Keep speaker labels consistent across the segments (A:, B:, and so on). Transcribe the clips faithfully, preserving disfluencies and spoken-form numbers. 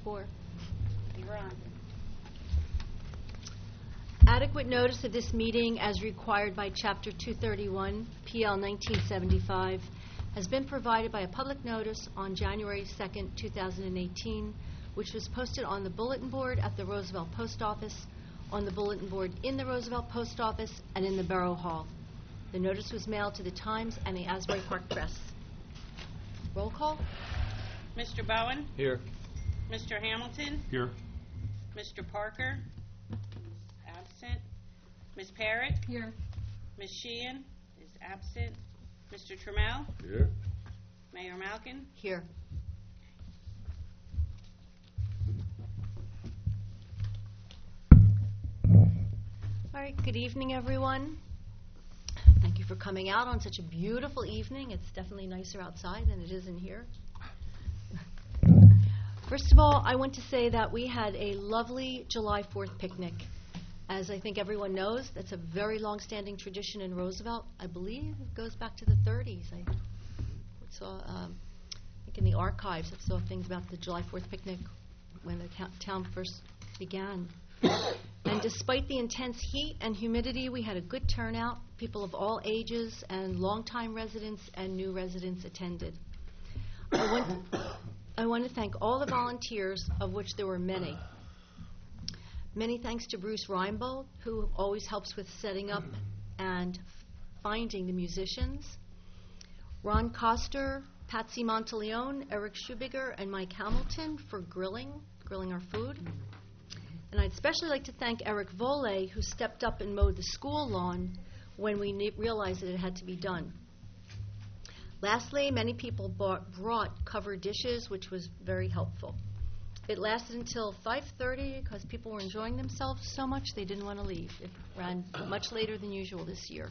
A: four.
B: You're on.
A: Adequate notice of this meeting as required by Chapter two thirty-one, P L nineteen seventy-five, has been provided by a public notice on January second, two thousand eighteen, which was posted on the bulletin board at the Roosevelt Post Office, on the bulletin board in the Roosevelt Post Office, and in the Borough Hall. The notice was mailed to the Times and the Asbury Park Press. Roll call.
B: Mister Bowen?
C: Here.
B: Mister Hamilton?
C: Here.
B: Mister Parker? Absent. Miz Parrott?
A: Here.
B: Miz Sheehan is absent. Mister Trammell?
C: Here.
B: Mayor Malkin?
A: Here. All right, good evening, everyone. Thank you for coming out on such a beautiful evening. It's definitely nicer outside than it is in here. First of all, I want to say that we had a lovely July fourth picnic. As I think everyone knows, that's a very long-standing tradition in Roosevelt. I believe it goes back to the thirties. I saw, um, I think in the archives, I saw things about the July fourth picnic when the ta- town first began. And despite the intense heat and humidity, we had a good turnout. People of all ages and longtime residents and new residents attended. I want, I want to thank all the volunteers, of which there were many. Many thanks to Bruce Reinbold, who always helps with setting up and finding the musicians. Ron Coster, Patsy Monteleone, Eric Schubiger, and Mike Hamilton for grilling, grilling our food. And I'd especially like to thank Eric Voley, who stepped up and mowed the school lawn when we ne- realized that it had to be done. Lastly, many people bought, brought covered dishes, which was very helpful. It lasted until five thirty because people were enjoying themselves so much they didn't want to leave. It ran much later than usual this year.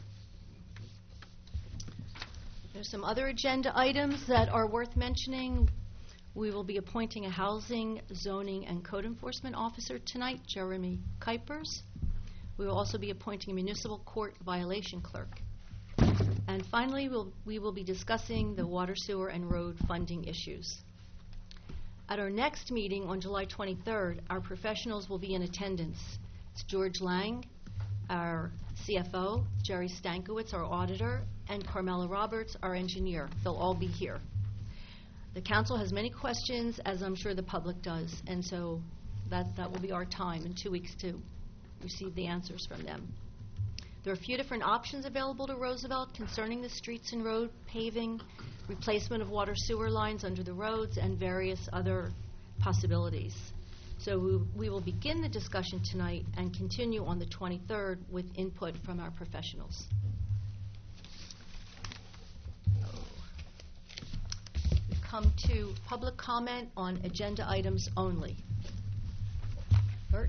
A: There's some other agenda items that are worth mentioning. We will be appointing a housing, zoning, and code enforcement officer tonight, Jeremy Kuipers. We will also be appointing a municipal court violation clerk. And finally, we'll, we will be discussing the water, sewer, and road funding issues. At our next meeting on July twenty-third, our professionals will be in attendance. It's George Lang, our C F O, Jerry Stankiewicz, our auditor, and Carmela Roberts, our engineer. They'll all be here. The council has many questions, as I'm sure the public does, and so that, that will be our time in two weeks to receive the answers from them. There are a few different options available to Roosevelt concerning the streets and road paving, replacement of water sewer lines under the roads, and various other possibilities. So we, we will begin the discussion tonight and continue on the twenty-third with input from our professionals. We come to public comment on agenda items only. Bert?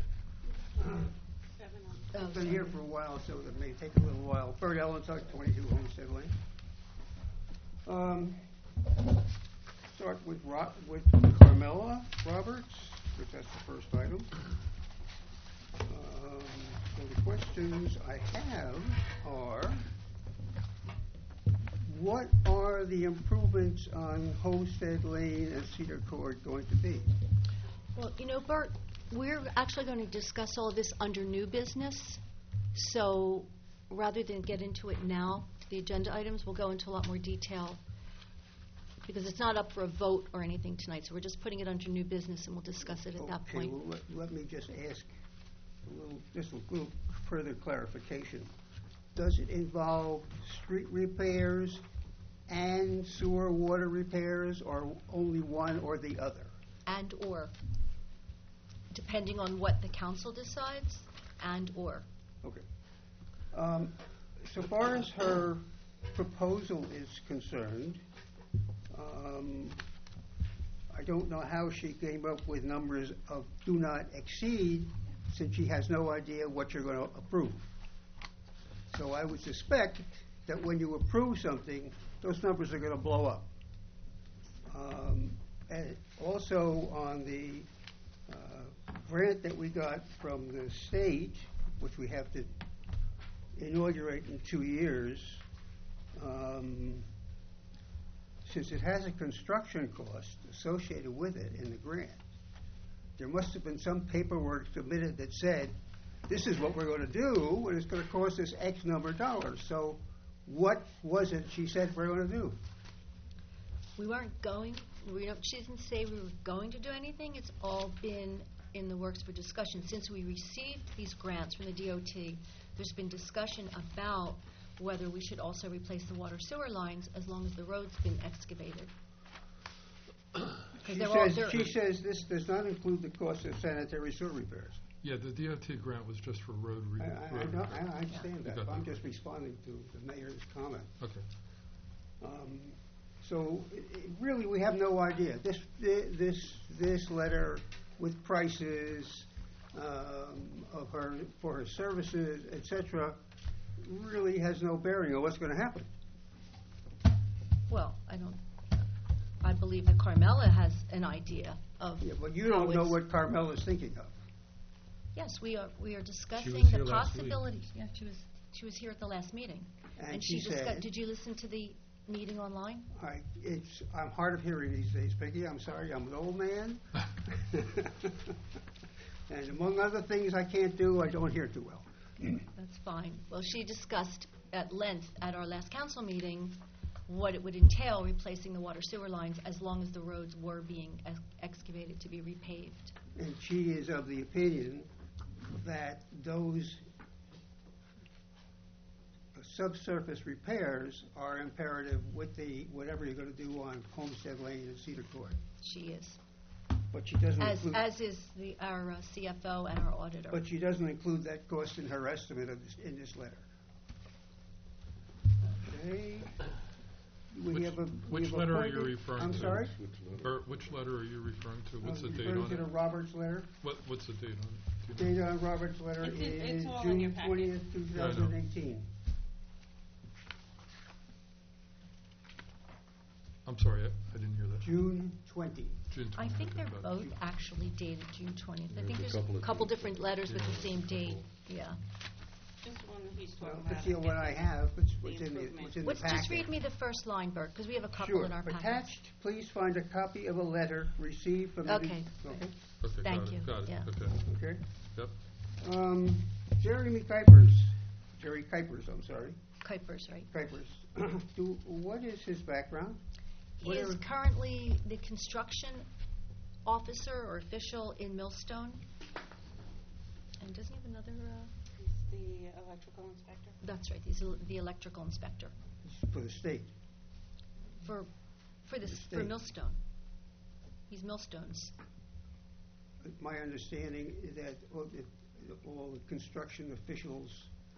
D: I've been here for a while, so it may take a little while. Bert Ellentuck, twenty-two Homestead Lane. Um, start with Ro- with Carmela Roberts, which that's the first item. Um, so the questions I have are, what are the improvements on Homestead Lane and Cedar Court going to be?
A: Well, you know, Bert, we're actually going to discuss all of this under new business. So rather than get into it now, the agenda items, we'll go into a lot more detail because it's not up for a vote or anything tonight. So we're just putting it under new business, and we'll discuss it at
D: okay,
A: that point.
D: Well, let, let me just ask a little, just a little further clarification. Does it involve street repairs and sewer water repairs, or only one or the other?
A: And or, depending on what the council decides, and or.
D: Okay. Um, so far as her proposal is concerned, um, I don't know how she came up with numbers of do not exceed, since she has no idea what you're going to approve. So I would suspect that when you approve something, those numbers are going to blow up. Um, and also on the uh, grant that we got from the state, which we have to inaugurate in two years, um, since it has a construction cost associated with it in the grant, there must have been some paperwork submitted that said, this is what we're going to do, and it's going to cost us X number of dollars. So what was it she said we're going to do?
A: We weren't going, we don't, she didn't say we were going to do anything. It's all been in the works for discussion. Since we received these grants from the D O T, there's been discussion about whether we should also replace the water sewer lines as long as the road's been excavated. 'Cause
D: She
A: they're all
D: says,
A: dirt.
D: she says this does not include the cost of sanitary sewer repairs.
C: Yeah, the D O T grant was just for road re-
D: I, I, I
C: road
D: know-
C: repair.
D: I understand
C: You
D: that,
C: got
D: but I'm
C: that
D: just
C: right.
D: responding to the mayor's comment.
C: Okay.
D: Um, So, i- i- really, we have no idea. This, thi- this, this letter with prices um, of her, for her services, et cetera, really has no bearing on what's going to happen.
A: Well, I don't, I believe that Carmella has an idea of
D: Yeah, but you
A: how
D: don't know
A: it's-
D: what Carmela's thinking of.
A: Yes, we are, we are discussing
C: was
A: the
C: here last week.
A: possibilities. Yeah, she was, she was here at the last meeting.
D: And
A: she
D: she
A: discussed,
D: said-
A: did you listen to the meeting online?
D: I, it's, I'm hard of hearing these days, Peggy. I'm sorry, I'm an old man. And among other things I can't do, I don't hear too well.
A: That's fine. Well, she discussed at length at our last council meeting what it would entail replacing the water sewer lines as long as the roads were being ex- excavated to be repaved.
D: And she is of the opinion that those subsurface repairs are imperative with the, whatever you're gonna do on Homestead Lane and Cedar Court.
A: She is,
D: But she doesn't
A: as,
D: include,
A: as is the, our uh, C F O and our auditor.
D: but she doesn't include that cost in her estimate of this, in this letter. Okay. We
C: Which-
D: have a. we
C: which
D: have
C: letter are you
D: appointed-
C: referring
D: I'm
C: to?
D: sorry?
C: Or which letter are you referring to? What's the
D: I'm
C: date
D: referring
C: on
D: to the
C: it?
D: Roberts letter.
C: What, what's the date on it? Do you know?
D: Date on Roberts' letter
B: It's in-
D: is
B: it's all in your
D: June
B: packet.
D: twentieth, two thousand eighteen.
C: I'm sorry, I, I didn't hear that.
D: June twentieth.
C: June
A: I think they're
C: twentieth, got it.
A: both actually dated June twentieth. I
E: There's
A: think
E: a
A: there's
E: couple
A: a
E: of
A: couple
E: dates.
A: different letters with
C: Yeah,
A: the same
C: there's a
A: date,
C: couple.
A: yeah.
B: Just one that he's
D: Well,
B: talking
D: let's
B: about.
D: see what I have, what's, what's
B: The
D: in the,
B: improvement.
D: what's in the
A: What's,
D: packet.
A: just read me the first line, Bert, because we have a couple
D: Sure.
A: in our packet.
D: Attached, please find a copy of a letter received from the.
A: Okay.
D: Okay,
C: Okay,
A: Thank
C: got
A: you,
C: it, got it,
A: yeah.
C: okay.
D: okay.
C: Yep.
D: Um, Jeremy Kuipers, Jerry Kuipers, I'm sorry,
A: Kuipers, right.
D: Kuipers. Do, what is his background?
A: He
D: What
A: is
D: are-
A: currently the construction officer or official in Millstone. And doesn't he have another, uh,
B: He's the electrical inspector.
A: that's right, he's el- the electrical inspector
D: For the state.
A: for, for this,
D: The
A: for
D: state.
A: Millstone. He's Millstone's.
D: My understanding is that all the, all the construction officials,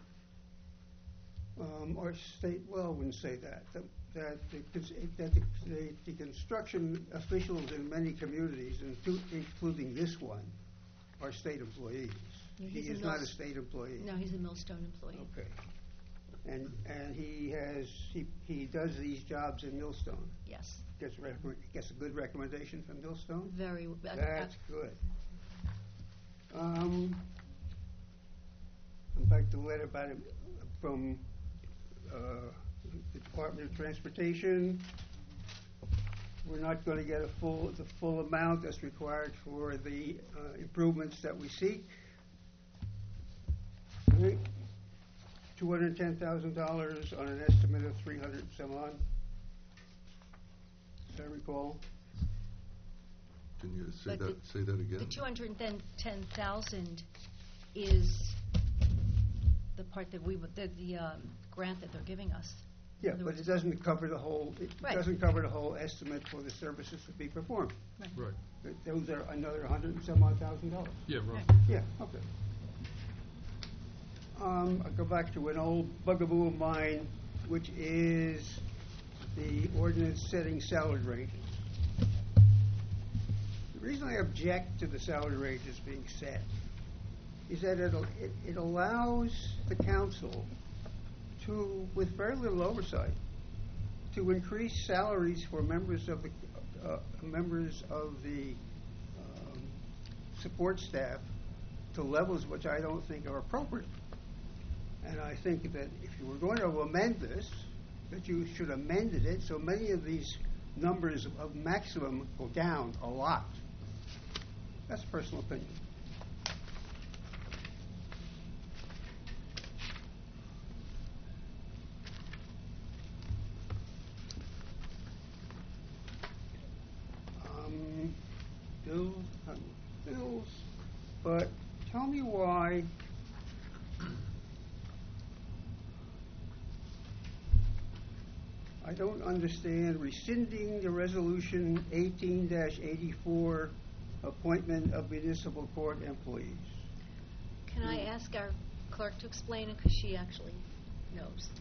D: um, are state, well, I wouldn't say that, that, that the, cons- that the, the, the construction officials in many communities, inclu- including this one, are state employees.
A: Yeah,
D: He
A: he's a
D: is not a
A: Mills-
D: state employee.
A: No, he's a Millstone employee.
D: Okay. And, and he has, he, he does these jobs in Millstone.
A: Yes,
D: Gets, rec- gets a good recommendation from Millstone?
A: very, w- uh, uh,
D: That's good. Um, in fact, the letter about it from, uh, the Department of Transportation, we're not gonna get a full, the full amount that's required for the, uh, improvements that we seek. Two hundred and ten thousand dollars on an estimate of three hundred and some odd, as I recall.
E: Can you say
A: But
E: that,
A: the-
E: say that again?
A: the two hundred and ten thousand is the part that we, would- the, the, um, grant that they're giving us.
D: Yeah,
A: In other
D: but
A: words-
D: it doesn't cover the whole, it
A: Right.
D: doesn't cover the whole estimate for the services to be performed.
C: Right,
D: Th- Those are another hundred and some odd thousand dollars.
C: yeah, right.
D: Yeah, okay. Um, I go back to an old bugaboo of mine, which is the ordinance setting salary ranges. The reason I object to the salary ranges being set is that it'll, it, it allows the council to, with very little oversight, to increase salaries for members of the, uh, members of the, um, support staff to levels which I don't think are appropriate. And I think that if you were going to amend this, that you should amended it so many of these numbers of maximum go down a lot. That's a personal opinion. Um, bills, um, bills, but tell me why I don't understand rescinding the resolution eighteen eighty-four, appointment of municipal court employees.
A: Can I ask our clerk to explain it, because she actually knows?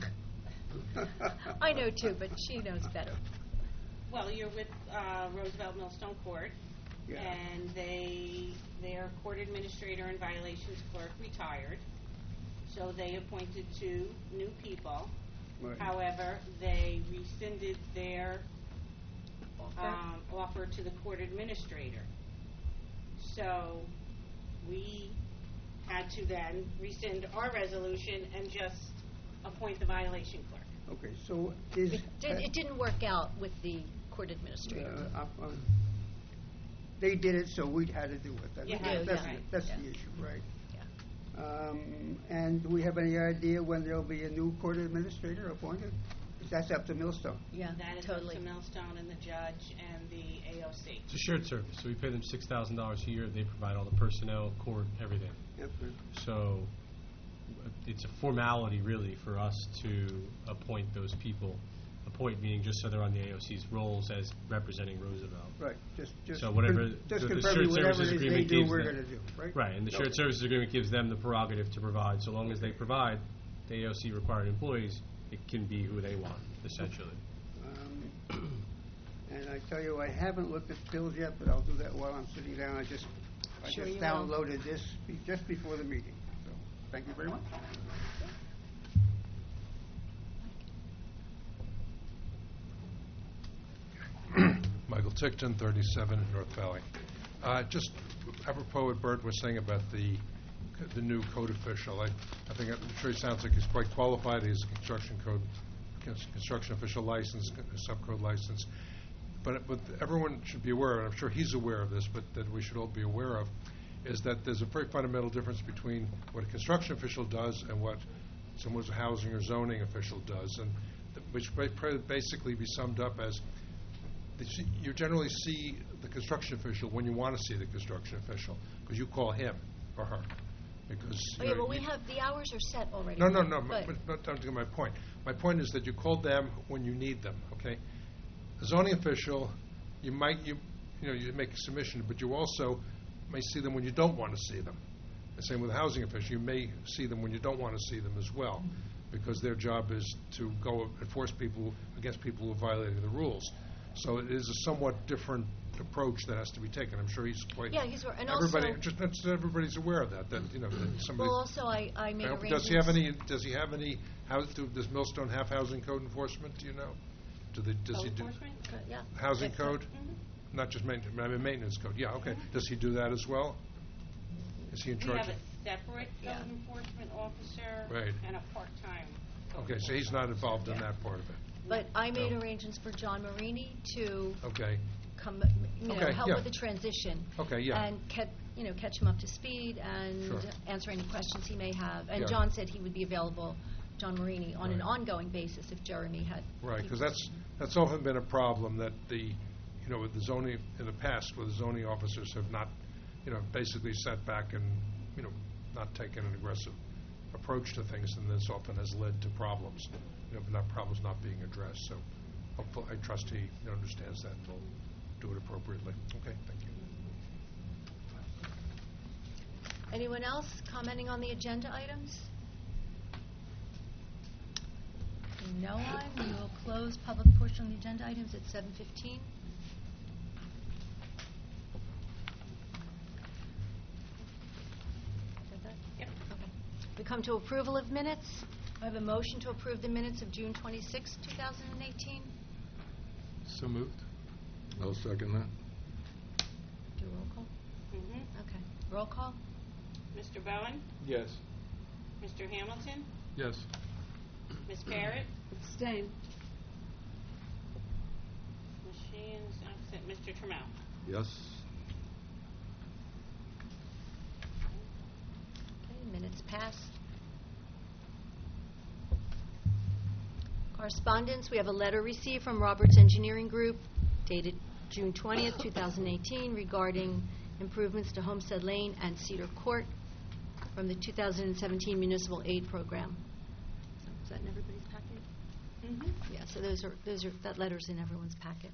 A: I know too, but she knows better.
B: Well, you're with uh, Roosevelt Millstone Court,
D: Yeah.
B: and they, their court administrator and violations clerk retired, so they appointed two new people.
D: Right.
B: However, they rescinded their
A: Offer?
B: um, offer to the court administrator. So we had to then rescind our resolution and just appoint the violation clerk.
D: Okay, so is...
A: It, did, it didn't work out with the court administrator.
D: Uh, uh, um, they did it, so we had to do it. That-
B: You
A: had to,
D: That's,
A: yeah.
D: the- that's
A: Yeah.
D: the issue, right?
A: Yeah.
D: Um, and do we have any idea when there'll be a new court administrator appointed? That's up to Millstone.
A: Yeah,
B: That is
A: totally.
B: up to Millstone and the judge and the A O C.
F: It's a shared service, so we pay them six thousand dollars a year. They provide all the personnel, court, everything.
D: Yep.
F: So uh, it's a formality, really, for us to appoint those people. Appoint meaning just so they're on the A O C's roles as representing Roosevelt.
D: Right, just, just.
F: So whatever
D: con- Just
F: the- the
D: confirming
F: shared
D: whatever
F: services
D: it is they
F: agreement
D: do,
F: gives
D: we're
F: them.
D: gonna do, right?
F: Right, and the shared
D: Okay.
F: services agreement gives them the prerogative to provide. So long as they provide the A O C required employees, it can be who they want, essentially.
D: Um, And I tell you, I haven't looked at bills yet, but I'll do that while I'm sitting down. I just, I
A: Sure
D: just
A: you will.
D: downloaded this be- just before the meeting, so, thank you very much.
G: Michael Tickton, thirty-seven North Valley. Uh, Just apropos what Bert was saying about the, the new code official, I, I think, I'm sure he sounds like he's quite qualified. He's a construction code, cons- construction official license, subcode license. But, but everyone should be aware, and I'm sure he's aware of this, but that we should all be aware of, is that there's a very fundamental difference between what a construction official does and what someone's housing or zoning official does, and th- which ba- pra- basically be summed up as that you- you generally see the construction official when you want to see the construction official, because you call him or her, because...
A: Oh,
G: you
A: yeah,
G: know,
A: but we
G: you-
A: have, the hours are set already.
G: No, no, no, my-
A: But-
G: but not to my point. My point is that you call them when you need them, okay? A zoning official, you might, you, you know, you make a submission, but you also may see them when you don't want to see them. The same with a housing official. You may see them when you don't want to see them as well, because their job is to go enforce people, against people who are violating the rules. So it is a somewhat different approach that has to be taken. I'm sure he's quite...
A: Yeah, he's, and
G: Everybody,
A: also,
G: just, just everybody's aware of that, that, you know, that somebody...
A: well, also, I, I made arrangements.
G: Does he have any, does he have any, how, do- does Millstone have housing code enforcement, do you know? Do they, does he
B: Code
G: do?
B: enforcement?
A: Uh, Yeah.
G: Housing
A: That's it.
G: code?
B: Mhm.
G: Not just maintenance, I mean maintenance code, yeah, okay. Does he do that as well? Is he in
B: We
G: charge
B: have
G: of?
B: a separate
A: Yeah.
B: code enforcement officer
G: Right.
B: and a part-time. code
G: Okay, so he's not
B: enforcement
G: involved in
A: Yeah.
G: that part of it,
A: But I made
G: No.
A: arrangements for John Marini to
G: okay,
A: come, you know,
G: Okay,
A: help
G: yeah.
A: with the transition.
G: okay, yeah.
A: And catch, you know, catch him up to speed and
G: Sure.
A: answer any questions he may have. And
G: Yeah.
A: John said he would be available, John Marini, on an
G: Right.
A: ongoing basis if Jeremy had.
G: Right, because
A: people.
G: that's, that's often been a problem, that the, you know, with the zoning, in the past, where the zoning officers have not, you know, basically sat back and, you know, not taken an aggressive approach to things, and this often has led to problems, you know, not problems not being addressed. So hopefully, I trust he understands that and will do it appropriately. Okay, thank you.
A: Anyone else commenting on the agenda items? No one. We will close public portion of the agenda items at seven fifteen.
B: Yep.
A: We come to approval of minutes. I have a motion to approve the minutes of June twenty-sixth, two thousand eighteen.
C: So moved?
E: I'll second that.
A: Do a roll call?
B: Mhm.
A: Okay. Roll call?
B: Mister Bowen?
C: Yes.
B: Mister Hamilton?
C: Yes.
B: Miss Barrett?
A: Abstain.
B: Miss Sheehan's absent. Mister Trammell?
E: Yes.
A: passed. Correspondence, we have a letter received from Roberts Engineering Group dated June twentieth, two thousand eighteen, regarding improvements to Homestead Lane and Cedar Court from the two thousand seventeen Municipal Aid Program. So, is that in everybody's packet?
B: Mm-hmm.
A: Yeah, so those are, those are, that letter's in everyone's packet.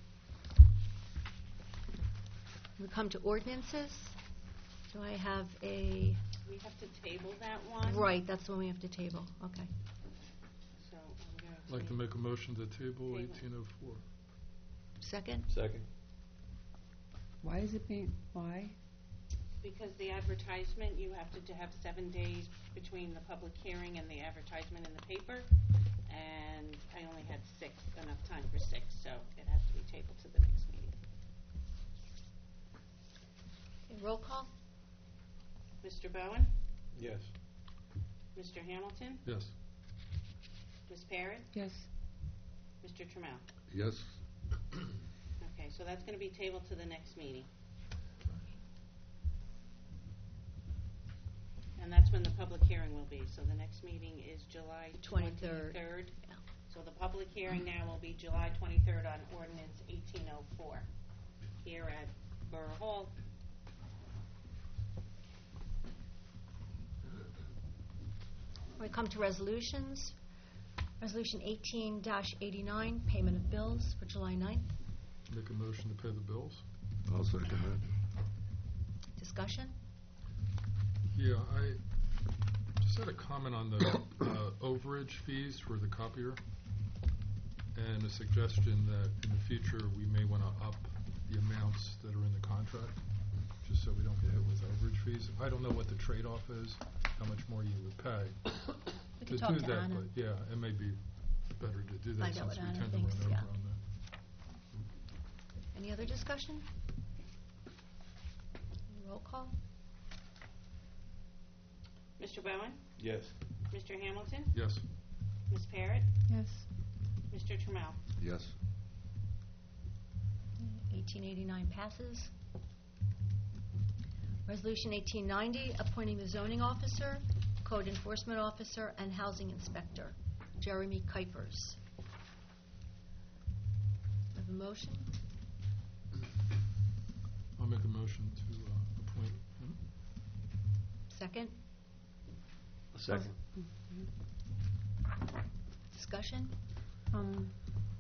A: We come to ordinances. Do I have a,
B: We have to table that one.
A: right, that's the one we have to table, okay.
B: So I'm going
C: I'd like to make a motion to table
B: Table.
C: eighteen oh four.
A: Second?
F: Second.
H: Why is it being, why?
B: Because the advertisement, you have to, to have seven days between the public hearing and the advertisement in the paper, and I only had six, enough time for six, so it has to be tabled to the next meeting.
A: Okay, roll call?
B: Mister Bowen?
F: Yes.
B: Mister Hamilton?
C: Yes.
B: Miz Parrott?
H: Yes.
B: Mister Trammell?
E: Yes.
B: Okay, so that's gonna be tabled to the next meeting. And that's when the public hearing will be, so the next meeting is July
A: twenty-third.
B: twenty-third.
A: Yeah.
B: So the public hearing now will be July twenty-third on ordinance eighteen oh four, here at Borough Hall.
A: We come to resolutions. Resolution eighteen eighty-nine, payment of bills for July ninth.
C: Make a motion to pay the bills.
E: I'll second that.
A: Discussion?
C: Yeah, I just had a comment on the uh, overage fees for the copier, and a suggestion that in the future, we may want to up the amounts that are in the contract, just so we don't get hit with overage fees. I don't know what the trade-off is, how much more you would pay
A: We
C: to
A: can talk
C: do
A: to
C: that,
A: Anna.
C: but yeah, it may be better to do that
A: Find out
C: since
A: what
C: we
A: Anna
C: tend to
A: thinks,
C: run over
A: yeah.
C: on that.
A: Any other discussion? Roll call?
B: Mister Bowen?
F: Yes.
B: Mister Hamilton?
C: Yes.
B: Miz Parrott?
H: Yes.
B: Mister Trammell?
E: Yes.
A: eighteen eighty-nine passes. Resolution eighteen ninety, appointing the zoning officer, code enforcement officer, and housing inspector, Jeremy Kuipers. Have a motion?
C: I'll make a motion to uh, appoint him.
A: Second?
F: Second.
A: Discussion?
H: Um,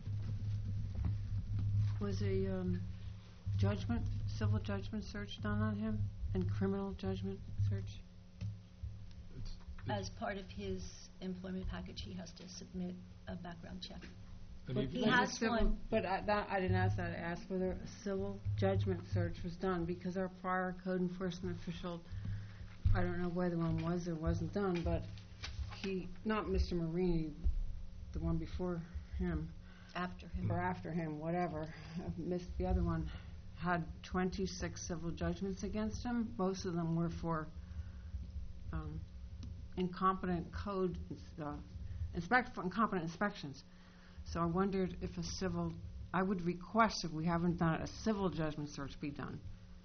H: was a, um, judgment, civil judgment search done on him, and criminal judgment search?
C: It's,
A: As part of his employment package, he has to submit a background check.
C: and
H: But
C: even-
A: He
H: was a
A: has
H: civil-
A: one.
H: But I, that, I didn't ask that, I asked whether a civil judgment search was done, because our prior code enforcement official, I don't know whether one was or wasn't done, but he, not Mister Marini, the one before him,
A: After him.
H: or after him, whatever, I missed the other one, had twenty-six civil judgments against him. Most of them were for um, incompetent code, uh, inspect, for incompetent inspections. So I wondered if a civil, I would request, if we haven't done it, a civil judgment search be done.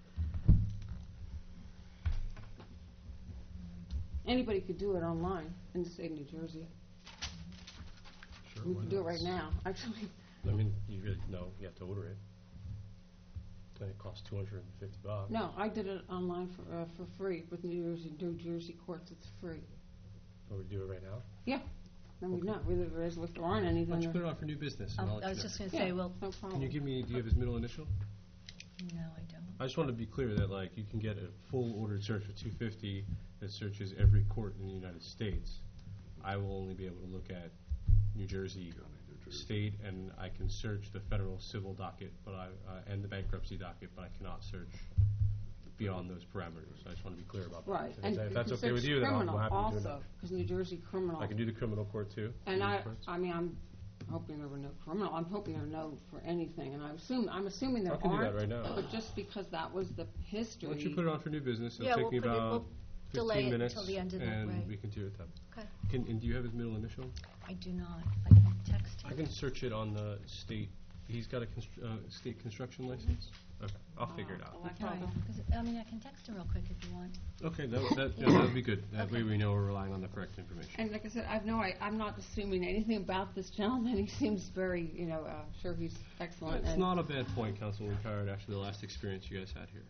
H: Anybody could do it online in the state of New Jersey.
C: Sure,
H: We
C: why
H: can do it
C: not?
H: right now, actually.
F: I mean, you really, no, you have to order it. And it costs two hundred and fifty bucks.
H: No, I did it online for, uh, for free with New Jersey, New Jersey courts, it's free.
F: Or we do it right now?
H: Yeah, then we know, whether there is, if there aren't any,
F: Why
H: then
F: don't you put
H: there-
F: it on for new business? and I'll
A: Um,
F: let
A: I
F: you
A: was
F: know.
A: just going to
H: Yeah,
A: say, well,
H: no problem.
F: Can you give me, do you have his middle initial?
A: no, I don't.
F: I just want to be clear that, like, you can get a full ordered search for two fifty that searches every court in the United States. I will only be able to look at New Jersey state, and I can search the federal civil docket, but I, uh, and the bankruptcy docket, but I cannot search beyond those parameters. I just want to be clear about that.
H: Right,
F: If
H: and
F: if
H: you
F: that's
H: can
F: okay with
H: search
F: you, then I'm
H: criminal
F: happy to do
H: also,
F: it.
H: because New Jersey criminal.
F: I can do the criminal court too?
H: And
F: the
H: I,
F: courts?
H: I mean, I'm hoping there were no criminal, I'm hoping there are no for anything, and I assume, I'm assuming there
F: I can do that
H: aren't.
F: right now.
H: But just because that was the history.
F: Why don't you put it on for new business?
A: Yeah,
F: It'll
A: we'll
F: take me
A: put it-
F: about
A: we'll delay
F: fifteen
A: it
F: minutes,
A: till the end of the- right.
F: and we can do it then.
A: Okay.
F: Can, and do you have his middle initial?
A: I do not. I can text
F: I
A: him.
F: can search it on the state he's got a constr- uh, state construction license? Okay, I'll figure it out.
B: Electrical.
A: I mean, I can text him real quick if you want.
F: Okay, that, would- that, yeah, that would be good. That way
A: Okay.
F: we know we're relying on the correct information.
H: And like I said, I've no, I, I'm not assuming anything about this gentleman. He seems very, you know, uh, sure he's excellent.
F: It's
H: and-
F: not a bad point, Councilman Coward, after the last experience you guys had here.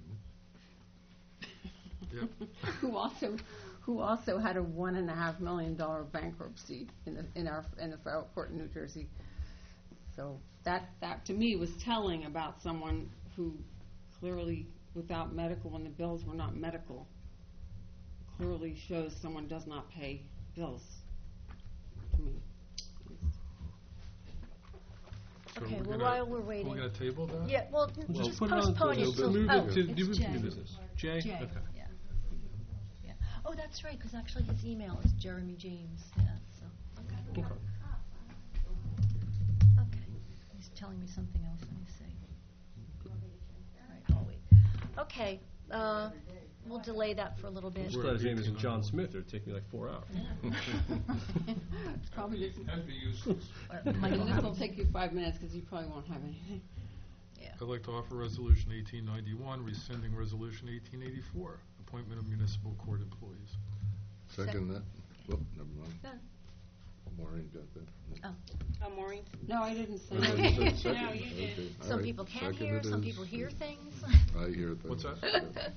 C: Yep.
H: who also, who also had a one and a half million dollar bankruptcy in the, in our, in the federal court in New Jersey. So that, that to me was telling about someone who clearly, without medical, when the bills were not medical, clearly shows someone does not pay bills. To me.
C: So
A: Okay,
C: we're
A: well,
C: gonna-
A: while we're waiting.
C: We're going to table that?
A: Yeah, well,
F: Well,
A: just
F: put it on
A: postpone
F: to-
A: it till,
F: move
A: oh,
F: it to-
A: it's
F: move it to
A: Jay.
F: new business. Jay?
A: Jay,
F: Okay.
A: yeah. Yeah. Oh, that's right, because actually his email is Jeremy James, yeah, so, okay.
F: Okay.
A: Okay, he's telling me something else, let me see. All right, I'll wait. Okay, uh, we'll delay that for a little
F: I'm
A: bit.
F: just glad his name isn't John Smith, it would take me like four hours.
H: It's probably this,
C: That'd be useless.
A: Or Michael
H: this will
A: Hamilton.
H: take you five minutes because you probably won't have anything.
C: I'd like to offer Resolution eighteen ninety-one, rescinding Resolution eighteen eighty-four, appointment of municipal court employees.
E: Second that? Well, never mind.
A: No.
E: Maureen got that.
B: Oh, Maureen?
H: No, I didn't say
E: Oh,
H: that.
E: you said second.
B: No, you did.
E: Okay, all
A: Some
E: right.
A: people can't
E: Second
A: hear,
E: it
A: some
E: is.
A: people hear things.
E: I hear things.
C: What's that?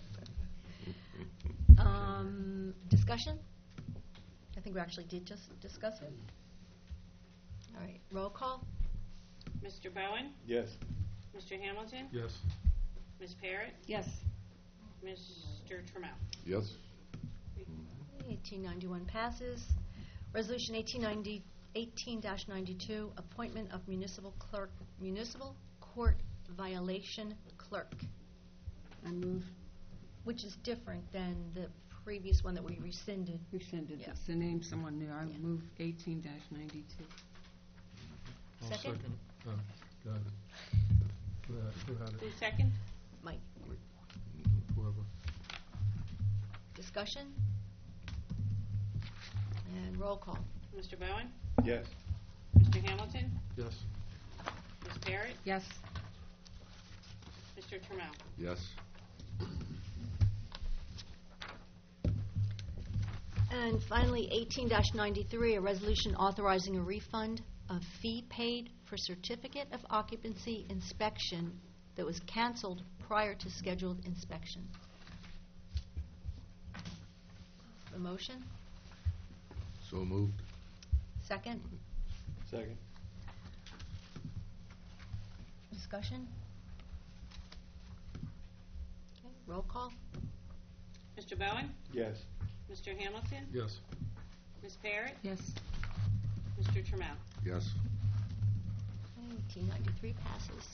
A: Um, discussion? I think we actually did just discuss it. All right, roll call?
B: Mister Bowen?
E: Yes.
B: Mister Hamilton?
C: Yes.
B: Miz Parrott?
H: Yes.
B: Mister Trammell?
E: Yes.
A: eighteen ninety-one passes. Resolution eighteen ninety, eighteen dash ninety-two, appointment of municipal clerk, municipal court violation clerk,
H: I move
A: which is different than the previous one that we rescinded.
H: rescinded.
A: Yeah.
H: It's to name someone new. I
A: Yeah.
H: move eighteen dash ninety-two.
C: I'll
A: Second?
C: Oh, got it. Who had- Who had
B: Who
C: it?
B: second?
A: Mike,
C: Whoever.
A: discussion? And roll call.
B: Mister Bowen?
E: Yes.
B: Mister Hamilton?
C: Yes.
B: Miz Parrott?
H: Yes.
B: Mister Trammell?
E: Yes.
A: And finally, eighteen dash ninety-three, a resolution authorizing a refund of fee paid for certificate of occupancy inspection that was canceled prior to scheduled inspection. A motion?
E: So moved.
A: Second?
E: Second.
A: Discussion? Okay, roll call?
B: Mister Bowen?
E: Yes.
B: Mister Hamilton?
C: Yes.
B: Miz Parrott?
H: Yes.
B: Mister Trammell?
E: Yes.
A: eighteen ninety-three passes.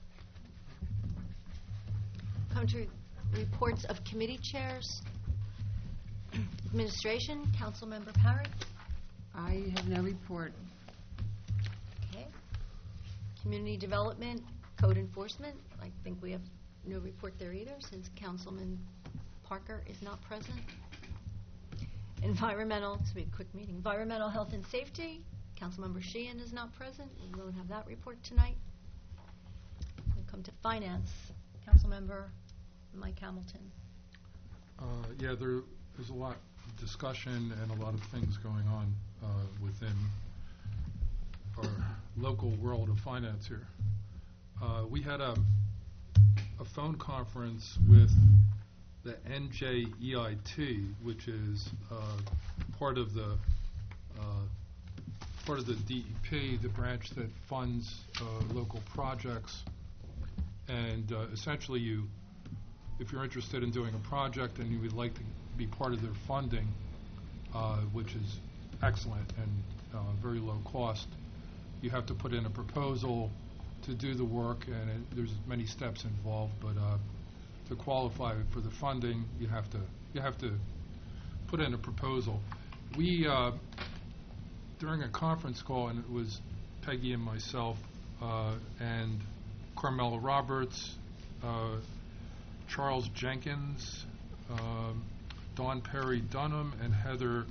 A: Come to reports of committee chairs. Administration, Councilmember Parrott.
H: I have no report.
A: Okay. Community Development, Code Enforcement, I think we have no report there either, since Councilman Parker is not present. Environmental, this will be a quick meeting. Environmental Health and Safety, Councilmember Sheehan is not present. We won't have that report tonight. We'll come to Finance, Councilmember Mike Hamilton.
C: Uh, Yeah, there is a lot of discussion and a lot of things going on uh, within our local world of finance here. Uh, We had a, a phone conference with the N J E I T, which is uh, part of the uh, part of the D E P, the branch that funds uh, local projects. And uh, essentially, you, if you're interested in doing a project and you would like to be part of their funding, uh, which is excellent and uh, very low cost, you have to put in a proposal to do the work, and it, there's many steps involved. But uh, to qualify for the funding, you have to you have to put in a proposal. We uh, during a conference call, and it was Peggy and myself uh, and Carmela Roberts, uh, Charles Jenkins, um, Dawn Perry Dunham, and Heather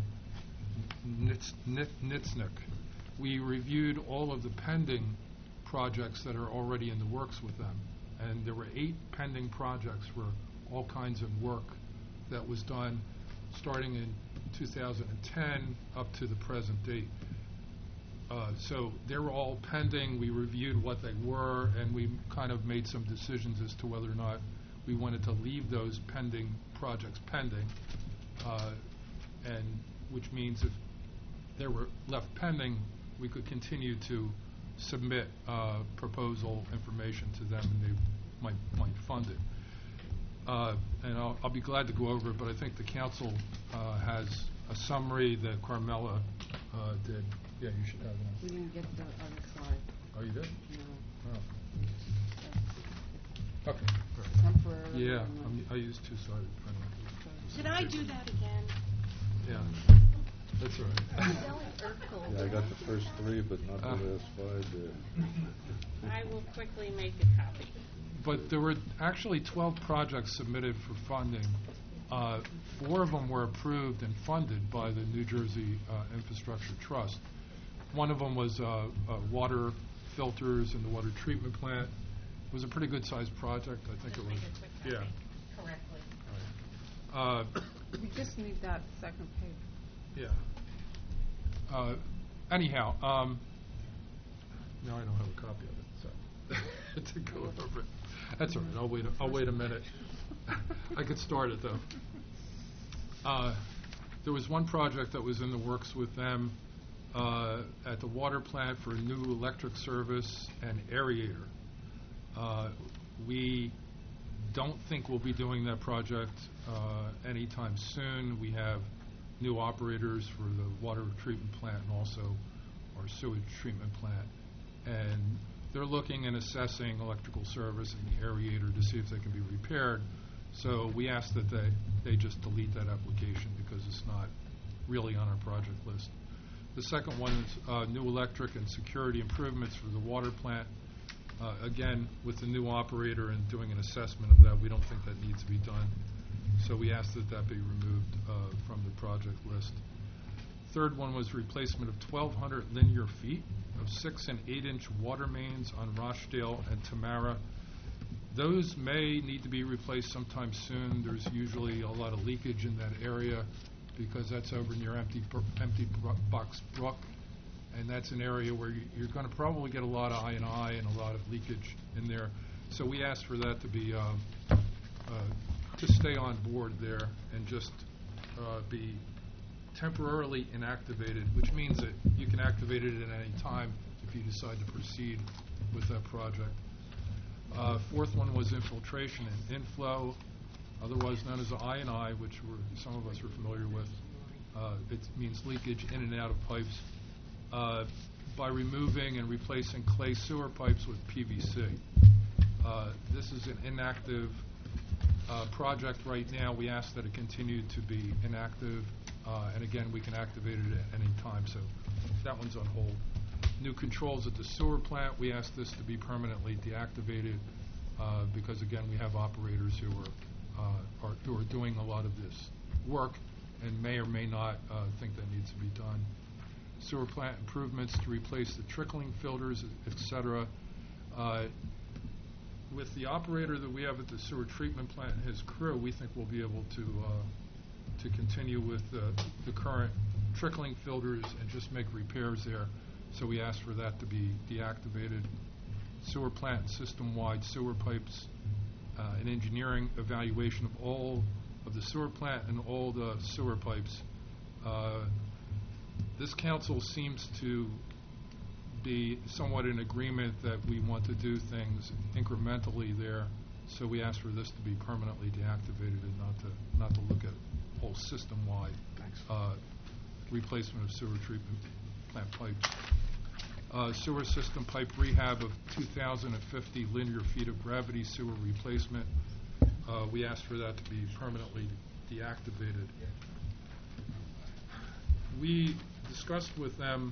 C: Nitz- Nit- Nitznick. We reviewed all of the pending projects that are already in the works with them. And there were eight pending projects for all kinds of work that was done starting in two thousand ten up to the present date. Uh, so they were all pending. We reviewed what they were, and we kind of made some decisions as to whether or not we wanted to leave those pending projects pending, uh, and which means if they were left pending, we could continue to submit uh, proposal information to them, and they might might fund it. Uh, and I'll, I'll be glad to go over it, but I think the council uh, has a summary that Carmela uh, did. Yeah, you should have one.
H: We didn't get the other slide,
C: Oh, you did?
H: no.
C: Oh. Okay.
H: Temporarily.
C: Yeah,
H: and
C: I'm,
H: then-
C: I use two-sided printer.
B: Should I do that again?
C: Yeah, that's all right.
E: Yeah, I got the first three, but not
C: Ah.
E: the last five there.
B: I will quickly make a copy.
C: But there were actually twelve projects submitted for funding. Uh, Four of them were approved and funded by the New Jersey uh, Infrastructure Trust. One of them was uh, uh, water filters in the water treatment plant. It was a pretty good-sized project, I think it was. Yeah.
B: Correctly.
C: Uh,
H: We just need that second page.
C: Yeah. Uh, Anyhow, um, now I don't have a copy of it, so to go over it. That's all right, I'll wait, a- I'll wait a minute. I could start it, though. Uh, There was one project that was in the works with them uh, at the water plant for a new electric service and aerator. Uh, We don't think we'll be doing that project uh, anytime soon. We have new operators for the water treatment plant and also our sewage treatment plant. And they're looking and assessing electrical service and the aerator to see if they can be repaired. So we asked that they, they just delete that application because it's not really on our project list. The second one is uh, new electric and security improvements for the water plant. Uh, Again, with the new operator and doing an assessment of that, we don't think that needs to be done. So we asked that that be removed uh, from the project list. Third one was replacement of twelve hundred linear feet of six and eight inch water mains on Rochdale and Tamara. Those may need to be replaced sometime soon. There's usually a lot of leakage in that area because that's over near Empty, Bro- Empty Bro- Box Brook. And that's an area where you- you're going to probably get a lot of I and I and a lot of leakage in there. So we asked for that to be, um, uh, to stay on board there and just uh, be temporarily inactivated, which means that you can activate it at any time if you decide to proceed with that project. Uh, Fourth one was infiltration and inflow, otherwise known as the I and I, which we're, some of us are familiar with. Uh, It means leakage in and out of pipes. Uh, by removing and replacing clay sewer pipes with P V C. Uh, This is an inactive uh, project right now. We ask that it continue to be inactive, uh, and again, we can activate it at any time, so that one's on hold. New controls at the sewer plant, we ask this to be permanently deactivated, uh, because again, we have operators who are, uh, are, who are doing a lot of this work and may or may not uh, think that needs to be done. Sewer plant improvements to replace the trickling filters, et cetera. Uh, With the operator that we have at the sewer treatment plant and his crew, we think we'll be able to, uh, to continue with uh, the current trickling filters and just make repairs there. So we asked for that to be deactivated. Sewer plant and system-wide sewer pipes, uh, an engineering evaluation of all of the sewer plant and all the sewer pipes. Uh, This council seems to be somewhat in agreement that we want to do things incrementally there, so we ask for this to be permanently deactivated and not to, not to look at whole system-wide uh, replacement of sewer treatment plant pipes. Uh, Sewer system pipe rehab of two thousand fifty linear feet of gravity sewer replacement. Uh, We ask for that to be permanently deactivated. We discussed with them,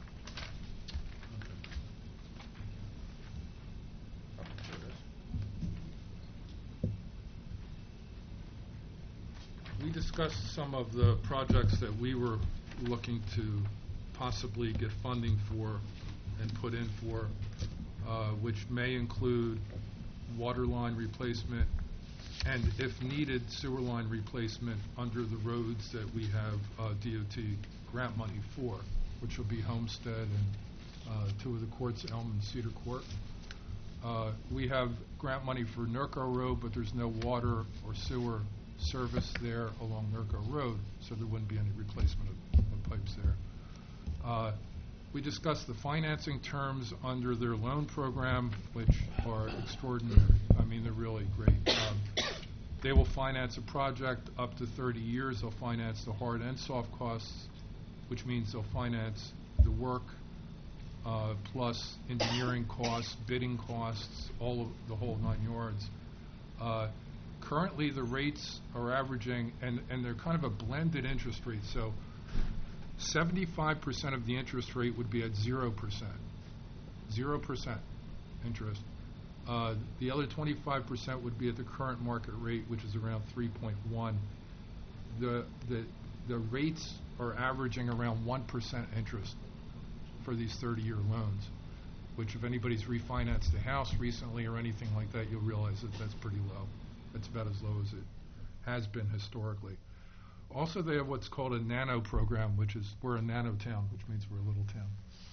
C: we discussed some of the projects that we were looking to possibly get funding for and put in for. uh, which may include water line replacement, and if needed, sewer line replacement under the roads that we have uh, D O T grant money for, which will be Homestead and uh, two of the courts, Elm and Cedar Court. Uh, We have grant money for Nurko Road, but there's no water or sewer service there along Nurko Road, so there wouldn't be any replacement of of pipes there. Uh, We discussed the financing terms under their loan program, which are extraordinary. I mean, they're really great. Um, They will finance a project up to thirty years. They'll finance the hard and soft costs, which means they'll finance the work uh, plus engineering costs, bidding costs, all of the whole nine yards. Uh, Currently, the rates are averaging, and, and they're kind of a blended interest rate. So seventy-five percent of the interest rate would be at zero percent. Zero percent interest. Uh, The other twenty-five percent would be at the current market rate, which is around three point one. The, the, the rates are averaging around one percent interest for these thirty-year loans, which if anybody's refinanced a house recently or anything like that, you'll realize that that's pretty low. That's about as low as it has been historically. Also, they have what's called a nano program, which is, we're a nano town, which means we're a little town.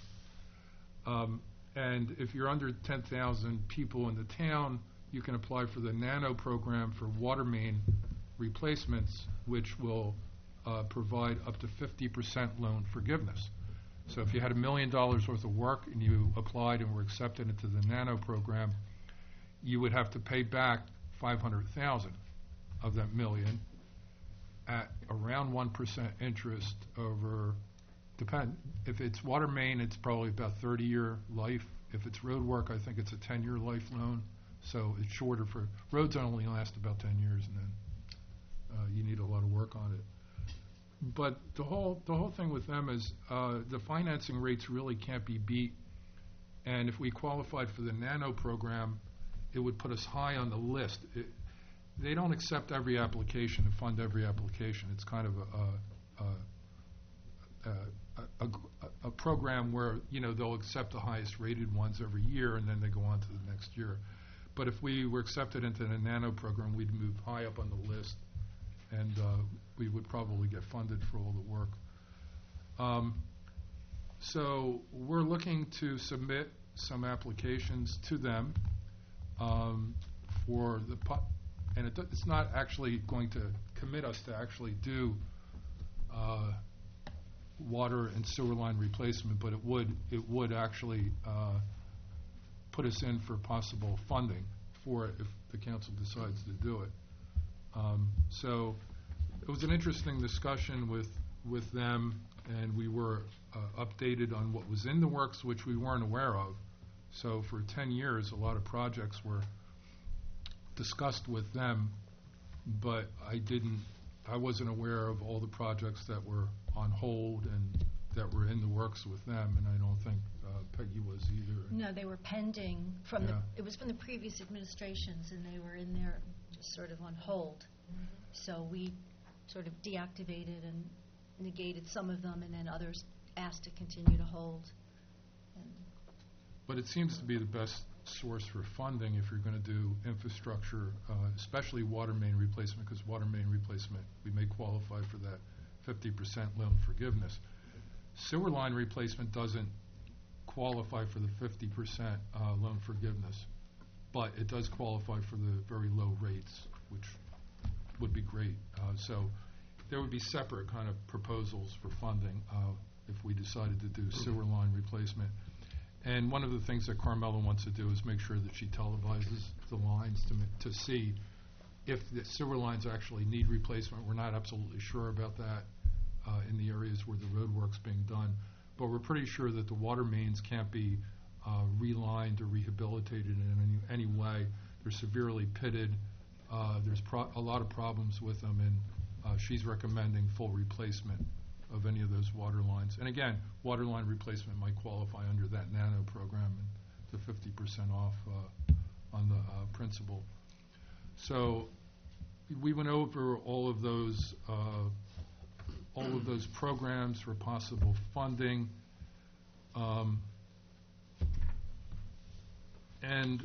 C: Um, and if you're under ten thousand people in the town, you can apply for the nano program for water main replacements, which will uh, provide up to fifty percent loan forgiveness. So if you had a million dollars worth of work and you applied and were accepted into the nano program, you would have to pay back five hundred thousand of that million at around one percent interest over, depend, if it's water main, it's probably about thirty-year life. If it's road work, I think it's a ten-year life loan. So it's shorter for, roads only last about ten years, and then uh, you need a lot of work on it. But the whole, the whole thing with them is uh, the financing rates really can't be beat. And if we qualified for the nano program, it would put us high on the list. It, they don't accept every application and fund every application. It's kind of a, a, a, a, a, a program where, you know, they'll accept the highest rated ones every year and then they go on to the next year. But if we were accepted into the nano program, we'd move high up on the list and uh, we would probably get funded for all the work. Um, so we're looking to submit some applications to them um, for the, pu- and it, do- it's not actually going to commit us to actually do uh, water and sewer line replacement, but it would it would actually uh, put us in for possible funding for it if the council decides to do it. Um, so it was an interesting discussion with with them, and we were uh, updated on what was in the works, which we weren't aware of. So for ten years, a lot of projects were discussed with them, but I didn't, I wasn't aware of all the projects that were on hold and that were in the works with them, and I don't think uh, Peggy was either.
A: No, they were pending from the,
C: Yeah.
A: it was from the previous administrations, and they were in there just sort of on hold. So we sort of deactivated and negated some of them, and then others asked to continue to hold. And
C: But it seems to be the best source for funding if you're going to do infrastructure, uh, especially water main replacement, because water main replacement, we may qualify for that fifty percent loan forgiveness. Sewer line replacement doesn't qualify for the fifty percent uh, loan forgiveness, but it does qualify for the very low rates, which would be great. Uh, so there would be separate kind of proposals for funding uh, if we decided to do sewer line replacement. And one of the things that Carmella wants to do is make sure that she televises the lines to ma- to see if the sewer lines actually need replacement. We're not absolutely sure about that uh, in the areas where the road work's being done, but we're pretty sure that the water mains can't be uh, relined or rehabilitated in any, any way. They're severely pitted. Uh, there's pro- a lot of problems with them, and uh, she's recommending full replacement of any of those water lines. And again, water line replacement might qualify under that nano program and the fifty percent off uh, on the uh, principal. So we went over all of those uh, all of those programs for possible funding. Um, And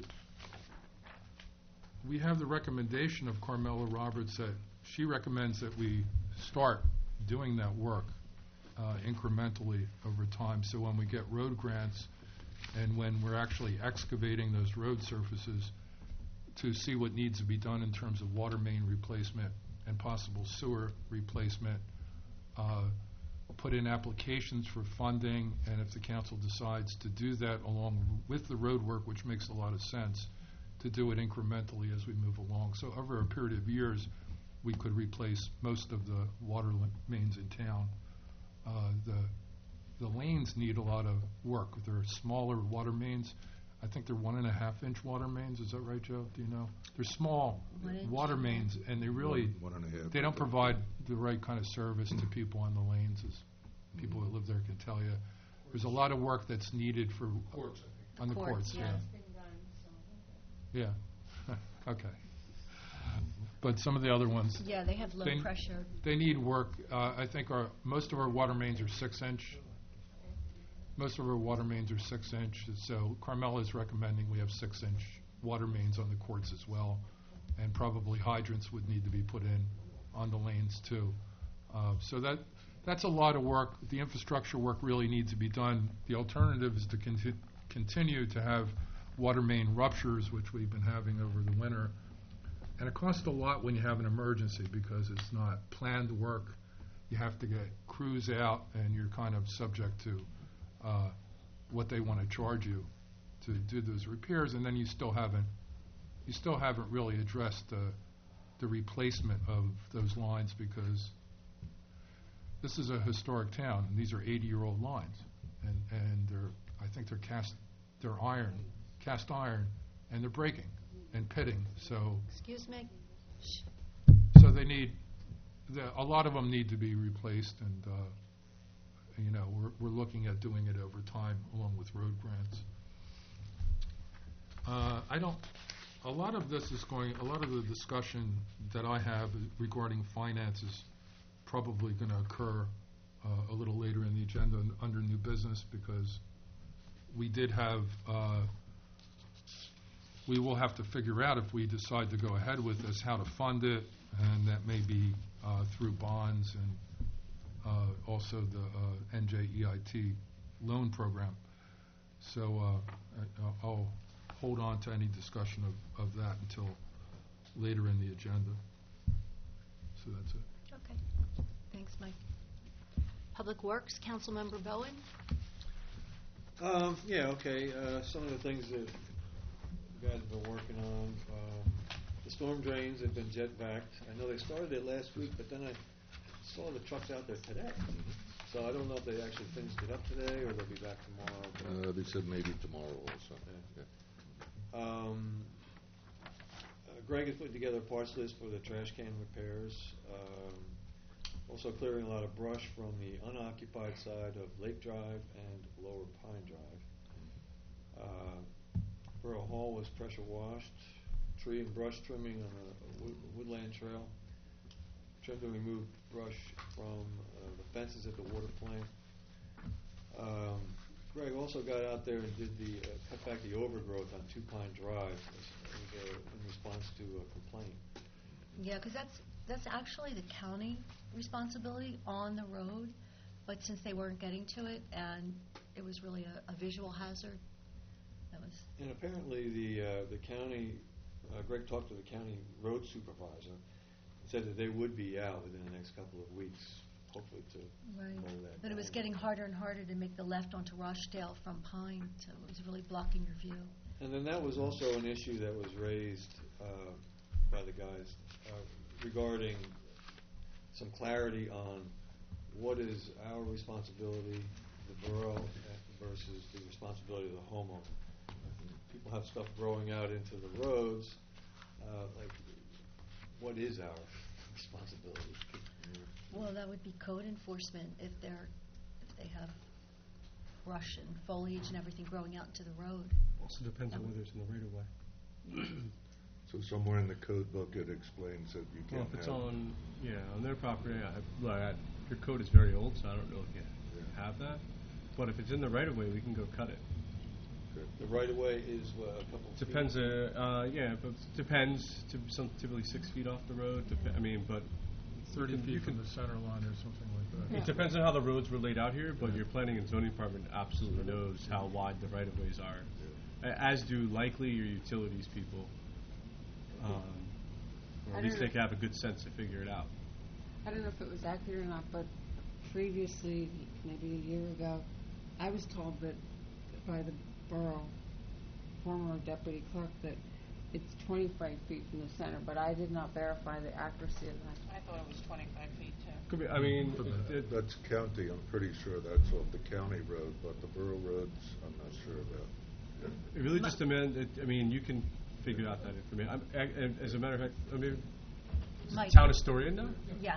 C: we have the recommendation of Carmela Roberts that she recommends that we start doing that work uh, incrementally over time. So when we get road grants and when we're actually excavating those road surfaces, to see what needs to be done in terms of water main replacement and possible sewer replacement, uh, put in applications for funding, and if the council decides to do that along with the road work, which makes a lot of sense, to do it incrementally as we move along. So over a period of years, we could replace most of the water li- mains in town. Uh, the the lanes need a lot of work. They're smaller water mains. I think they're one and a half inch water mains. Is that right, Joe? Do you know? They're small
A: One inch.
C: water mains, and they really
E: One one and a half.
C: they don't provide the right kind of service to people on the lanes, as people that live there can tell you. There's a lot of work that's needed for
G: Courts, I think.
C: on the courts.
A: yeah.
C: Yeah. Yeah. Okay. But some of the other ones,
A: Yeah, they have low
C: They-
A: pressure.
C: they need work. Uh, I think our most of our water mains are six inch. Most of our water mains are six inch. So Carmela is recommending we have six inch water mains on the courts as well, and probably hydrants would need to be put in on the lanes too. Uh, so that that's a lot of work. The infrastructure work really needs to be done. The alternative is to conti- continue to have water main ruptures, which we've been having over the winter. And it costs a lot when you have an emergency because it's not planned work. You have to get crews out, and you're kind of subject to uh, what they want to charge you to do those repairs. And then you still haven't, you still haven't really addressed the the replacement of those lines, because this is a historic town, and these are eighty-year-old lines, and and they're I think they're cast, they're iron, cast iron, and they're breaking and pitting. So
A: Excuse me? Shh.
C: so they need, the, a lot of them need to be replaced, and uh, you know we're we're looking at doing it over time along with road grants. Uh, I don't. A lot of this is going. A lot of the discussion that I have regarding finance is probably going to occur uh, a little later in the agenda n- under new business, because we did have. Uh, we will have to figure out, if we decide to go ahead with this, how to fund it, and that may be uh, through bonds and uh, also the uh, N J E I T loan program. So uh, I- I'll hold on to any discussion of, of that until later in the agenda. So that's it.
A: Okay. Thanks, Mike. Public Works, Councilmember Bowen.
I: Um, yeah, okay, uh, some of the things that you guys have been working on, uh, the storm drains have been jet vacked. I know they started it last week, but then I saw the trucks out there today. So I don't know if they actually finished it up today, or they'll be back tomorrow. but-
E: Uh, they said maybe tomorrow also.
I: Yeah.
E: Yeah.
I: Um, uh, Greg has put together a parts list for the trash can repairs. Um, also clearing a lot of brush from the unoccupied side of Lake Drive and Lower Pine Drive. Uh, Borough Hall was pressure washed. Tree and brush trimming on the wood, woodland trail. Trimmed and removed brush from uh, the fences at the water plant. Um, Greg also got out there and did the, uh, cut back the overgrowth on Two Pine Drive as, as, uh, in response to a complaint.
A: Yeah, because that's, that's actually the county responsibility on the road, but since they weren't getting to it, and it was really a, a visual hazard, that was,
I: And apparently the, uh, the county, uh, Greg talked to the county road supervisor, said that they would be out within the next couple of weeks, hopefully to
A: right.
I: mow that
A: But it was
I: down.
A: getting harder and harder to make the left onto Rochdale from Pine, so it was really blocking your view.
I: And then that was also an issue that was raised uh, by the guys uh, regarding some clarity on what is our responsibility, the borough, uh, versus the responsibility of the homeowner. People have stuff growing out into the roads, uh, like, what is our responsibility?
A: Well, that would be code enforcement if they're, if they have brush and foliage and everything growing out into the road.
F: Also depends on whether it's in the right of way.
E: So somewhere in the code book it explains that you
F: Well,
E: can't
F: if it's
E: have.
F: on, yeah, on their property, I, well, I, your code is very old, so I don't know if you
E: Yeah.
F: have that. But if it's in the right of way, we can go cut it.
I: The right-of-way is, what, a couple feet?
F: Depends, uh, uh, yeah, but depends, to some, typically six feet off the road, dep- I mean, but
C: Thirty
F: You can- you
C: feet from
F: can-
C: the center line or something like that.
F: it depends on how the roads were laid out here, but your planning and zoning department absolutely knows how wide the right-of-ways are, a- as do likely your utilities people. Um, Or
H: I
F: at least
H: don't
F: they can have a good sense to figure it out.
H: I don't know if it was accurate or not, but previously, maybe a year ago, I was told that by the borough former deputy clerk that it's twenty-five feet from the center, but I did not verify the accuracy of that.
B: I thought it was twenty-five feet too.
F: Could be, I mean, it- it-
E: That's county, I'm pretty sure that's off the county road, but the borough roads, I'm not sure about.
F: it really just depends, it- I mean, you can figure out that information. I'm- a- and As a matter of fact, I mean, is the
A: Mike.
F: town historian now?
A: Yeah.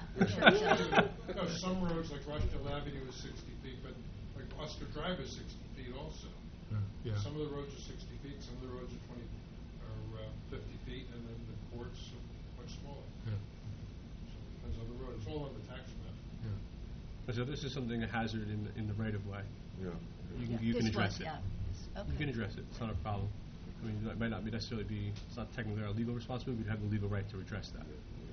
C: No, some roads like Rochdale Avenue is sixty feet, but like Oscar Drive is sixty feet also.
J: Yeah.
C: Some of the roads are sixty feet, some of the roads are twenty, are uh, fifty feet, and then the courts are much smaller.
J: Yeah.
C: So it depends on the road, it's all on the tax map.
F: But So this is something, a hazard in, the- in the right-of-way.
E: Yeah.
F: You can, you can
A: This
F: address
A: was,
F: it.
A: yeah.
F: You
A: Okay.
F: can address it, it's not a problem. I mean, that might not be necessarily be, it's not technically our legal responsibility, we'd have the legal right to address that.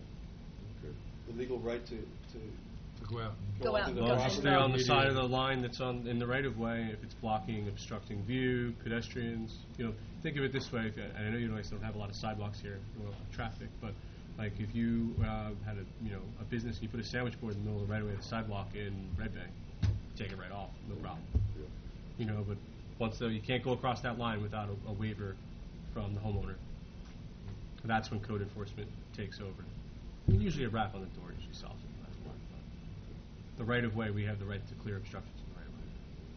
E: Okay.
I: The legal right to, to
J: To go out.
A: Go out
I: onto
A: and
I: the
A: go
F: Well,
A: ahead.
F: if you
I: property.
F: stay on the side of the line that's on, in the right-of-way, if it's blocking, obstructing view, pedestrians, you know, think of it this way, if, and I know you guys don't have a lot of sidewalks here, you know, traffic, but like if you uh, had a, you know, a business, and you put a sandwich board in the middle of the right-of-way of the sidewalk in Red Bank, take it right off, no problem.
E: Yeah.
F: You know, but once the, you can't go across that line without a, a waiver from the homeowner. That's when code enforcement takes over. I mean, usually a rap on the door usually solves it. That's why. But the right of way, we have the right to clear obstructions in the right of way.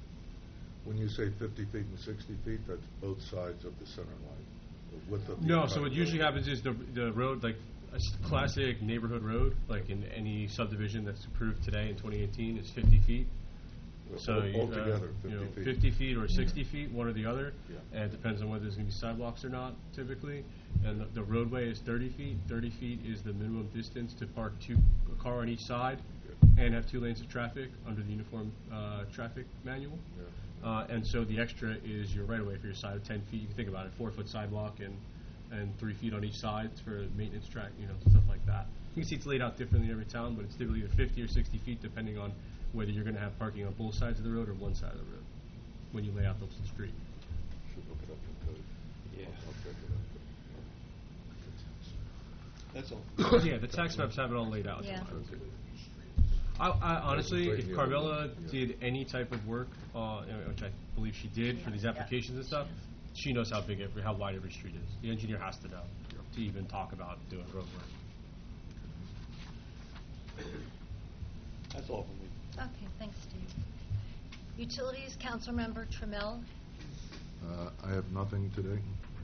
E: When you say fifty feet and sixty feet, that's both sides of the center line, the width of the.
F: No, so
E: entire
F: what usually
E: road.
F: happens is the the road, like a s- classic neighborhood road, like in any subdivision that's approved today in twenty eighteen, is fifty feet. So you, uh,
E: Altogether,
F: you know,
E: fifty feet.
F: fifty feet or sixty feet, one or the other.
E: Yeah.
F: And it depends on whether there's going to be sidewalks or not, typically. And the, the roadway is thirty feet. Thirty feet is the minimum distance to park two a car on each side, and have two lanes of traffic under the uniform uh, traffic manual.
E: Yeah.
F: Uh, and so the extra is your right of way for your side of ten feet. You can think about it, four foot sidewalk and and three feet on each side for maintenance track, you know, stuff like that. You can see it's laid out differently in every town, but it's typically either fifty or sixty feet, depending on whether you're going to have parking on both sides of the road or one side of the road when you lay out the street.
E: Should look it up in code.
I: Yeah.
E: I'll I'll check it out.
I: That's all.
F: Yeah, the tax maps have it all laid out.
A: Yeah.
F: I, I honestly,
E: Right
F: if
E: in the other
F: Carmella
E: one, yeah.
F: did any type of work, uh, you know, which I believe she did for these applications and stuff, she knows how big every, how wide every street is. The engineer has to know to even talk about doing road work.
I: That's all from me.
A: Okay, thanks, Steve. Utilities, Councilmember Trammell.
E: Uh, I have nothing today.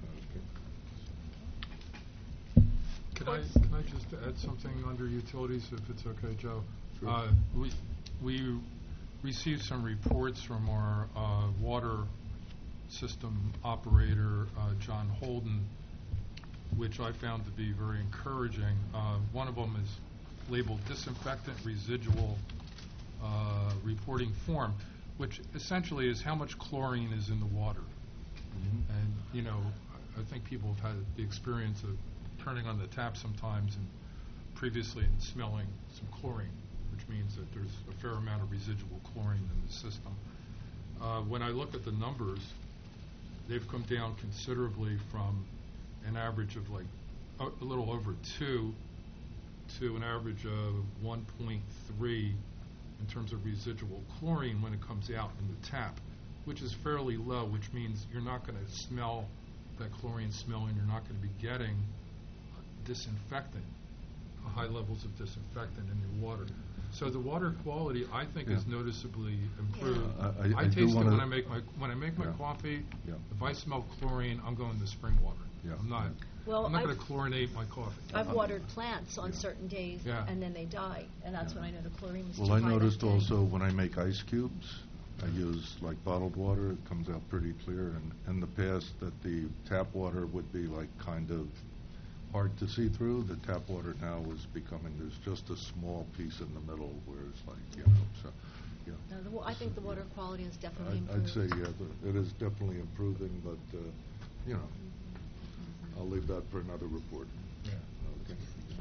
E: Okay.
C: Can I, can I just add something under utilities, if it's okay, Joe?
E: Sure.
C: Uh, we, we received some reports from our, uh, water system operator, uh, John Holden, which I found to be very encouraging. Uh, one of them is labeled disinfectant residual, uh, reporting form, which essentially is how much chlorine is in the water. And, you know, I I think people have had the experience of turning on the tap sometimes and previously and smelling some chlorine, which means that there's a fair amount of residual chlorine in the system. Uh, when I look at the numbers, they've come down considerably from an average of like a, a little over two to an average of one point three in terms of residual chlorine when it comes out in the tap, which is fairly low, which means you're not going to smell that chlorine smell and you're not going to be getting disinfectant, uh, high levels of disinfectant in your water. So the water quality, I think, is
E: Yeah.
C: noticeably improved.
E: Uh, I- I do
C: taste it
E: wanna-
C: when I make my when I make my
E: Yeah.
C: coffee.
E: Yeah.
C: If I smell chlorine, I'm going to spring water.
E: Yeah.
C: I'm not.
A: Well,
C: I'm not going
A: I've-
C: to chlorinate my coffee.
A: I've watered plants on certain days,
C: Yeah.
A: and then they die, and that's when I know the chlorine was too
E: Well,
A: high
E: I
A: that
E: noticed
A: day.
E: also when I make ice cubes, I use like bottled water, it comes out pretty clear. And in the past, that the tap water would be like kind of hard to see through. The tap water now is becoming, there's just a small piece in the middle where it's like, you know, so, yeah.
A: No, the wa- I think the water quality has definitely
E: I'd-
A: improved.
E: I'd say, yeah, the- it is definitely improving, but, uh, you know, I'll leave that for another report.
J: Yeah.
E: Okay.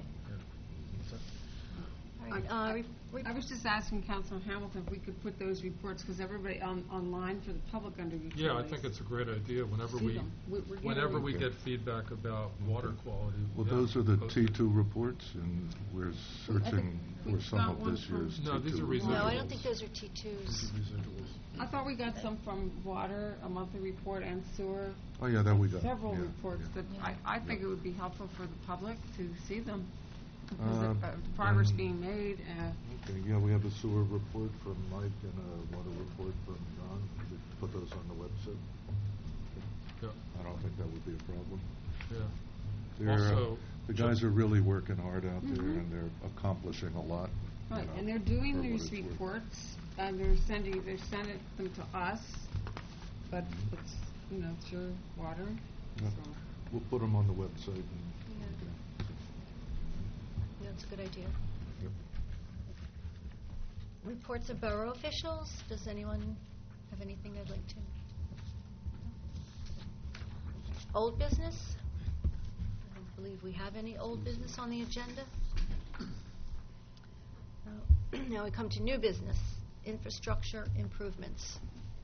A: All right,
H: I-
A: uh, re- re-
H: I was just asking Councilor Hamilton if we could put those reports, because everybody on, online for the public under utilities.
C: Yeah, I think it's a great idea. Whenever
H: See
C: we,
H: them. We- we're getting
C: whenever
H: them.
C: we get feedback about water quality.
E: Well,
C: yeah,
E: those are the
C: post
E: T
C: it.
E: two reports, and we're searching for
H: we've
E: some
H: got
E: of
H: one
E: this
H: from-
E: year's T two.
C: No, these are
E: reports.
A: No, I don't
C: residuals.
A: think those are T twos.
C: These are residuals.
H: I thought we got some from water, a monthly report, and sewer.
E: Oh, yeah, that we got.
H: Several
E: yeah,
H: reports,
E: yeah.
H: but I, I think it would be helpful for the public to see them. Because
E: Uh,
H: of, uh, the progress
E: and-
H: being made, uh,
E: Okay, yeah, we have a sewer report from Mike and a water report from John. We put those on the website.
C: Yeah,
E: I don't think that would be a problem.
C: yeah.
E: They're, uh,
C: Also,
E: the guys are really working hard out there,
H: Mhm.
E: and they're accomplishing a lot. you
H: right,
E: know,
H: and they're doing
E: for what
H: these
E: it's worth.
H: reports, and they're sending, they're sending them to us, but it's, you know, it's your water,
E: Yep.
H: so.
E: We'll put them on the website. And,
A: Yeah.
E: okay.
A: Yeah, it's a good idea.
E: Yep.
A: Reports of borough officials. Does anyone have anything they'd like to? Old business? I don't believe we have any old business on the agenda. No. Now we come to new business, infrastructure improvements.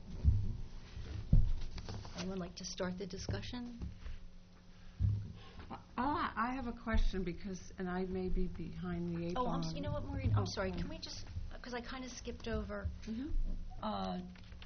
A: Anyone like to start the discussion?
H: Uh, I, I have a question because, and I may be behind the eight
A: Oh,
H: ball.
A: I'm, s- you know what, Maureen,
H: Oh,
A: I'm sorry,
H: sorry.
A: can we just, because I kind of skipped over,
H: Mhm.
A: uh,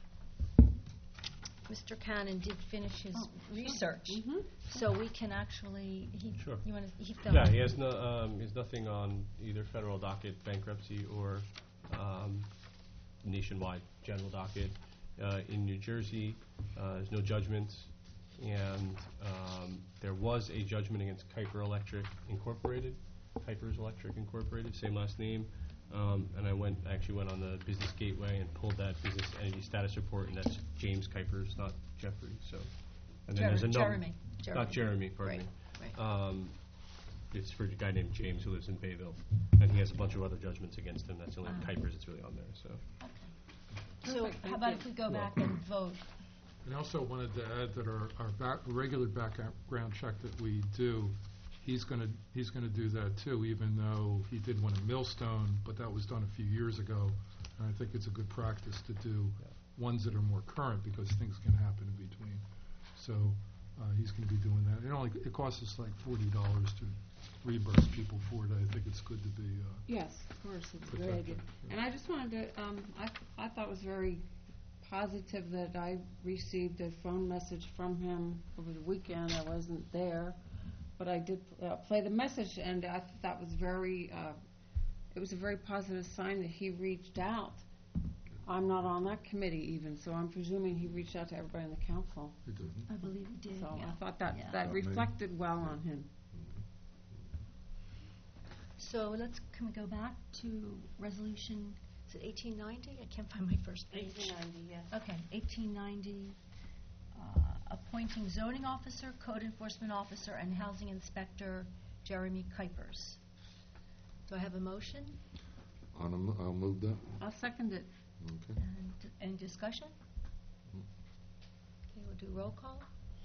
A: Mister Cannon did finish his
H: Oh, sure.
A: research,
H: Mhm.
A: so we can actually, he,
F: Sure.
A: you want to, he
F: Yeah,
A: fell.
F: he has no, um, he has nothing on either federal docket bankruptcy or, um, nationwide general docket. Uh, in New Jersey, uh, there's no judgments, and, um, there was a judgment against Kuiper Electric Incorporated, Kuiper's Electric Incorporated, same last name. Um, and I went, I actually went on the Business Gateway and pulled that business entity status report, and that's James Kuiper's, not Jeffrey, so. And then there's a
A: Jeremy,
F: num-
A: Jeremy, Jeremy.
F: Not Jeremy, pardon me.
A: Right, right.
F: Um, it's for a guy named James who lives in Bayville, and he has a bunch of other judgments against him. That's the only
A: Ah.
F: Kuiper's that's really on there, so.
A: So
H: Perfect,
A: how
H: thank
A: about
H: you.
A: if we go back and vote?
C: And I also wanted to add that our, our back, regular background check that we do, he's gonna, he's gonna do that too, even though he did one in Millstone, but that was done a few years ago. And I think it's a good practice to do ones that are more current, because things can happen in between. So, uh, he's gonna be doing that. It only, it costs us like forty dollars to reimburse people for it. I think it's good to be, uh,
H: Yes, of course, it's a great
C: Protected,
H: idea.
C: yeah.
H: And I just wanted to, um, I, I thought it was very positive that I received a phone message from him over the weekend. I wasn't there, but I did uh, play the message, and I thought that was very, uh, it was a very positive sign that he reached out. I'm not on that committee even, so I'm presuming he reached out to everybody in the council.
E: We did.
A: I believe you did,
H: So
A: yeah.
H: I thought that,
A: Yeah.
H: that
E: Not me.
H: reflected well on him.
A: So let's, can we go back to resolution, is it eighteen ninety? I can't find my first page.
B: eighteen ninety, yes.
A: Okay, eighteen ninety, uh, appointing zoning officer, code enforcement officer, and housing inspector Jeremy Kuipers. Do I have a motion?
E: On a mo- I'll move that.
H: I'll second it.
E: Okay.
A: And any discussion? Okay, we'll do roll call.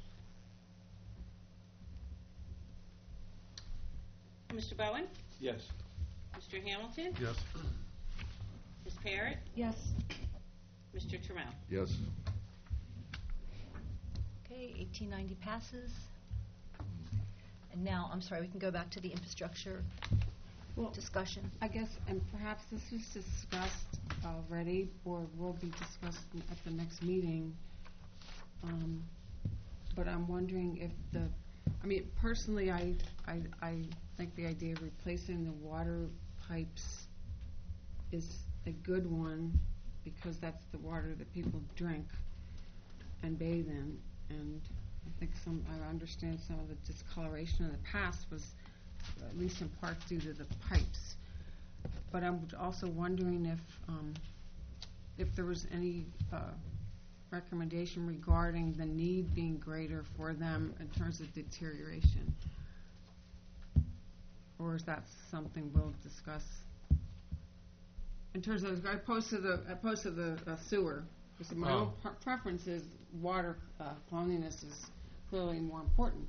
B: Mister Bowen?
I: Yes.
B: Mister Hamilton?
C: yes.
B: Miz Parrott?
A: Yes.
B: Mister Trammell?
E: Yes.
A: Okay, eighteen ninety passes. And now, I'm sorry, we can go back to the infrastructure
H: Well,
A: discussion.
H: I guess, and perhaps this was discussed already, or will be discussed in- at the next meeting. Um, But I'm wondering if the, I mean, personally, I, I, I think the idea of replacing the water pipes is a good one, because that's the water that people drink and bathe in. And I think some, I understand some of the discoloration in the past was at least in part due to the pipes. But I'm also wondering if, um, if there was any, uh, recommendation regarding the need being greater for them in terms of deterioration. Or is that something we'll discuss In terms of, opposed to the, opposed to the uh, sewer, because my
C: Oh.
H: own pre- preference is water uh, cleanliness is clearly more important.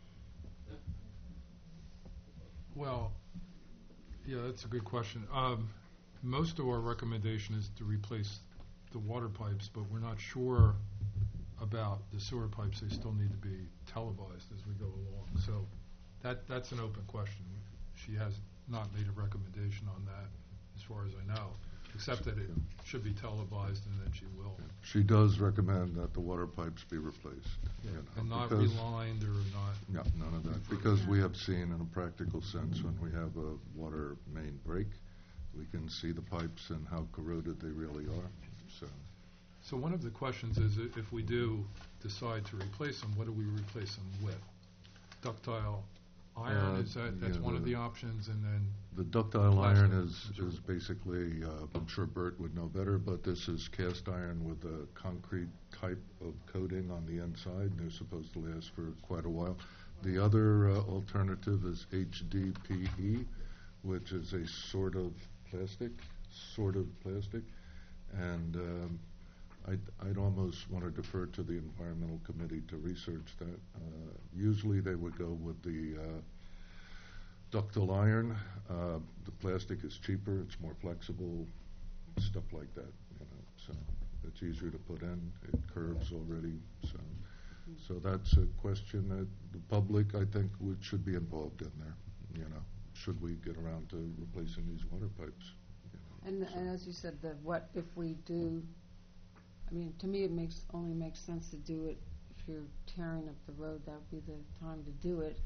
C: Well, yeah, that's a good question. Um, most of our recommendation is to replace the water pipes, but we're not sure about the sewer pipes. They still need to be televised as we go along. So that, that's an open question. She has not made a recommendation on that, as far as I know, except that it should be televised, and then she will.
E: She does recommend that the water pipes be replaced. you know,
C: And not
E: because-
C: relined or not.
E: Yeah, none of that, because we have seen in a practical sense, when we have a water main break, we can see the pipes and how corroded they really are, so.
C: So one of the questions is, i- if we do decide to replace them, what do we replace them with? Ductile iron,
E: Uh,
C: is that, that's
E: yeah,
C: one of
E: the-
C: the options, and then,
E: The ductile iron
C: Plastic.
E: is, is basically, uh, I'm sure Bert would know better, but this is cast iron with a concrete type of coating on the inside. They're supposed to last for quite a while. The other uh, alternative is H D P E, which is a sort of plastic, sort of plastic. And um, I'd, I'd almost want to defer to the environmental committee to research that. Uh, usually they would go with the uh, ductile iron. Uh, the plastic is cheaper, it's more flexible, stuff like that, you know, so it's easier to put in, it curves already, so. So that's a question that the public, I think, would, should be involved in there, you know, should we get around to replacing these water pipes? you know,
H: And,
E: so.
H: and as you said, the, what if we do, I mean, to me, it makes, only makes sense to do it if you're tearing up the road, that would be the time to do it.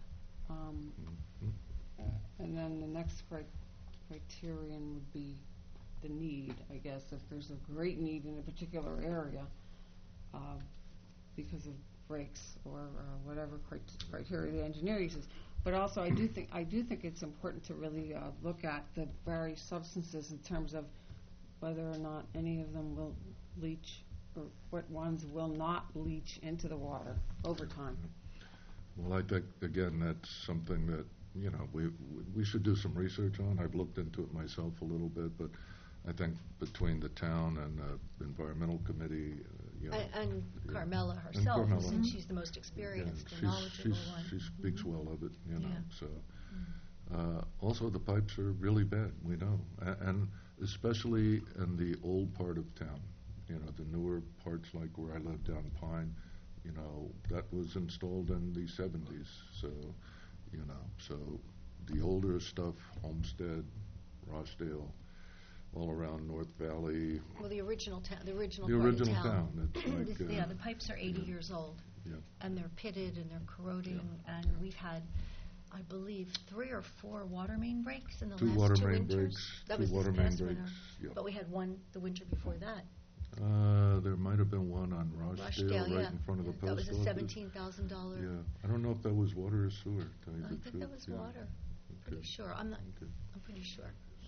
H: Um,
E: Mhm.
H: uh, And then the next cri- criterion would be the need, I guess, if there's a great need in a particular area, uh, because of breaks or uh, whatever crit- criteria the engineer uses. But also, I do think, I do think it's important to really uh, look at the various substances in terms of whether or not any of them will leach, or what ones will not leach into the water over time.
E: Well, I think, again, that's something that, you know, we, we should do some research on. I've looked into it myself a little bit, but I think between the town and the environmental committee, uh, you know.
A: And, and
E: yeah.
A: Carmela
E: And
A: herself,
E: Carmela.
A: since she's the most
E: Yeah,
A: experienced and
E: she's-
A: knowledgeable
E: she's-
A: one.
E: She speaks well of it, you know,
A: Yeah.
E: so. Uh, Also, the pipes are really bad, we know, A- and especially in the old part of town. You know, the newer parts, like where I live down Pine, you know, that was installed in the seventies, so, you know, so the older stuff, Homestead, Rochdale, all around North Valley,
A: Well, the original town, the original
E: the
A: part of
E: original
A: town.
E: town, it's like,
A: This-
E: uh,
A: Yeah, the pipes are eighty
E: yeah.
A: years old,
E: yeah.
A: and they're pitted and they're corroding, and we've had, I believe, three or four water main breaks in the
E: Two
A: last
E: water
A: two
E: main
A: winters.
E: breaks,
A: That
E: two
A: was this
E: water main
A: past winter.
E: breaks, yeah.
A: But we had one the winter before that.
E: Uh, there might have been one on Rochdale,
A: Rochdale,
E: right
A: yeah.
E: in front of the
A: Yeah,
E: post
A: That was
E: office.
A: a seventeen thousand dollar.
E: Yeah, I don't know if that was water or sewer, to tell you the
A: I
E: truth.
A: think that was
E: yeah.
A: water. Pretty
E: Okay.
A: sure. I'm not,
E: Okay.
A: I'm pretty sure.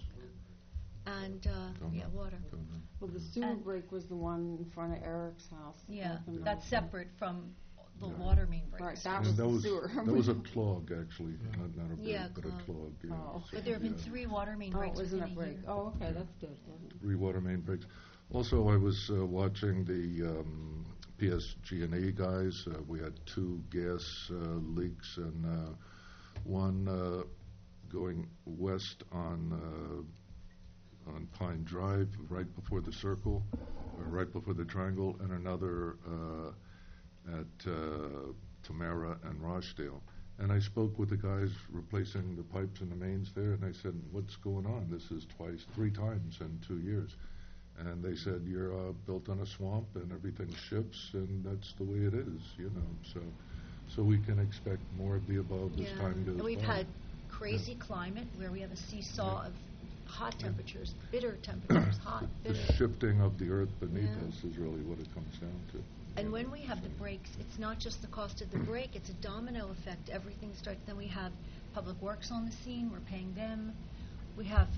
A: And, uh,
E: Don't
A: yeah,
E: know.
A: water.
E: Don't know.
H: Well, the sewer
A: And-
H: break was the one in front of Eric's house.
A: Yeah,
H: up in
A: that's
H: the-
A: separate from the
E: Yeah.
A: water main breaks.
H: Right, that
E: And
H: was
E: that
H: the
E: was,
H: sewer.
E: that was a clog, actually,
J: Yeah.
E: not, not a break,
A: Yeah,
E: but a
A: clog.
E: clog, yeah.
H: Oh.
E: so,
A: But there have been
E: yeah.
A: three water main
H: Oh,
A: breaks
H: it wasn't
A: within
H: a
A: a
H: break.
A: year.
H: Oh, okay, that's good.
E: Three water main breaks. Also, I was uh, watching the um, P S G and E guys. Uh, we had two gas uh, leaks, and uh, one uh, going west on uh, on Pine Drive, right before the circle, or right before the triangle, and another uh, at uh, Tamara and Rochdale. And I spoke with the guys replacing the pipes and the mains there, and I said, "What's going on? This is twice, three times in two years." And they said, "You're uh, built on a swamp, and everything ships, and that's the way it is, you know." So, so we can expect more of the above as
A: Yeah.
E: time goes
A: And we've
E: by.
A: had crazy climate where we have a seesaw of hot temperatures, bitter temperatures, hot,
E: The
A: bitter.
E: shifting of the earth beneath
A: Yeah.
E: us is really what it comes down to.
A: And
E: you
A: when
E: know,
A: we have the
E: so.
A: breaks, it's not just the cost of the break, it's a domino effect. Everything starts, then we have Public Works on the scene, we're paying them. We have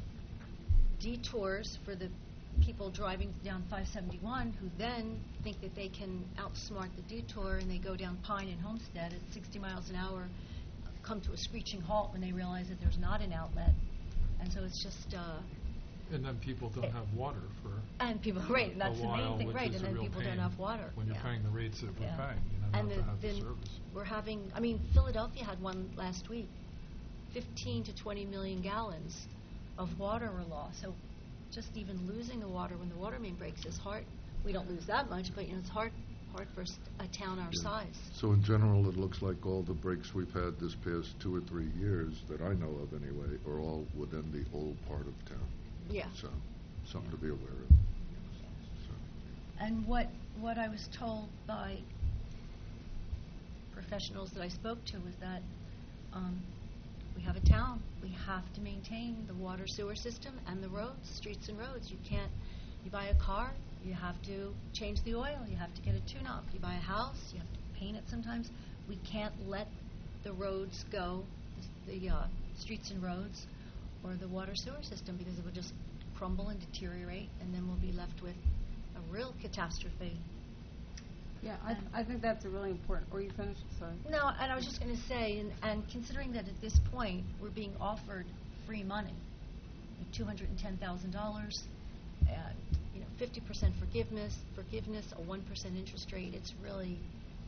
A: detours for the people driving down five seventy-one who then think that they can outsmart the detour, and they go down Pine and Homestead at sixty miles an hour, come to a screeching halt when they realize that there's not an outlet. And so it's just, uh,
C: And then people don't
A: It-
C: have water for
A: And people, right, and
C: a
A: that's the
C: while,
A: main thing,
C: which
A: right,
C: is
A: and
C: a
A: then
C: real
A: people don't
C: pain
A: have water.
C: when you're
A: yeah.
C: paying the rates that we're
A: Yeah.
C: paying, you know,
A: And
C: not to
A: the-
C: have the
A: then
C: service.
A: we're having, I mean, Philadelphia had one last week, fifteen to twenty million gallons of water were lost. So just even losing the water when the water main breaks is hard. We don't lose that much, but you know, it's hard, hard for s- a town our
E: Yeah.
A: size.
E: So in general, it looks like all the breaks we've had this past two or three years, that I know of anyway, are all within the old part of town.
A: Yeah.
E: So, something to be aware of. So,
A: And what, what I was told by professionals that I spoke to was that um, we have a town. We have to maintain the water sewer system and the roads, streets and roads. You can't, you buy a car, you have to change the oil, you have to get a tune-up. You buy a house, you have to paint it sometimes. We can't let the roads go, the uh, streets and roads, or the water sewer system, because it will just crumble and deteriorate, and then we'll be left with a real catastrophe.
H: Yeah, I, th- I think that's a really important, or you finished, sorry.
A: No, and I was just going to say, and, and considering that at this point we're being offered free money, two hundred ten thousand dollars, uh, you know, fifty percent forgiveness, forgiveness, a one percent interest rate. It's really,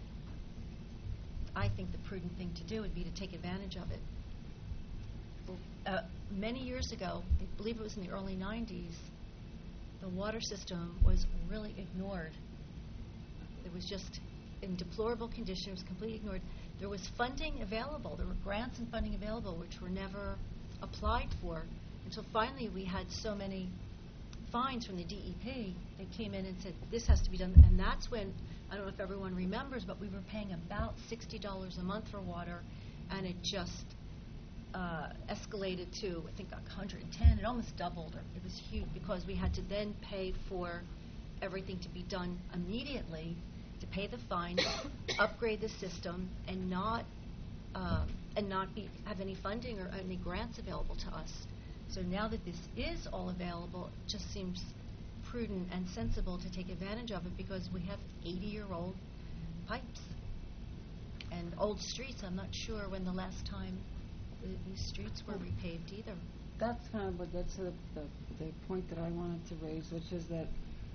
A: I think, the prudent thing to do would be to take advantage of it. Uh, many years ago, I believe it was in the early nineties, the water system was really ignored. It was just in deplorable condition. It was completely ignored. There was funding available. There were grants and funding available, which were never applied for until finally we had so many fines from the D E P. They came in and said, this has to be done. And that's when, I don't know if everyone remembers, but we were paying about sixty dollars a month for water, and it just uh, escalated to, I think, one hundred ten. It almost doubled. It was huge because we had to then pay for everything to be done immediately, to pay the fine, upgrade the system, and not um, and not be have any funding or any grants available to us. So now that this is all available, it just seems prudent and sensible to take advantage of it because we have eighty-year-old pipes and old streets. I'm not sure when the last time the, these streets were repaved either.
H: That's kind of what gets to the, the, the point that I wanted to raise, which is that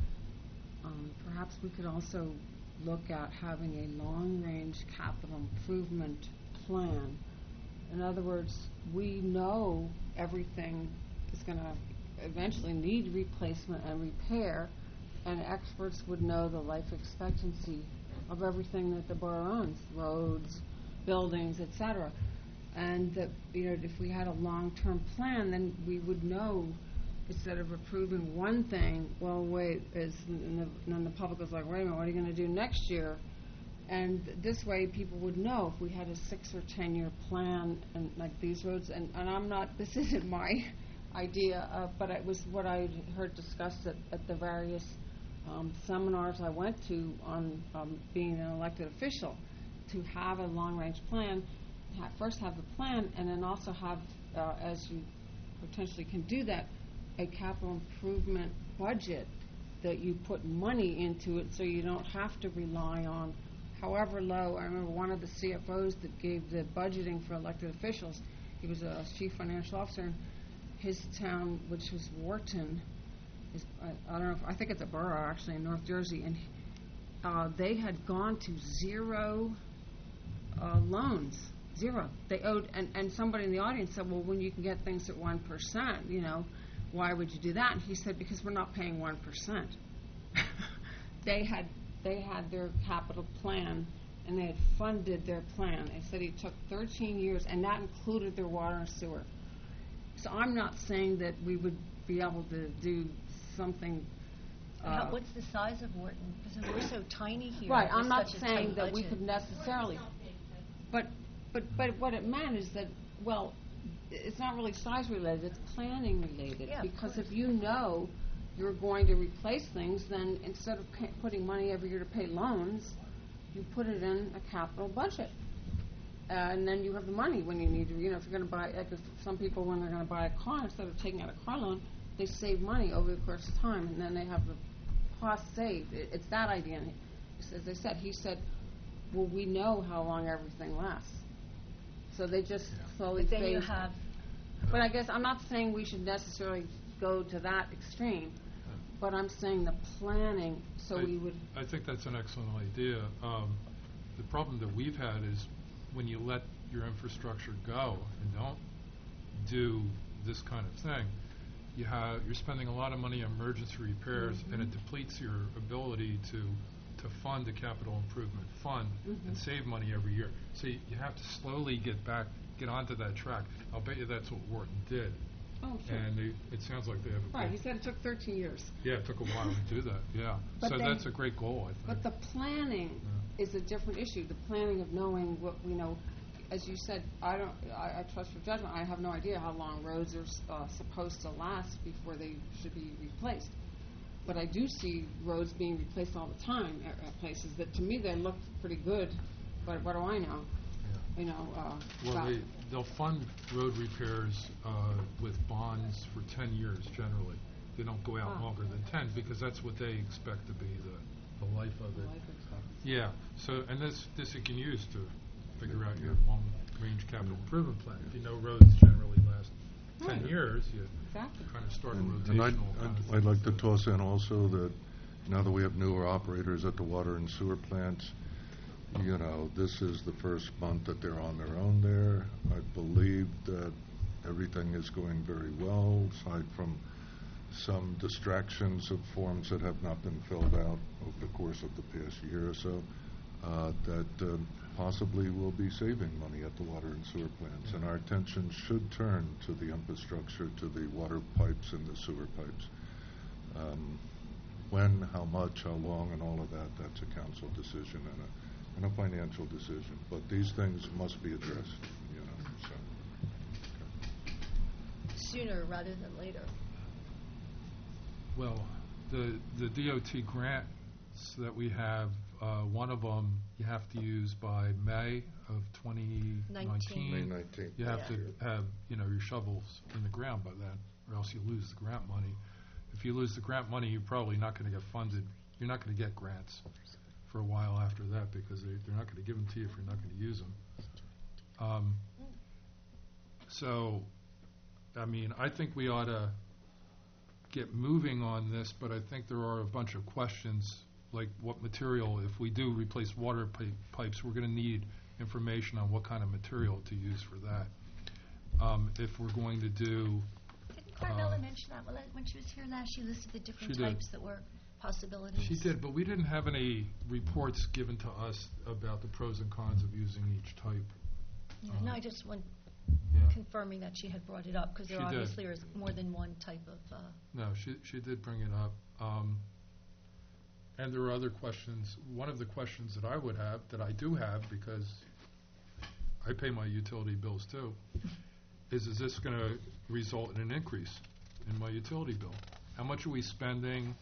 H: um, perhaps we could also look at having a long-range capital improvement plan. In other words, we know everything is going to eventually need replacement and repair, and experts would know the life expectancy of everything that the borough owns, roads, buildings, et cetera. And that, you know, if we had a long-term plan, then we would know, instead of approving one thing, well, wait, is, and, the, and then the public was like, wait a minute, what are you going to do next year? And this way, people would know if we had a six or ten-year plan, and like these roads. And, and I'm not, this isn't my idea, uh, but it was what I heard discussed at, at the various um, seminars I went to on um, being an elected official, to have a long-range plan. Ha- first have the plan, and then also have, uh, as you potentially can do that, a capital improvement budget that you put money into it, so you don't have to rely on however low. I remember one of the C F Os that gave the budgeting for elected officials. He was a chief financial officer in his town, which was Wharton. Is, I, I don't know. If, I think it's a borough actually in North Jersey, and uh, they had gone to zero uh, loans. Zero. They owed, and, and somebody in the audience said, well, when you can get things at one percent, you know, why would you do that? And he said, because we're not paying one percent. They had they had their capital plan, and they had funded their plan. They said it took thirteen years, and that included their water and sewer. So I'm not saying that we would be able to do something. Uh,
A: How, what's the size of Wharton? Because we're so tiny here.
H: Right,
A: with
H: I'm not
A: such a
H: saying
A: tight
H: that we
A: budget.
H: could necessarily, but, but, but what it meant is that, well, it's not really size related, it's planning related.
A: Yeah, of
H: Because
A: course.
H: if you know you're going to replace things, then instead of pay, putting money every year to pay loans, you put it in a capital budget. Uh, and then you have the money when you need to, you know, if you're going to buy, like if some people, when they're going to buy a car, instead of taking out a car loan, they save money over the course of time, and then they have the cost saved. It, it's that idea. And he, as I said, he said, well, we know how long everything lasts. So they just slowly
A: But then
H: phase.
A: you have,
H: But I guess I'm not saying we should necessarily go to that extreme, but I'm saying the planning, so
C: I-
H: we would,
C: I think that's an excellent idea. Um, The problem that we've had is when you let your infrastructure go and don't do this kind of thing, you have, you're spending a lot of money on emergency repairs, and it depletes your ability to, to fund the capital improvement fund and save money every year. So you you have to slowly get back, get onto that track. I'll bet you that's what Wharton did.
H: oh, sure.
C: And they, it sounds like they have a
H: Right, he
C: good,
H: said it took thirteen years.
C: yeah, it took a while to do that, yeah.
H: But
C: So
H: then-
C: that's a great goal, I
H: But
C: think.
H: the planning is a different issue, the planning of knowing what, you know, as you said, I don't, I, I trust your judgment, I have no idea how long roads are s- uh, supposed to last before they should be replaced. But I do see roads being replaced all the time at, at places that, to me, they look pretty good, but what do I know?
C: Yeah.
H: You know, uh,
C: Well,
H: about-
C: they, they'll fund road repairs uh, with bonds for ten years generally. They don't go out
H: Ah.
C: longer than ten, because that's what they expect to be the, the life of it.
H: life expectancy.
C: Yeah, so, and this, this you can use to figure out your long-range capital improvement plan. If you know roads generally last ten
H: Right.
C: years, you
H: Exactly.
C: kind of start a
E: And and I'd,
C: rotational kind of
E: I'd- I'd like to
C: thing.
E: toss in also that now that we have newer operators at the water and sewer plants, you know, this is the first month that they're on their own there. I believe that everything is going very well, aside from some distractions of forms that have not been filled out over the course of the past year or so, uh, that um, possibly will be saving money at the water and sewer plants. And our attention should turn to the infrastructure, to the water pipes and the sewer pipes. Um, When, how much, how long, and all of that, that's a council decision and a, and a financial decision. But these things must be addressed, you know, so.
A: Sooner rather than later.
C: Well, the, the D O T grants that we have, uh, one of them you have to use by May of twenty nineteen.
E: May nineteenth.
C: You have
A: Yeah.
C: to have, you know, your shovels in the ground by then, or else you lose the grant money. If you lose the grant money, you're probably not going to get funded, you're not going to get grants for a while after that, because they, they're not going to give them to you if you're not going to use them. Um, so, I mean, I think we ought to get moving on this, but I think there are a bunch of questions, like what material, if we do replace water pi- pipes, we're going to need information on what kind of material to use for that. Um, if we're going to do,
A: Didn't Carmella
C: Uh,
A: mention that well, when she was here last? She listed the different
C: She did.
A: types that were possibilities.
C: she did, but we didn't have any reports given to us about the pros and cons of using each type.
A: Yeah, no, I just want
C: Yeah.
A: confirming that she had brought it up, because there
C: She did.
A: obviously is more than one type of, uh,
C: No, she, she did bring it up. Um, and there are other questions. One of the questions that I would have, that I do have, because I pay my utility bills too, is, is this going to result in an increase in my utility bill? How much are we spending?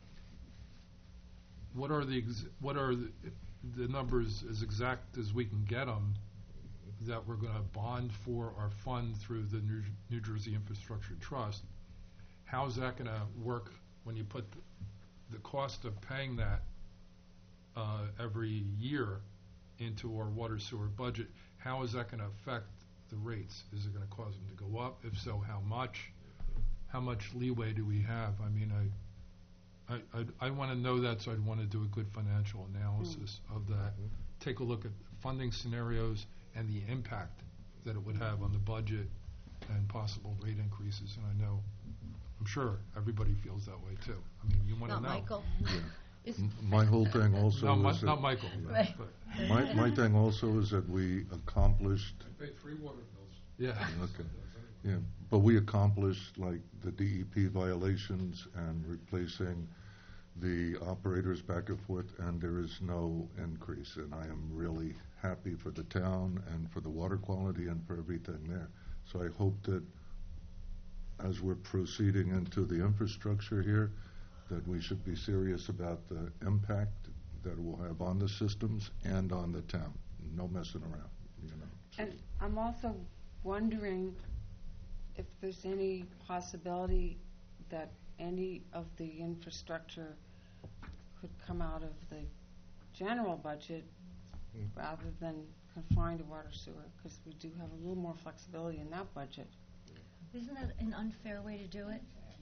C: What are the, ex- what are the, the numbers as exact as we can get them that we're going to bond for our fund through the New, New Jersey Infrastructure Trust? How's that going to work when you put the, the cost of paying that uh, every year into our water sewer budget? How is that going to affect the rates? Is it going to cause them to go up? If so, how much? How much leeway do we have? I mean, I, I, I'd- I want to know that, so I'd want to do a good financial analysis of that. Take a look at funding scenarios and the impact that it would have on the budget and possible rate increases. And I know, I'm sure everybody feels that way too. I mean, you want to
A: not
C: know.
A: Michael. Is-
E: M- My whole thing also
C: No, Mi-
E: is
C: not
E: that,
C: Michael.
A: Right.
C: but-
E: my, my thing also is that we accomplished,
C: I pay three water bills. Yeah.
E: okay, yeah, but we accomplished like the D E P violations and replacing the operators back and forth, and there is no increase. And I am really happy for the town and for the water quality and for everything there. So I hope that as we're proceeding into the infrastructure here, that we should be serious about the impact that it will have on the systems and on the town. No messing around, you know.
H: And I'm also wondering if there's any possibility that any of the infrastructure could come out of the general budget rather than confined to water sewer, because we do have a little more flexibility in that budget.
A: Isn't that an unfair way to do it?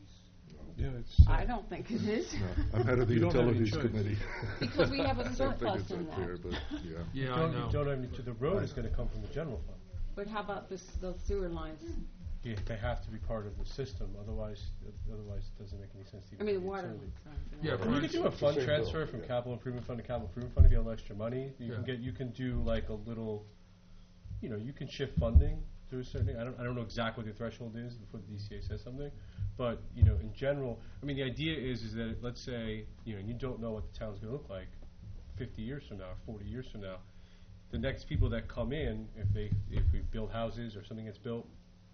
F: Yeah, it's. uh,
H: I don't think it is.
E: No, I'm head of the
F: You don't have any
E: Utilities
F: choice.
E: Committee.
H: Because we have a
E: I think
H: surplus
E: it's
H: in
E: up
H: that.
E: there, but, yeah.
C: Yeah, I
F: Don't-
C: know.
F: You don't have any, the road is gonna come from the general fund.
H: But how about this, those sewer lines?
F: Yeah, they have to be part of the system, otherwise, otherwise it doesn't make any sense to
H: I
F: even
H: mean,
F: be
H: the water.
F: utility.
C: Yeah, for
F: You could do a
C: instance-
F: fund
E: Same
F: transfer
E: bill,
F: from
E: yeah.
F: capital improvement fund to capital improvement fund if you have extra money. You can
C: Yeah.
F: get, you can do like a little, you know, you can shift funding to a certain, I don't, I don't know exactly what the threshold is before the D C A says something, but, you know, in general, I mean, the idea is, is that, let's say, you know, you don't know what the town's gonna look like fifty years from now, forty years from now. The next people that come in, if they, if we build houses or something gets built,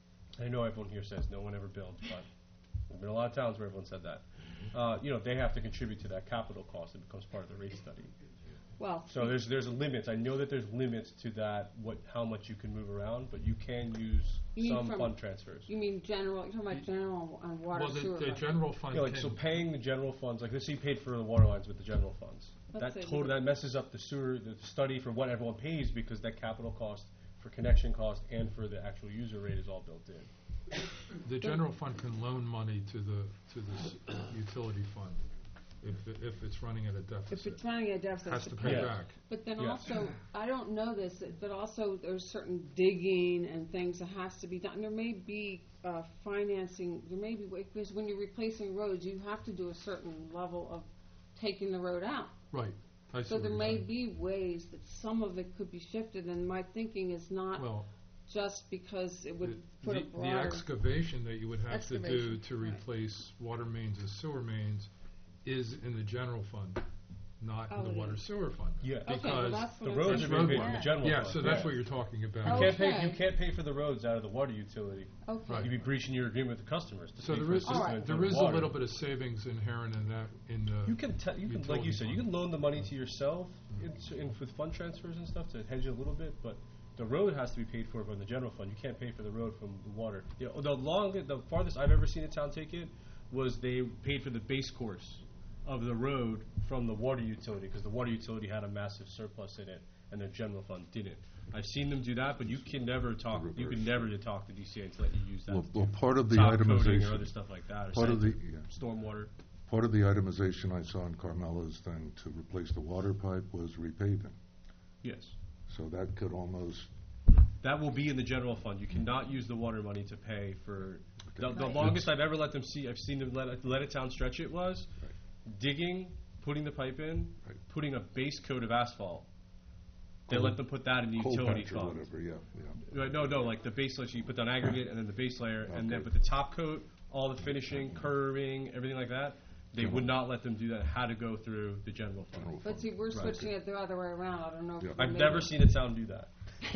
F: I know everyone here says no one ever builds, but there's been a lot of towns where everyone said that. Uh, you know, they have to contribute to that capital cost. It becomes part of the rate study.
H: Well,
F: So there's there's limits. I know that there's limits to that, what how much you can move around, but you can use
H: You mean
F: some
H: from-
F: fund transfers.
H: you mean general, you're talking about general on water
C: Well,
H: sewer.
C: the, the
H: fund.
C: general fund
F: You know, like so
C: can,
F: paying the general funds, like let's say you paid for the water lines with the general funds.
H: Let's
F: That
H: say
F: total
H: we-
F: that messes up the sewer the study for what everyone pays because that capital cost for connection cost and for the actual user rate is all built in.
C: the general fund can loan money to the, to the s- uh, utility fund if, it- if it's running at a
H: If
C: deficit.
H: it's running a deficit.
C: Has
H: it's
C: to
H: a
C: pay
F: Yeah.
C: back.
H: But then
F: Yeah.
H: also, I don't know this, but also there's certain digging and things that has to be done. There may be uh, financing, there may be, wa- because when you're replacing roads, you have to do a certain level of taking the road out.
C: Right. I see
H: So
C: what
H: there
C: you're
H: may
C: saying.
H: be ways that some of it could be shifted, and my thinking is not
C: Well,
H: just because it
C: the,
H: would put a
C: the- the
H: broader.
C: excavation that you would have to do
H: Excavation,
C: to
H: right.
C: replace water mains and sewer mains is in the general fund, not
H: Oh,
C: in the
H: it
C: water
H: is.
C: sewer fund.
F: Yeah.
H: Okay, well,
C: Because
H: that's
F: The
H: what I'm
F: roads
H: saying.
F: are being paid
C: road
F: from the
C: work.
F: general
C: Yeah,
F: fund.
C: so that's
F: Yeah.
C: what you're talking
F: You
C: about.
F: can't pay
H: Okay.
F: you can't pay for the roads out of the water utility.
H: Okay.
C: Right.
F: You'd be breaching your agreement with the customers. To
C: So
F: pay
C: there
F: for
C: is,
F: the system
H: Alright.
F: and for
C: there
F: the
C: is a
F: water.
C: little bit of savings inherent in that, in the.
F: You can, te- you can, like you
C: utility
F: said, you
C: fund.
F: can loan the money to yourself in, s- in with fund transfers and stuff to hedge it a little bit, but the road has to be paid for from the general fund. You can't pay for the road from the water. You know, the longest, the farthest I've ever seen a town take it was they paid for the base course of the road from the water utility because the water utility had a massive surplus in it and the general fund didn't. I've seen them do that, but you can never talk. You can
E: reverse.
F: never talk to D C A to let you use that.
E: Well,
F: to
E: well,
F: do
E: part of the
F: top coating or
E: itemization,
F: other stuff like that, or
E: part of the,
F: sanit-
E: yeah.
F: stormwater.
E: Part of the itemization I saw in Carmela's thing to replace the water pipe was repaving.
F: Yes.
E: So that could almost,
F: That will be in the general fund. You cannot use the water money to pay for, the, the
H: Right.
F: longest I've ever let them see, I've seen them let, a- let a town stretch it was digging, putting the pipe in,
E: Right.
F: putting a base coat of asphalt. They
E: Cold-
F: let them put that in the
E: cold
F: utility
E: patch or
F: fund.
E: whatever, yeah, yeah.
F: Right, no, no, like the base, like you put down aggregate and then the base layer, and then
E: Okay.
F: with the top coat, all the finishing, curving, everything like that, they would not let them do that. It had to go through the general fund.
E: General
H: But
E: fund.
H: see, we're
F: Right.
H: switching it the other way around. I don't know if.
E: Yeah.
H: we
F: I've
H: made
F: never
H: it.
F: seen a town do that.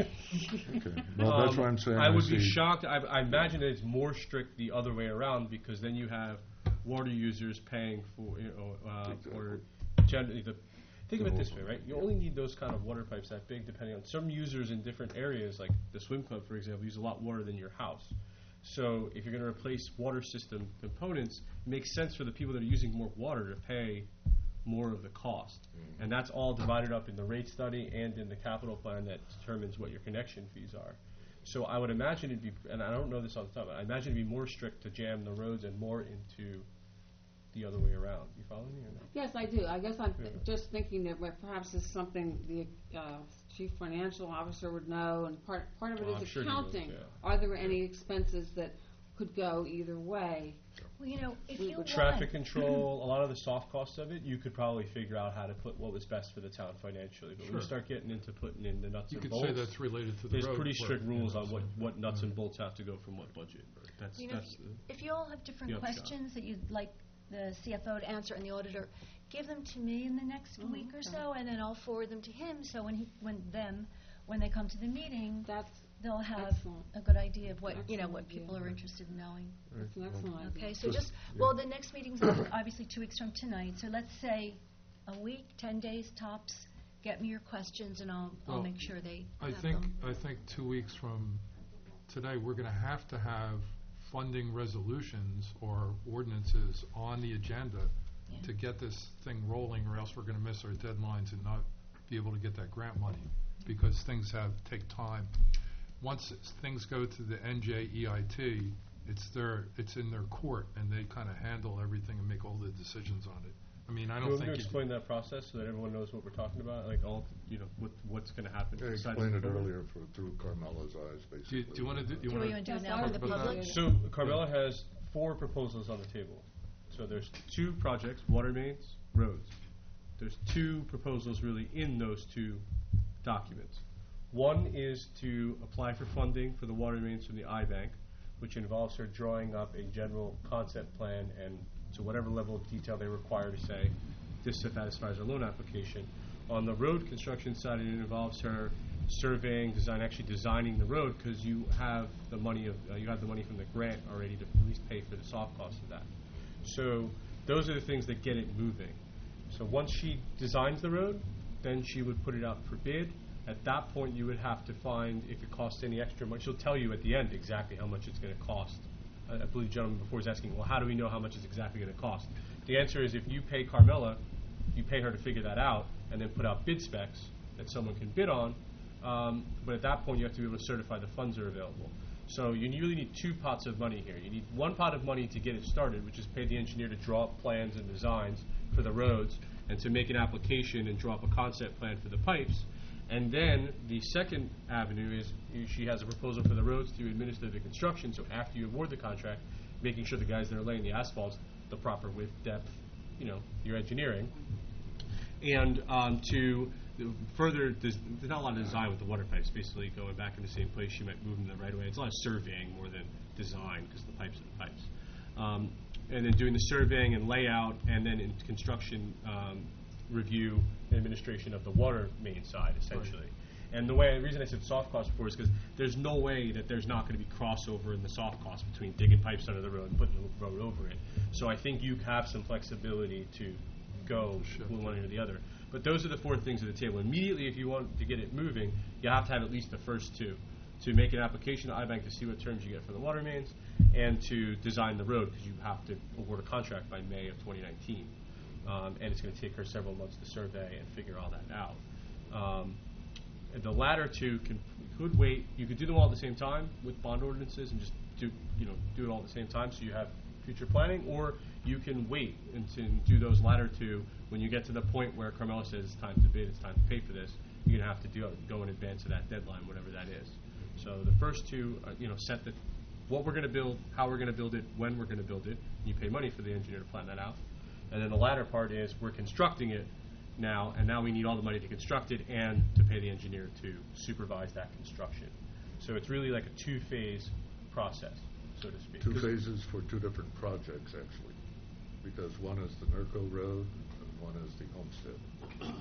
E: Okay, well, that's
F: Um,
E: what I'm saying.
F: I would be
E: see-
F: shocked. I, I imagine that it's more strict the other way around because then you have water users paying for, you know, uh, for generally the. Think of it this way, right? You only need those kind of water pipes that big, depending on some users in different areas, like the swim club, for example, use a lot water than your house. So if you're going to replace water system components, it makes sense for the people that are using more water to pay more of the cost. And that's all divided up in the rate study and in the capital plan that determines what your connection fees are. So I would imagine it'd be, and I don't know this off the top, but I imagine it'd be more strict to jam the roads and more into the other way around. You follow me or not?
H: Yes, I do. I guess I'm
F: Yeah.
H: just thinking that well, perhaps it's something the uh, chief financial officer would know, and part part of it
F: Well,
H: is
F: I'm sure he would,
H: accounting.
F: yeah.
H: Are there any expenses that could go either way?
A: Well, you know, if
H: We-
A: you
H: with
F: Traffic
A: want,
F: control, a lot of the soft costs of it, you could probably figure out how to put what was best for the town financially. But when you
C: Sure.
F: start getting into putting in the nuts
C: You
F: and
C: could
F: bolts,
C: say that's related to the
F: there's
C: road
F: pretty
C: work,
F: strict
C: you
F: rules
C: know,
F: on what,
C: so-
F: what nuts and
C: Right.
F: bolts have to go from what budget. That's,
A: you know,
F: that's
A: if,
F: the,
A: if you all have different
F: the upshot.
A: questions that you'd like the C F O to answer and the auditor, give them to me in the next
H: Oh,
A: week or
H: okay.
A: so, and then I'll forward them to him. So when he, when them, when they come to the meeting,
H: That's
A: they'll have
H: excellent.
A: a good idea of what you know
H: Excellent
A: what
H: idea.
A: people are interested in knowing.
H: That's an excellent idea.
A: Okay, so
E: Just-
A: just well, the next meeting's obviously two weeks from tonight. So let's say a week, ten days tops. Get me your questions, and I'll I'll
C: Well,
A: make sure they.
C: I
A: have
C: think,
A: them.
C: I think two weeks from today, we're gonna have to have funding resolutions or ordinances on the agenda
A: Yeah.
C: to get this thing rolling, or else we're gonna miss our deadlines and not be able to get that grant money, because things have, take time. Once s- things go to the N J E I T, it's their, it's in their court, and they kind of handle everything and make all the decisions on it. I mean, I
F: Do
C: don't
F: you want me
C: think.
F: to
C: you-
F: explain that process so that everyone knows what we're talking about? Like all, you know, what, what's gonna happen?
E: I
F: besides
E: explained it
F: the program?
E: earlier for, through Carmela's eyes,
C: Do
E: basically.
C: you, do you want to, do you
A: Do
C: want
A: we
C: to?
A: want to do it
H: Yes,
A: now
H: I
A: for
H: would
A: the
C: talk about
A: public?
C: that.
F: So Carmela has four proposals on the table. So there's two projects, water mains, roads. There's two proposals really in those two documents. One is to apply for funding for the water mains from the I bank, which involves her drawing up a general concept plan and to whatever level of detail they require to say this satisfies our loan application. On the road construction side, it involves her surveying, design, actually designing the road, because you have the money of uh, you have the money from the grant already to at least pay for the soft cost of that. So those are the things that get it moving. So once she designs the road, then she would put it out for bid. At that point, you would have to find if it costs any extra money. She'll tell you at the end exactly how much it's going to cost. I, I believe the gentleman before is asking, well, how do we know how much it's exactly going to cost? The answer is if you pay Carmela, you pay her to figure that out and then put out bid specs that someone can bid on. Um, but at that point, you have to be able to certify the funds are available. So you really need two pots of money here. You need one pot of money to get it started, which is pay the engineer to draw up plans and designs for the roads and to make an application and draw up a concept plan for the pipes. And then the second avenue is you- she has a proposal for the roads to administer the construction. So after you award the contract, making sure the guys that are laying the asphalt, the proper width, depth, you know, your engineering. And um, to further, there's, there's not a lot of design with the water pipes. Basically, going back in the same place, you might move them the right way. It's a lot of surveying more than design because the pipes are the pipes. Um, and then doing the surveying and layout, and then in construction um, review and administration of the water main side, essentially. And the way, the reason I said soft cost before is because there's no way that there's not going to be crossover in the soft cost between digging pipes under the road and putting the road over it. So I think you have some flexibility to go
C: Sure.
F: with one or the other. But those are the four things at the table. Immediately, if you want to get it moving, you have to have at least the first two. To make an application to I bank to see what terms you get for the water mains, and to design the road, because you have to award a contract by May of twenty nineteen. Um, and it's going to take her several months to survey and figure all that out. Um, the latter two can, could wait. You could do them all at the same time with bond ordinances and just do, you know, do it all at the same time so you have future planning, or you can wait and to do those latter two. When you get to the point where Carmela says it's time to bid, it's time to pay for this, you're going to have to do, go in advance of that deadline, whatever that is. So the first two, uh, you know, set the, what we're going to build, how we're going to build it, when we're going to build it. You pay money for the engineer to plan that out. And then the latter part is we're constructing it now, and now we need all the money to construct it and to pay the engineer to supervise that construction. So it's really like a two-phase process, so to speak.
E: Two
F: 'Cause-
E: phases for two different projects, actually, because one is the Nerco Road and one is the Homestead.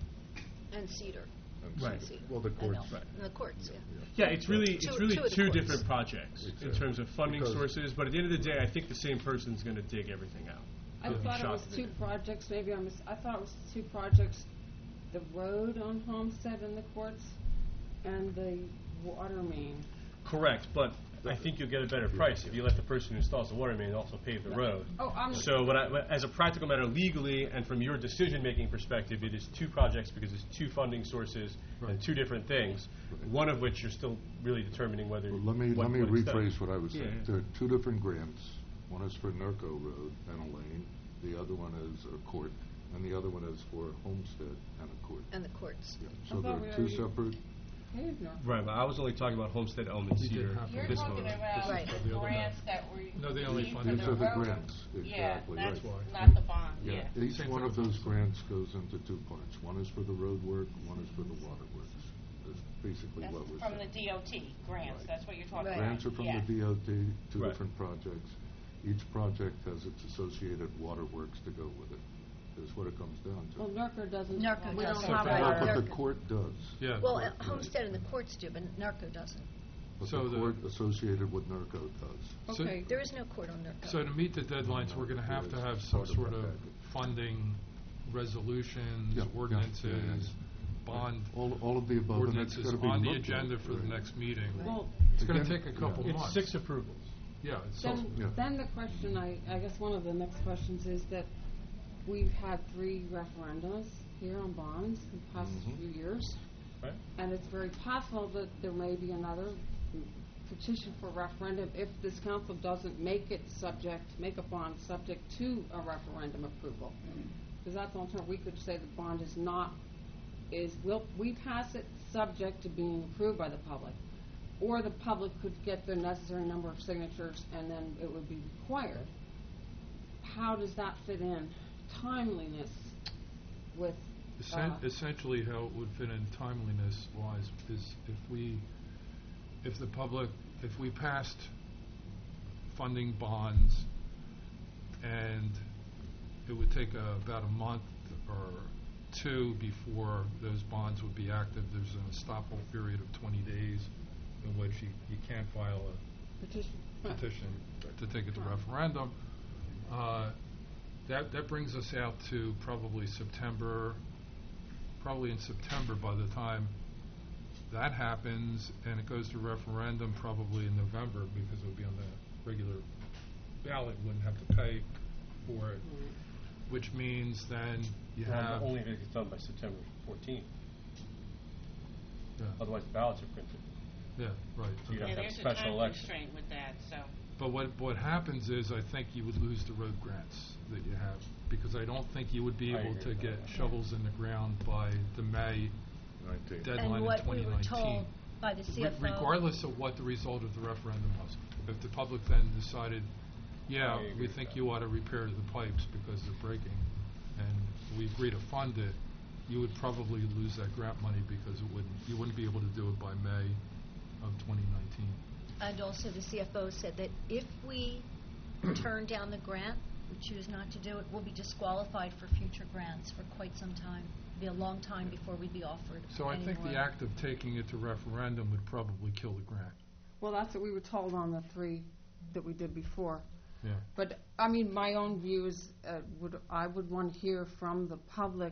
A: And Cedar.
E: And
F: Right.
E: Cedar. Well, the
A: And
E: courts.
A: Elm. And the courts, yeah.
F: Yeah, it's really,
A: Two-
F: it's really
A: two of the
F: two
A: courts.
F: different projects in
E: Exactly.
F: terms of funding
E: Because-
F: sources, but at the end of the day, I think the same person's going to dig everything out.
H: I
F: I'd be
H: thought it was
F: shocked if
H: two
F: they didn't.
H: projects, maybe I mis- I thought it was two projects, the road on Homestead and the courts, and the water main.
F: Correct, but I think you'll get a better price if you let the person who installs the water main also pave the road.
H: Oh, I'm,
F: So what I, what- as a practical matter, legally and from your decision-making perspective, it is two projects because it's two funding sources and
C: Right.
F: two different things, one of which you're still really determining whether.
E: Well, let me,
F: what-
E: let me
F: what it's done.
E: rephrase what I was
F: Yeah,
E: saying.
F: yeah.
E: There are two different grants. One is for Nerco Road and a lane, the other one is a court, and the other one is for Homestead and a court.
A: And the courts.
E: Yeah,
H: I
E: So there
H: thought we
E: are two
H: already-
E: separate,
H: paved North.
F: Right, but I was only talking about Homestead, Elm, and
C: We did
F: Cedar.
C: half of
B: You're
C: it.
F: this
B: talking
F: month.
B: about
A: Right.
C: The
B: the
C: other
B: grants
C: one.
B: that were.
C: No, they only
B: used
C: funded
B: for
E: these
B: the
E: are the
B: road.
E: grants,
B: Yeah,
E: exactly,
B: that's
C: That's why.
B: not the bond,
E: yeah,
B: yeah.
E: each
C: Same
E: one
C: for
E: of
C: the
E: those
C: Homestead.
E: grants goes into two parts. One is for the road work, one is for the water works. That's basically
B: That's
E: what we're
B: from the
E: saying.
B: D O T grants,
E: Right.
B: that's what you're talking
A: Right.
B: about.
E: Grants are from
B: Yeah.
E: the D O T, two
F: Right.
E: different projects. Each project has its associated water works to go with it, is what it comes down to.
H: Well, Nerco doesn't.
A: Narco
H: we
A: doesn't.
H: don't have
A: Right.
H: our-
E: But the
A: Nerco.
E: court does.
C: Yeah.
A: Well,
C: court-
A: uh, Homestead and the courts do, but Narco doesn't.
E: But
C: So
E: the
C: the-
E: court associated with Nerco does.
C: So-
H: Okay.
A: There is no court on Narco.
C: So to meet the deadlines, we're going to have to have some
E: Part of
C: sort
E: that
C: of
E: package.
C: funding resolutions,
E: Yeah, yeah, yeah,
C: ordinances,
E: yeah.
C: bond
E: All, all of the above, and it's
C: ordinances
E: gotta be
C: on the
E: looked at,
C: agenda for the
E: right.
C: next meeting.
H: Well,
C: It's going to
E: Again,
C: take a couple
E: yeah.
F: It's
C: months.
F: six approvals.
C: Yeah, it's so,
H: then,
E: Yeah.
H: then the question, I, I guess one of the next questions is that we've had three referendums here on bonds in the past
E: Mhm.
H: few years.
F: Right.
H: And it's very possible that there may be another petition for referendum if this council doesn't make it subject, make a bond subject to a referendum approval. Because that's the alternative. We could say the bond is not, is, will, we pass it subject to being approved by the public. Or the public could get the necessary number of signatures and then it would be required. How does that fit in? Timeliness with,
C: Essen-
H: uh,
C: Essentially, how it would fit in timeliness-wise is if we, if the public, if we passed funding bonds and it would take uh, about a month or two before those bonds would be active, there's an estoppel period of twenty days in which you, you can't file a
H: petition.
C: petition to take it to referendum. Uh, that that brings us out to probably September, probably in September by the time that happens, and it goes to referendum probably in November because it would be on the regular ballot, wouldn't have to pay for it, which means then you
F: Well,
C: have...
F: only if it gets done by September fourteenth.
C: Yeah,
F: Otherwise, the ballots are printed.
C: yeah, right.
F: So you'd
B: Yeah,
F: have to have a
B: there's a
F: special
B: time
F: election.
B: constraint with that, so.
C: But what what happens is, I think you would lose the road grants that you have, because I don't think you would be
F: I
C: able
F: agree
C: to
F: with
C: get
F: that.
C: shovels in the ground by the May
E: nineteen.
C: deadline
A: And
C: in
A: what we
C: twenty
A: were
C: nineteen.
A: told by the C
C: Re-
A: F O.
C: Regardless of what the result of the referendum was. If the public then decided, yeah,
F: I agree
C: we
F: with
C: think
F: that.
C: you ought to repair the pipes because they're breaking, and we agree to fund it, you would probably lose that grant money because it wouldn't, you wouldn't be able to do it by May of twenty nineteen.
A: And also the C F O said that if we turn down the grant, we choose not to do it, we'll be disqualified for future grants for quite some time. It'll be a long time before we'd be offered
C: So I think the
A: anymore.
C: act of taking it to referendum would probably kill the grant.
H: Well, that's what we were told on the three that we did before.
C: Yeah.
H: But, I mean, my own view is, uh, would, I would want to hear from the public.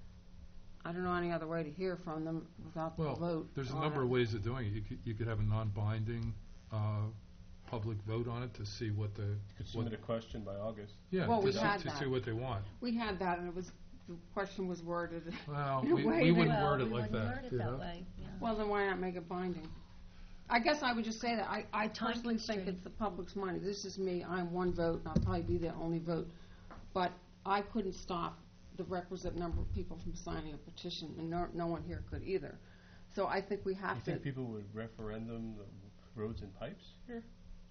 H: I don't know any other way to hear from them without the
C: Well,
H: vote.
C: there's a
H: on
C: number
H: it.
C: of ways of doing it. You could, you could have a non-binding, uh, public vote on it to see what the,
F: You could
C: what,
F: submit a question by August.
C: yeah,
H: Well,
C: to
H: we
C: see,
H: had
C: to
H: that.
C: see what they want.
H: We had that, and it was, the question was worded.
C: Well,
H: in a
C: we,
H: way
C: we
H: that-
C: wouldn't
A: Well,
C: word it
A: we
C: like
A: wouldn't
C: that.
A: word it
C: you
A: that
C: know?
A: way, yeah.
H: Well, then why not make it binding? I guess I would just say that I, I
A: Time
H: personally think
A: constraint.
H: it's the public's money. This is me. I'm one vote, and I'll probably be the only vote. But I couldn't stop the requisite number of people from signing a petition, and no, no one here could either. So I think we
F: You
H: have to,
F: think people would referendum the roads and pipes here?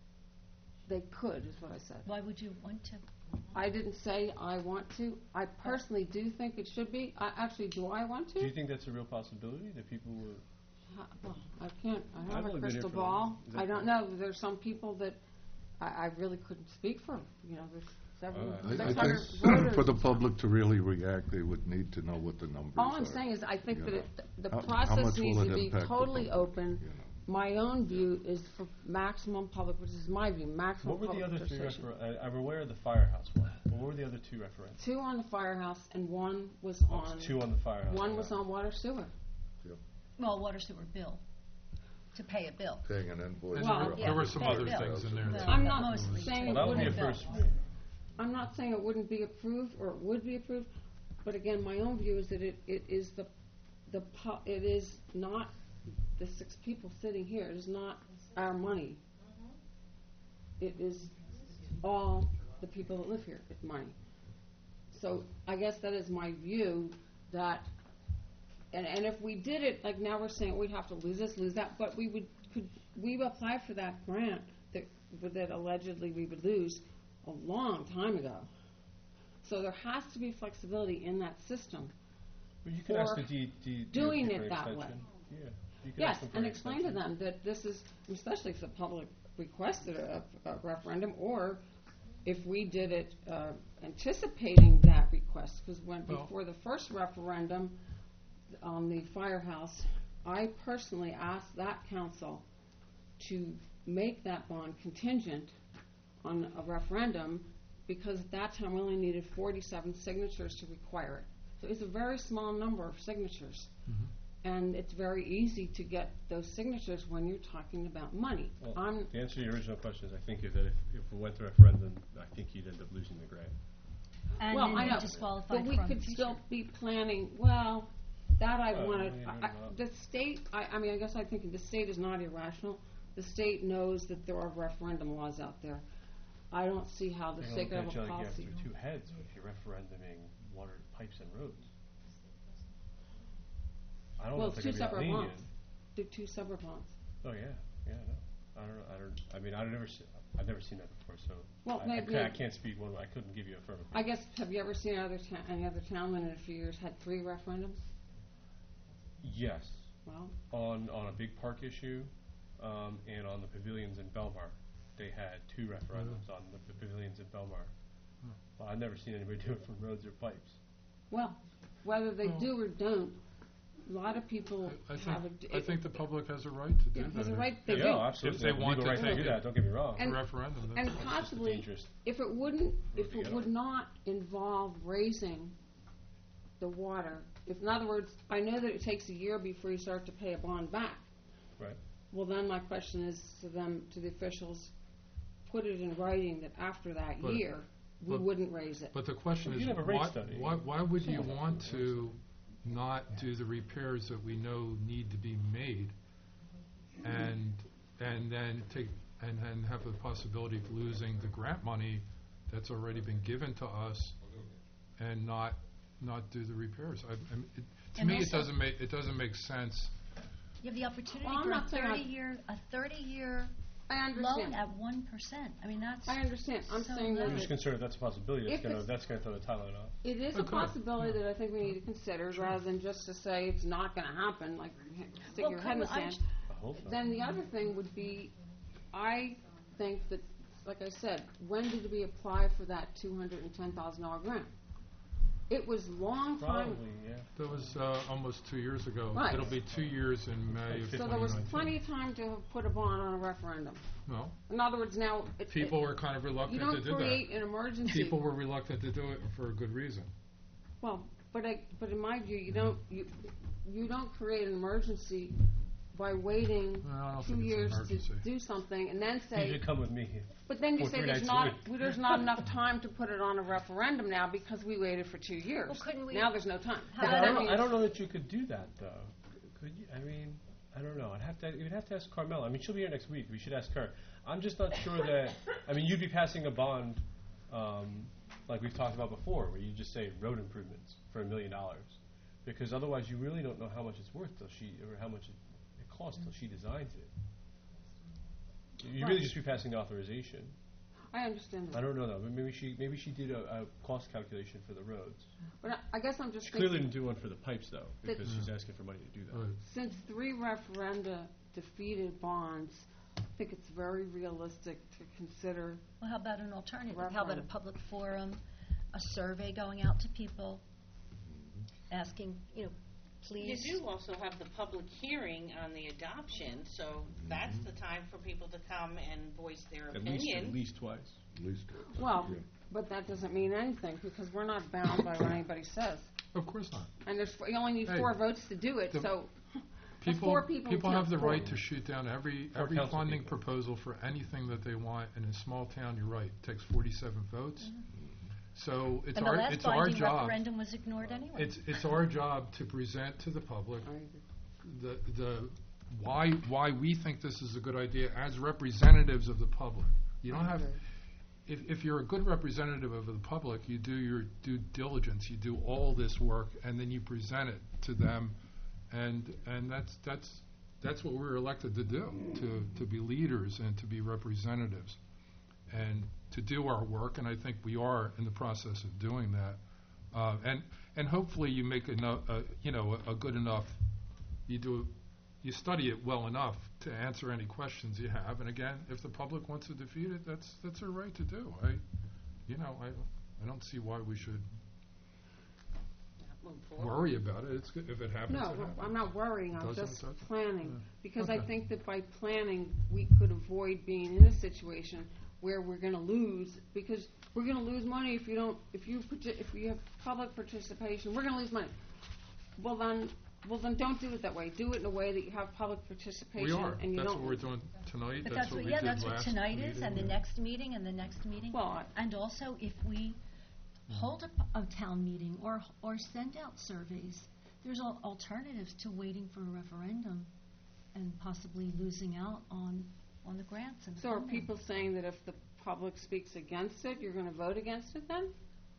H: they could, is what I said.
A: Why would you want to?
H: I didn't say I want to. I personally do think it should be. I, actually, do I want to?
F: Do you think that's a real possibility, that people would?
H: Ha- Well, I can't, I don't
F: I've
H: have a
F: only been here
H: crystal
F: for-
H: ball.
F: is that
H: I don't
F: correct?
H: know, there's some people that I, I really couldn't speak for, you know, there's seven,
F: Uh,
E: I-
H: six
E: I
H: hundred
E: think
H: voters.
E: for the public to really react, they would need to know what the numbers are.
H: All I'm saying is, I think
E: you
H: that
E: know.
H: it, the
E: How- how
H: process
E: much will
H: needs
E: it
H: to be
E: impact the
H: totally
E: public,
H: open.
E: you know?
H: My own view is for maximum public, which is my view, maximum
F: What were the
H: public
F: other three
H: participation.
F: refer, I, I'm aware of the firehouse one, but what were the other two referendums?
H: Two on the firehouse and one was
F: Oh,
H: on,
F: it's two on the firehouse.
H: one was
F: yeah.
H: on water sewer.
A: Well, water sewer bill, to pay a bill.
E: Paying an invoice.
C: And
H: Well,
C: there were,
A: yeah,
C: there were some
A: pay
C: other
A: bill.
C: things in there
A: Well,
C: too.
H: I'm not
A: mostly
H: saying
A: to
H: it
F: Well, that would be a
H: wouldn't
F: first.
H: I'm not saying it wouldn't be approved or it would be approved, but again, my own view is that it, it is the, the, pu- it is not the six people sitting here, it is not our money. It is all the people that live here, it's money. So I guess that is my view, that, and, and if we did it, like now we're saying we'd have to lose this, lose that, but we would, could, we applied for that grant that, that allegedly we would lose a long time ago. So there has to be flexibility in that system.
F: Well, you could ask
H: for
F: the D, D,
H: doing
F: D O T
H: it
F: for
H: that
F: extension.
H: way.
F: Yeah. You could
H: Yes,
F: ask them for
H: and
F: an
H: explain to
F: extension.
H: them that this is, especially if the public requested a, a referendum, or if we did it uh, anticipating that request, because when,
C: Well-
H: before the first referendum on the firehouse, I personally asked that council to make that bond contingent on a referendum, because at that time we only needed forty-seven signatures to require it. So it's a very small number of signatures.
C: Mhm.
H: And it's very easy to get those signatures when you're talking about money.
F: Well,
H: I'm,
F: the answer to your original question is, I think if that if, if we went to referendum, I think you'd end up losing the grant.
A: And
H: well,
A: then
H: I
A: you're
H: know,
A: disqualified
H: but we
A: from
H: could
A: future.
H: still be planning, well, that I
F: Well,
H: wanted,
F: you
H: I-
F: don't
H: I-
F: know.
H: the state, I, I mean, I guess I think the state is not irrational. the state knows that there are referendum laws out there. I don't see how the
F: They
H: state could
F: don't
H: have a
F: get you like
H: policy.
F: after two heads if you're referenduming water pipes and roads. I don't know
H: Well,
F: if
H: it's
F: they're
H: two
F: gonna be that
H: separate
F: lenient.
H: bonds. They're two separate bonds.
F: Oh, yeah, yeah, no. I don't know, I don't, I mean, I've never se- I've never seen that before, so
H: Well,
F: I, I
H: maybe-
F: ca- I can't speak one, I couldn't give you a firm opinion.
H: I guess, have you ever seen other ta- any other town that in a few years had three referendums?
F: Yes,
H: Well,
F: on, on a big park issue, um, and on the pavilions in Belmar. They had two referendums on the p- pavilions in Belmar. Well, I've never seen anybody do it for roads or pipes.
H: well, whether they
C: Well-
H: do or don't, a lot of people
C: I
H: have a.
C: think, I think the public has a right to do
H: Yeah,
C: that.
H: has a
C: If-
H: right- they
F: Yeah,
H: do.
F: no, absolutely.
C: If they
F: have a
C: want
F: legal
C: to
F: right to
C: take
F: do
C: it.
F: that, don't get me wrong.
C: A
H: And-
C: referendum,
H: And
C: that's,
F: just a
H: possibly,
F: dangerous
H: if it wouldn't, if
F: road to
H: it
F: get
H: would
F: on.
H: not involve raising the water, if, in other words, I know that it takes a year before you start to pay a bond back.
F: Right.
H: Well, then my question is to them, to the officials, put it in writing that after that
C: But-
H: year, we
C: but-
H: wouldn't raise it.
C: but the question
F: Well,
C: is,
F: you'd have a rate
C: why,
F: study.
C: why, why would you want to not do the repairs that we know need to be made, and, and then take, and then have the possibility of losing the grant money that's already been given to us, and not, not do the repairs? I, I mean, it, to
A: And
C: me, it
A: also-
C: doesn't make, it doesn't make sense.
A: You have the opportunity
H: Well, I'm
A: for a
H: not saying I-
A: thirty-year, a thirty-year
H: I
A: loan
H: understand.
A: at one percent. I mean, that's,
H: I understand. I'm
A: so
H: saying
A: low.
H: that
F: I'm just concerned if that's a possibility, that's
H: If
F: gonna,
H: it's-
F: that's gonna throw the timeline off.
H: it is a
C: Okay.
H: possibility that I think we need to consider, rather than just to say it's not gonna happen, like, stick
A: Well,
H: your head in the
A: couldn't I
H: sand.
A: j-
F: I hope not.
H: Then the other thing would be, I think that, like I said, when did we apply for that two hundred and ten thousand dollar grant? It was long time,
F: Probably, yeah.
C: That was, uh, almost two years ago.
H: Right.
C: It'll be two years in May of
H: so
C: twenty
H: there was
C: nineteen.
H: plenty of time to have put a bond on a referendum.
C: No,
H: In other words, now, it,
C: people
H: it,
C: were kind of
H: you
C: reluctant to
H: don't
C: do that.
H: create an emergency.
C: People were reluctant to do it for a good reason.
H: Well, but I, but in my view, you don't, you, you don't create an emergency by waiting
C: Well, I don't
H: two
C: think it's an
H: years to
C: emergency.
H: do something and then
F: You
H: say,
F: should come with me.
H: but then you
F: for
H: say
F: three
H: there's
F: nights a
H: not,
F: week.
H: well, there's not enough time to put it on a referendum now because we waited for two years.
A: Well, couldn't we-
H: Now there's no time.
A: How
F: But
A: about
F: I
H: That
F: don't,
H: means-
F: I don't know that you could do that, though. Could you? I mean, I don't know. I'd have to, you'd have to ask Carmela. I mean, she'll be here next week. We should ask her. I'm just not sure that, I mean, you'd be passing a bond, um, like we've talked about before, where you just say road improvements for a million dollars. Because otherwise you really don't know how much it's worth till she, or how much it, it costs till she designs it. You'd really
H: Right.
F: just be passing the authorization.
H: I understand
F: I
H: that.
F: don't know though, but maybe she, maybe she did a, a cost calculation for the roads.
H: But I, I guess I'm just
F: She clearly
H: thinking,
F: didn't do one for the pipes though,
H: That-
F: because she's asking for money to do that.
C: Right.
H: since three referenda defeated bonds, I think it's very realistic to consider,
A: well, how about an alternative? How about a
H: Referendum.
A: public forum, a survey going out to people, asking, you know,
B: You
A: please?
B: do also have the public hearing on the adoption, so that's the time for people to come and voice their
F: At least,
B: opinion.
F: at least twice.
E: At least,
H: well,
E: yeah.
H: but that doesn't mean anything because we're not bound by what anybody says.
C: Of course not.
H: And there's, you only need
C: Hey,
H: four votes to do it,
C: the-
H: so.
C: People,
H: four people
C: people
H: count
C: have the
H: four.
C: right to shoot down every,
F: Four
C: every
F: council
C: funding
F: people.
C: proposal for anything that they want. In a small town, you're right, it takes forty-seven votes. So it's
A: And the
C: our,
A: last
C: it's our
A: binding
C: job,
A: referendum was ignored anyway.
C: it's, it's our job to present to the public
H: I agree.
C: the, the, why, why we think this is a good idea as representatives of the public. You don't have, if, if you're a good representative of the public, you do your due diligence, you do all this work, and then you present it to them, and, and that's, that's, that's what we're elected to do, to, to be leaders and to be representatives, and to do our work, and I think we are in the process of doing that. Uh, and, and hopefully you make enough, uh, you know, a, a good enough, you do, you study it well enough to answer any questions you have. And again, if the public wants to defeat it, that's, that's their right to do. I, you know, I, I don't see why we should
B: Move forward.
C: worry about it. It's good, if it happens,
H: No,
C: it happens.
H: I'm not worrying, I'm
C: Doesn't
H: just
C: it?
H: planning.
C: Yeah.
H: Because I
C: Okay.
H: think that by planning, we could avoid being in a situation where we're gonna lose, because we're gonna lose money if you don't, if you, parti- if you have public participation, we're gonna lose money. Well then, well then, don't do it that way. Do it in a way that you have public participation
C: We are.
H: and you
C: That's
H: don't.
C: what we're doing tonight.
A: But
C: That's
A: that's
C: what
A: what,
C: we
A: yeah,
C: did
A: that's what
C: last
A: tonight is,
C: meeting.
A: and the next meeting, and the next meeting.
H: Well, I-
A: And also, if we hold a, p- a town meeting or, or send out surveys, there's al- alternatives to waiting for a referendum and possibly losing out on
K: on the grants and the
H: So are
K: funding.
H: people saying that if the public speaks against it, you're going to vote against it then?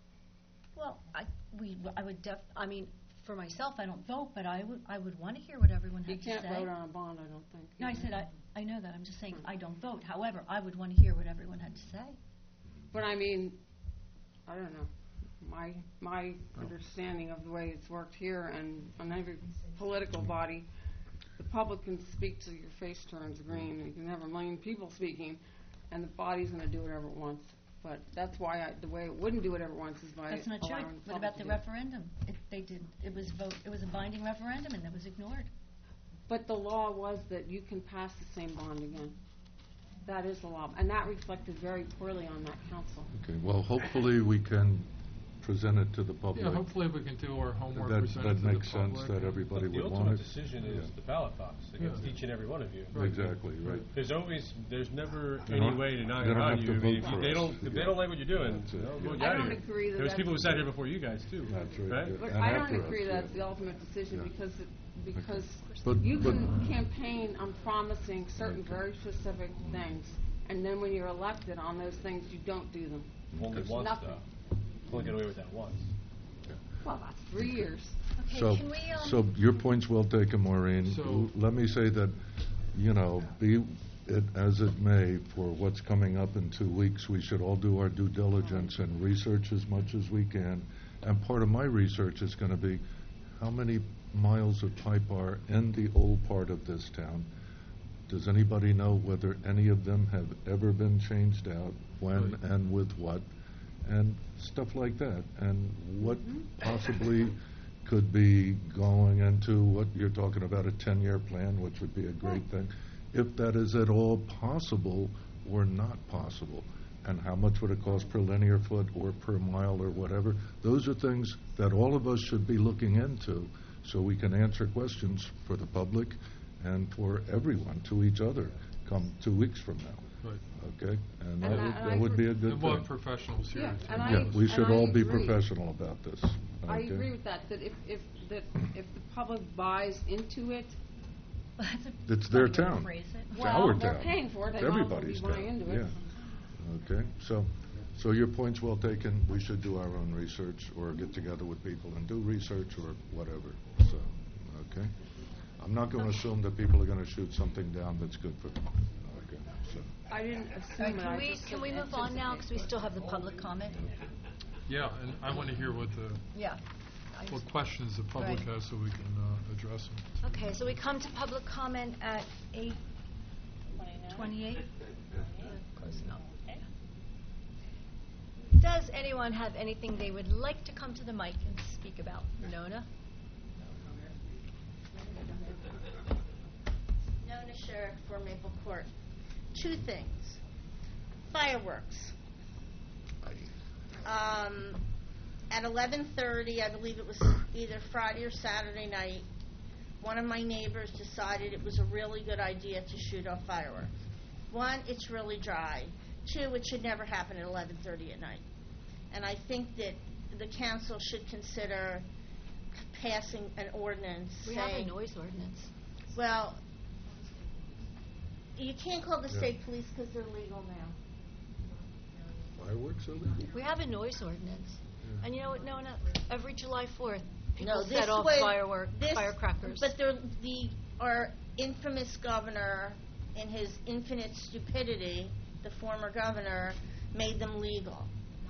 K: Well, I, we, I would def, I mean, for myself, I don't vote, but I would, I would want to hear what everyone
H: You
K: had to say.
H: can't vote on a bond, I don't think.
K: No, I said, I, I know that, I'm just saying, I don't vote. However, I would want to hear what everyone had to say.
H: But I mean, I don't know. My, my understanding of the way it's worked here and on every political body, the public can speak till your face turns green, and you can have a million people speaking, and the body's going to do whatever it wants. But that's why I, the way it wouldn't do whatever it wants is by
K: That's not true.
H: allowing the
K: What
H: public
K: about the
H: to do it.
K: referendum? It, they did, it was vote, it was a binding referendum, and that was ignored.
H: But the law was that you can pass the same bond again. That is the law, and that reflected very poorly on that council.
E: Okay, well, hopefully we can present it to the public.
C: Yeah, hopefully we can do our homework,
E: That,
C: present it
E: that
C: to the
E: makes sense,
C: public,
E: that
C: and-
E: everybody
F: The
E: would want
F: ultimate
E: it.
F: decision
E: Yeah.
F: is the ballot box against
C: Yeah.
F: each and every one of you.
C: Right.
E: Exactly, right.
F: There's always, there's never
E: They
F: any
E: don't-
F: way to knock
E: they
F: it
E: don't
F: on
E: have
F: you.
E: to
F: I mean,
E: vote
F: if you-
E: for
F: they
E: us.
F: don't, if they
E: Yeah.
F: don't like what you're doing,
E: That's it,
F: they'll
E: yeah.
F: vote
H: I
F: you out
H: don't
F: of here.
H: agree that
F: There's
H: that's-
F: people who sat here before you guys too,
E: That's right,
F: right?
E: yeah.
H: Look,
E: And
H: I don't
E: after us,
H: agree
E: yeah.
H: that's the ultimate decision
E: Yeah.
H: because, it- because
E: But,
H: you
E: but,
H: can campaign on promising certain very specific things, and then when you're elected on those things, you don't do them.
F: Only
H: There's
F: once
H: nothing.
F: though. Only get away with that once.
H: Well, that's three years.
K: Okay,
E: so,
K: can we, um...
E: so your point's well taken, Maureen.
C: So-
E: L- Let me say that, you know, be it as it may, for what's coming up in two weeks, we should all do our due diligence and research as much as we can. And part of my research is going to be how many miles of pipe are in the old part of this town. Does anybody know whether any of them have ever been changed out, when
C: Right.
E: and with what, and stuff like that, and what possibly could be going into what you're talking about, a ten-year plan, which would be a great thing, if that is at all possible or not possible, and how much would it cost per linear foot or per mile or whatever. Those are things that all of us should be looking into so we can answer questions for the public and for everyone, to each other, come two weeks from now,
C: Right.
E: okay? And
H: And
E: that
H: I-
E: would,
H: and
E: that
H: I
E: would be a
H: agree.
E: good
C: And we'll have
E: thing.
C: professionals here.
H: Yeah,
C: to-
H: and I-
E: Yeah, we should
H: and I
E: all be
H: agree.
E: professional about this.
H: I
E: okay?
H: agree with that, that if, if, that if the public buys into it,
K: That's a
E: It's their
K: funny way to
E: town.
K: phrase it.
E: It's
H: well,
E: our
H: they're
E: town.
H: paying for it,
E: It's
H: they might as well be
E: everybody's
H: buying
E: town,
H: into it.
E: yeah. Okay, so, so your point's well taken. We should do our own research or get together with people and do research or whatever, so, okay? I'm not going to assume that people are going to shoot something down that's good for them, okay? So,
H: I didn't
K: All
H: assume
K: right,
H: it,
K: can
H: I
K: we,
H: just
K: can
H: said
K: we move on now, because we
H: anticipate.
K: still have the public comment?
C: Yeah, and I want to hear what the,
K: Yeah. I
C: what
K: just-
C: questions the public
K: Right.
C: has so we can uh, address them.
K: Okay, so we come to public comment at eight twenty-eight? Close enough. Does anyone have anything they would like to come to the mic and speak about? Nona?
L: Nona Sherrick for Maple Court. Two things. Fireworks. Um, at eleven thirty, I believe it was either Friday or Saturday night, one of my neighbors decided it was a really good idea to shoot off fireworks. One, it's really dry. Two, it should never happen at eleven thirty at night. And I think that the council should consider passing an ordinance
A: We
L: saying...
A: have a noise ordinance.
L: Well, you can't call the
E: Yeah.
L: state police because they're legal now.
E: fireworks over there?
A: We have a noise ordinance.
E: Yeah.
A: And you know what, Nona? Every July fourth,
L: No,
A: people
L: this
A: set off
L: was-
A: firework,
L: this-
A: firecrackers.
L: But they're, the, our infamous governor, in his infinite stupidity, the former governor, made them legal.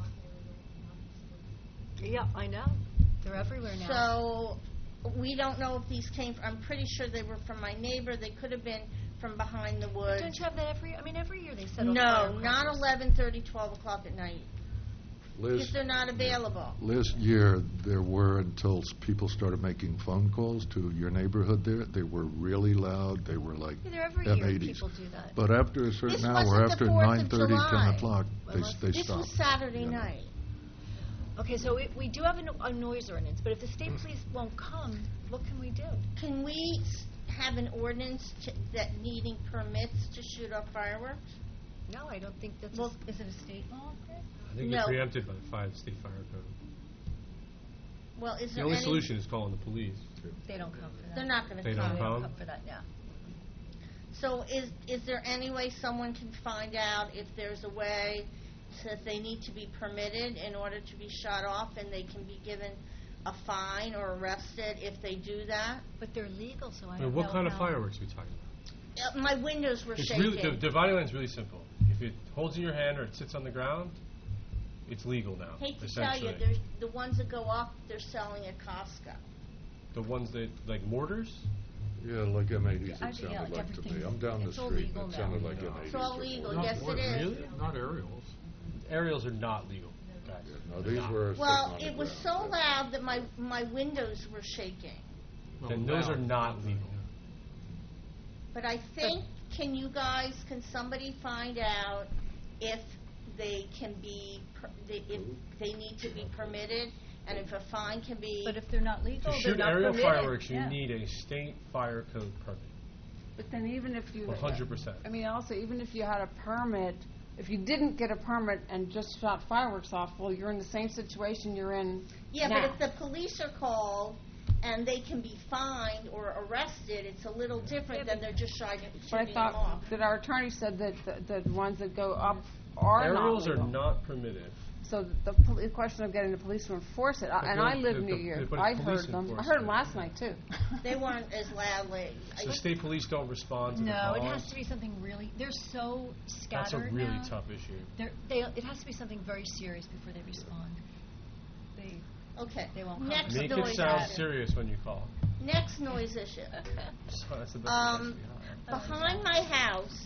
A: Yeah, I know. They're everywhere now.
L: So, we don't know if these came, I'm pretty sure they were from my neighbor, they could have been from behind the woods.
A: Don't you have that every, I mean, every year they set off
L: No,
A: firecrackers.
L: not eleven thirty, twelve o'clock at night, because
E: Liz,
L: they're not available.
E: last year, there were, until s- people started making phone calls to your neighborhood there, they were really loud, they were like
A: Yeah, they're every
E: M
A: year
E: eighties.
A: people do that.
E: But after a certain
L: This
E: hour,
L: wasn't the
E: after
L: Fourth of
E: nine thirty, ten
L: July.
E: o'clock,
A: When
E: they,
A: was
E: s- they
L: This
E: stopped.
L: was Saturday
E: Yeah.
L: night.
A: Okay, so we, we do have a, no- a noise ordinance, but if the state police won't come, what can we do?
L: Can we s- have an ordinance to, that needing permits to shoot off fireworks?
A: No, I don't think that's, a
L: Well-
A: s- is it a state law?
F: I think
L: No.
F: they're preempted by the five state fire code.
L: Well, is
F: The
L: there
F: only
L: any...
F: solution is calling the police.
A: They don't come for that.
L: They're not going
F: They
L: to
F: don't
L: come.
A: They don't
F: come?
A: come for that, yeah.
L: So is, is there any way someone can find out if there's a way that they need to be permitted in order to be shut off and they can be given a fine or arrested if they do that?
K: But they're legal, so I
F: Now,
K: don't know
F: what kind of
K: how-
F: fireworks are we talking about?
L: Uh, my windows were
F: It's
L: shaking.
F: really, the dividing line is really simple. If it holds in your hand or it sits on the ground, it's legal now,
L: Hate to tell you,
F: essentially.
L: there's, the ones that go up, they're selling at Costco.
F: The ones that, like mortars?
E: Yeah, like M eighties,
K: I-
E: it
K: yeah,
E: sounded
K: like
E: like to me.
K: everything.
E: I'm down the
K: It's all
E: street,
K: legal
E: and it
K: now.
E: sounded like M eighties.
L: It's all legal,
C: Not
L: yes it
C: ordinary,
L: is.
F: Really?
C: Not aerials.
F: Aerials are not legal, guys.
E: No, these were sitting
L: Well,
E: on the
L: it was
E: ground,
L: so
E: yeah.
L: loud that my, my windows were shaking.
F: Then those are not legal.
L: But I think, can you guys, can somebody find out if they can be, per- they- if they need to be permitted, and if a fine can be,
K: But if they're not legal,
F: To
K: they're
F: shoot
K: not
F: aerial
K: permitted.
F: fireworks, you
K: Yeah.
F: need a state fire code permit,
H: But then even if you...
F: one hundred percent.
H: I mean, also, even if you had a permit, if you didn't get a permit and just shot fireworks off, well, you're in the same situation you're in
L: yeah,
H: now.
L: but if the police are called and they can be fined or arrested, it's a little different than they're just shooting,
H: But I
L: shooting them off.
H: thought that our attorney said that the, the ones that go up are
F: Aerials
H: not
F: are
H: legal.
F: not permitted.
H: So the, pol- the question of getting the police to enforce it, I-
F: But
H: and
F: the-
H: I live
F: the-
H: near
F: the-
H: you.
F: but
H: I
F: police
H: heard them. I
F: enforce
H: heard them
F: it.
H: last night too.
L: They weren't as loudly.
F: So state police don't respond to the
K: No,
F: calls?
K: it has to be something really, they're so
F: That's a
K: scattered
F: really
K: now.
F: tough issue.
K: They're, they, it has to be something very serious before they respond. They,
L: Okay,
K: They won't
L: next
F: Make
L: noise
F: it sound
L: issue.
F: serious when you call.
L: Next noise issue.
F: So that's the best
L: Um,
F: advice we have.
L: Behind my house,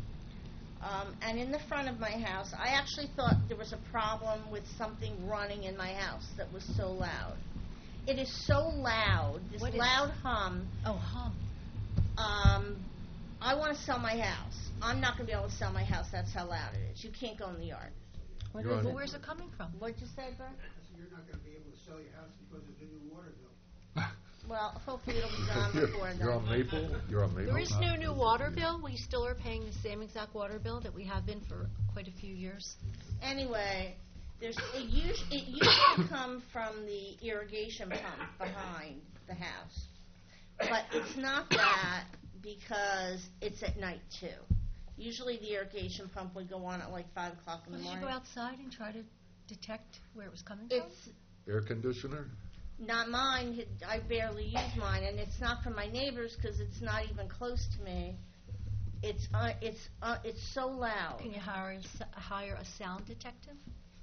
L: um, and in the front of my house, I actually thought there was a problem with something running in my house that was so loud. It is so loud, this
K: What is-
L: loud hum.
K: oh, hum.
L: Um, I want to sell my house. I'm not going to be able to sell my house. That's how loud it is. You can't go in the yard.
H: What
E: You're
H: is
E: on-
H: it?
K: Well, where's it coming from?
L: What'd you say, Bert?
D: You're not going to be able to sell your house because of the new water bill.
L: Well, hopefully it'll be gone
E: You're-
L: before then.
E: You're on Maple? You're on Maple?
A: There is no new water bill. We still are paying the same exact water bill that we have been for quite a few years.
L: Anyway, there's it used it used to come from the irrigation pump behind the house, but it's not that because it's at night too. Usually the irrigation pump would go on at like five o'clock in the
K: Did you
L: morning.
K: go outside and try to detect where it was coming from?
L: It's
E: Air conditioner?
L: not mine. I barely use mine, and it's not from my neighbors because it's not even close to me. It's uh, it's uh, it's so loud.
K: Can you hire a, s- hire a sound detective?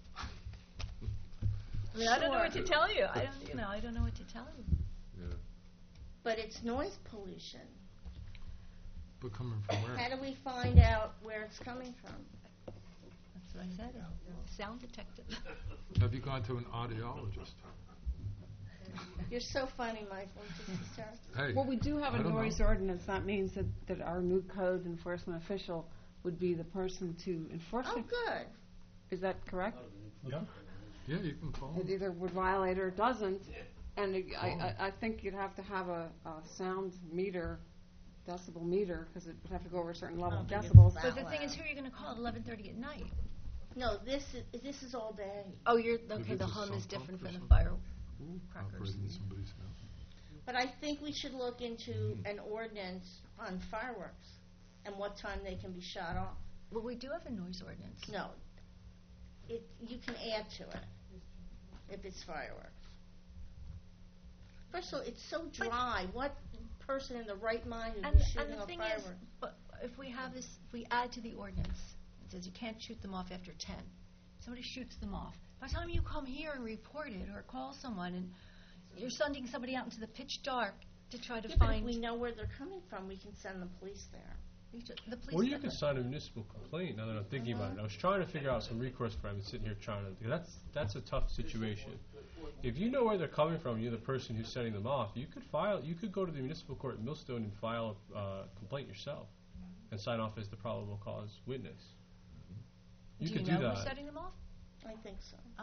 K: I mean, I don't know what to tell you. I don't, you know, I don't know what to tell you.
E: Yeah.
L: But it's noise pollution.
C: But coming from
L: How
C: where?
L: do we find out where it's coming from?
K: That's what I said. a Sound detective.
C: Have you gone to an audiologist?
L: You're so funny, Michael. This is terrible.
C: Hey.
H: Well, we do have
C: I
H: a
C: don't
H: noise
C: know.
H: ordinance. That means that, that our new code enforcement official would be the person to enforce
L: Oh,
H: it.
L: good.
H: Is that correct?
C: Yeah. Yeah, you can call.
H: It either would violate or it doesn't. And it- I, I, I think you'd have to have a, a sound meter, decibel meter, because it would have to go over a certain level
L: I
H: of
L: don't think
H: decibels.
L: it's
K: But
L: that
K: the thing is,
L: loud.
K: who are you going to call at eleven thirty at night?
L: No, this is this is all day.
A: Oh, you're,
C: Maybe
A: okay,
C: it's
A: the
C: a
A: hum
C: sump
A: is
C: pump
A: different
C: or
A: from the
C: something.
A: firecrackers.
C: Operating in somebody's house.
L: But I think we should look into an ordinance on fireworks and what time they can be shot off.
K: Well, we do have a noise ordinance.
L: No, it you can add to it if it's fireworks. First of all, it's so dry. What person in the right mind would
K: And,
L: be
K: and
L: shooting
K: the
L: off
K: thing
L: fireworks?
K: is, but if we have this, if we add to the ordinance, it says you can't shoot them off after ten. Somebody shoots them off. By the time you come here and report it or call someone, and you're sending somebody out into the pitch dark to try to
L: Yeah, but if
K: find
L: we know where they're coming from, we can send the police there.
K: the police.
F: Or you
K: never-
F: could sign a municipal complaint, now that I'm thinking about it. I was trying to figure out some recourse for him, sitting here trying to, because that's, that's a tough situation. If you know where they're coming from, you're the person who's setting them off, you could file, you could go to the municipal court in Millstone and file a uh, complaint yourself and sign off as the probable cause witness. You
K: do
F: could
K: you
F: do
K: know
F: that.
K: who's setting them off?
L: I think so.
K: Oh.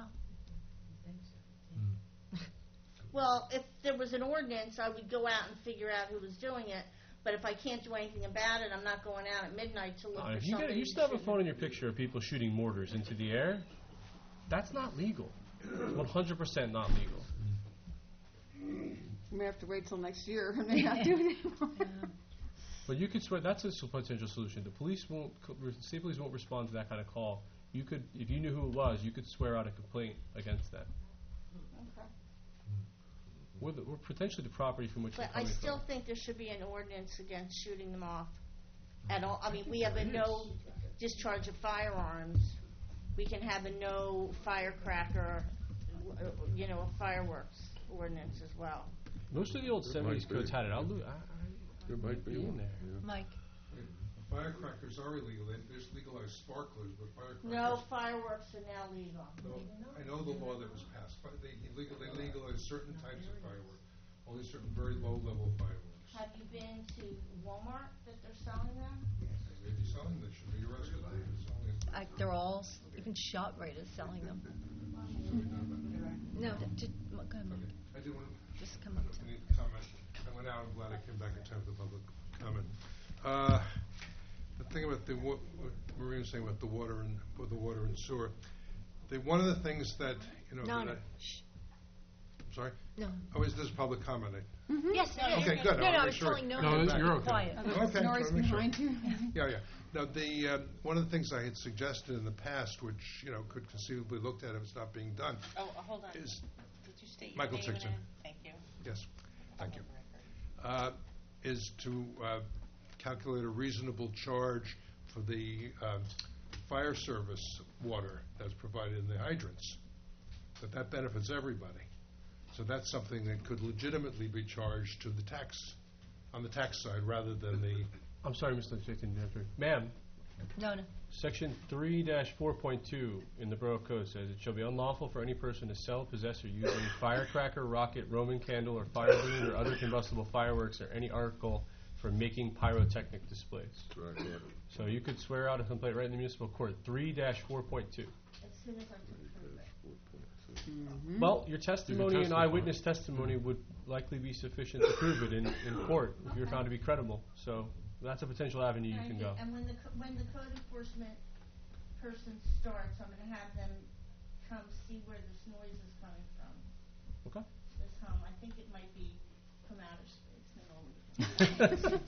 L: Well, if there was an ordinance, I would go out and figure out who was doing it. But if I can't do anything about it, I'm not going out at midnight to look
F: Uh,
L: for
F: if you,
L: somebody.
F: get, you
L: who's
F: still have a
L: shooting.
F: phone in your picture of people shooting mortars into the air, that's not legal. one hundred percent not legal.
H: We may have to wait till next year and may not do it anymore.
F: But you could swear, that's a s- potential solution. The police won't, co- re- state police won't respond to that kind of call. You could, if you knew who it was, you could swear out a complaint against them.
L: Okay.
F: Or, the, or potentially the property from which
L: But
F: they're
L: I
F: coming
L: still
F: from.
L: think there should be an ordinance against shooting them off at all. I mean, we have a no discharge of firearms. We can have a no firecracker, uh, you know, fireworks ordinance as well.
F: Most of the old
E: There
F: seventies
E: might be.
F: codes had it. I'll lo- I, I,
E: There might be
F: in
E: one.
F: there.
E: yeah.
K: Mike?
G: Firecrackers are illegal. They- There's legalized sparklers, but firecrackers.
L: No, fireworks are now legal.
G: No, I know the law that was passed, but they illegal, they legalized certain types of fireworks, only certain very low-level fireworks.
L: Have you been to Walmart that they're selling them?
G: They may be selling, they should be arrested. They're selling it.
K: I, they're all, s- even ShopRite is selling them. No, th- just, m- go ahead, Mike.
G: I did want to.
K: Just come up to
G: I need to comment. I went out, I'm glad I came back in time for the public comment. Uh, The thing about the, wa- what Maureen was saying about the water and, with the water and sewer, the, one of the things that, you know,
K: No,
G: that
K: no,
G: I,
K: shh,
G: I'm sorry?
K: no.
G: Oh, is this public comment? I-
K: Yes, it is.
G: Okay, good. I
K: No,
G: wanna
K: no, I
G: make
K: was
G: sure.
K: telling no,
C: No,
K: no,
C: you're
K: be
C: okay.
K: quiet.
G: Okay,
H: Noise
G: trying to make sure.
H: behind you.
G: Yeah, yeah. Now, the, uh, one of the things I had suggested in the past, which, you know, could conceivably looked at if it's not being done,
B: Oh, uh, hold on.
G: is,
B: Did you state your
G: Michael
B: name and
G: Tickton.
B: ad- Thank you.
G: yes, thank you,
B: On the record.
G: uh, is to uh, calculate a reasonable charge for the um, fire service water that's provided in the hydrants, that that benefits everybody. So that's something that could legitimately be charged to the tax, on the tax side, rather than the,
F: I'm sorry, Mister Chicken. Ma'am,
K: No, no.
F: Section three four point two in the Borough Code says it shall be unlawful for any person to sell, possess, or use any firecracker, rocket, Roman candle, or fire balloon, or other combustible fireworks, or any article for making pyrotechnic displays.
E: Right, right.
F: So you could swear out a complaint right in the municipal court, three four point two.
L: As soon as I can prove it.
F: Well, your testimony and
C: testify.
F: eyewitness testimony would likely be sufficient to prove it in, in court if you're found to be credible. So that's a potential avenue you
L: And I
F: can
L: think-
F: go.
L: And when the, co- when the code enforcement person starts, I'm gonna have them come see where this noise is coming from.
F: Okay.
L: This hum, I think it might be from outer space, no.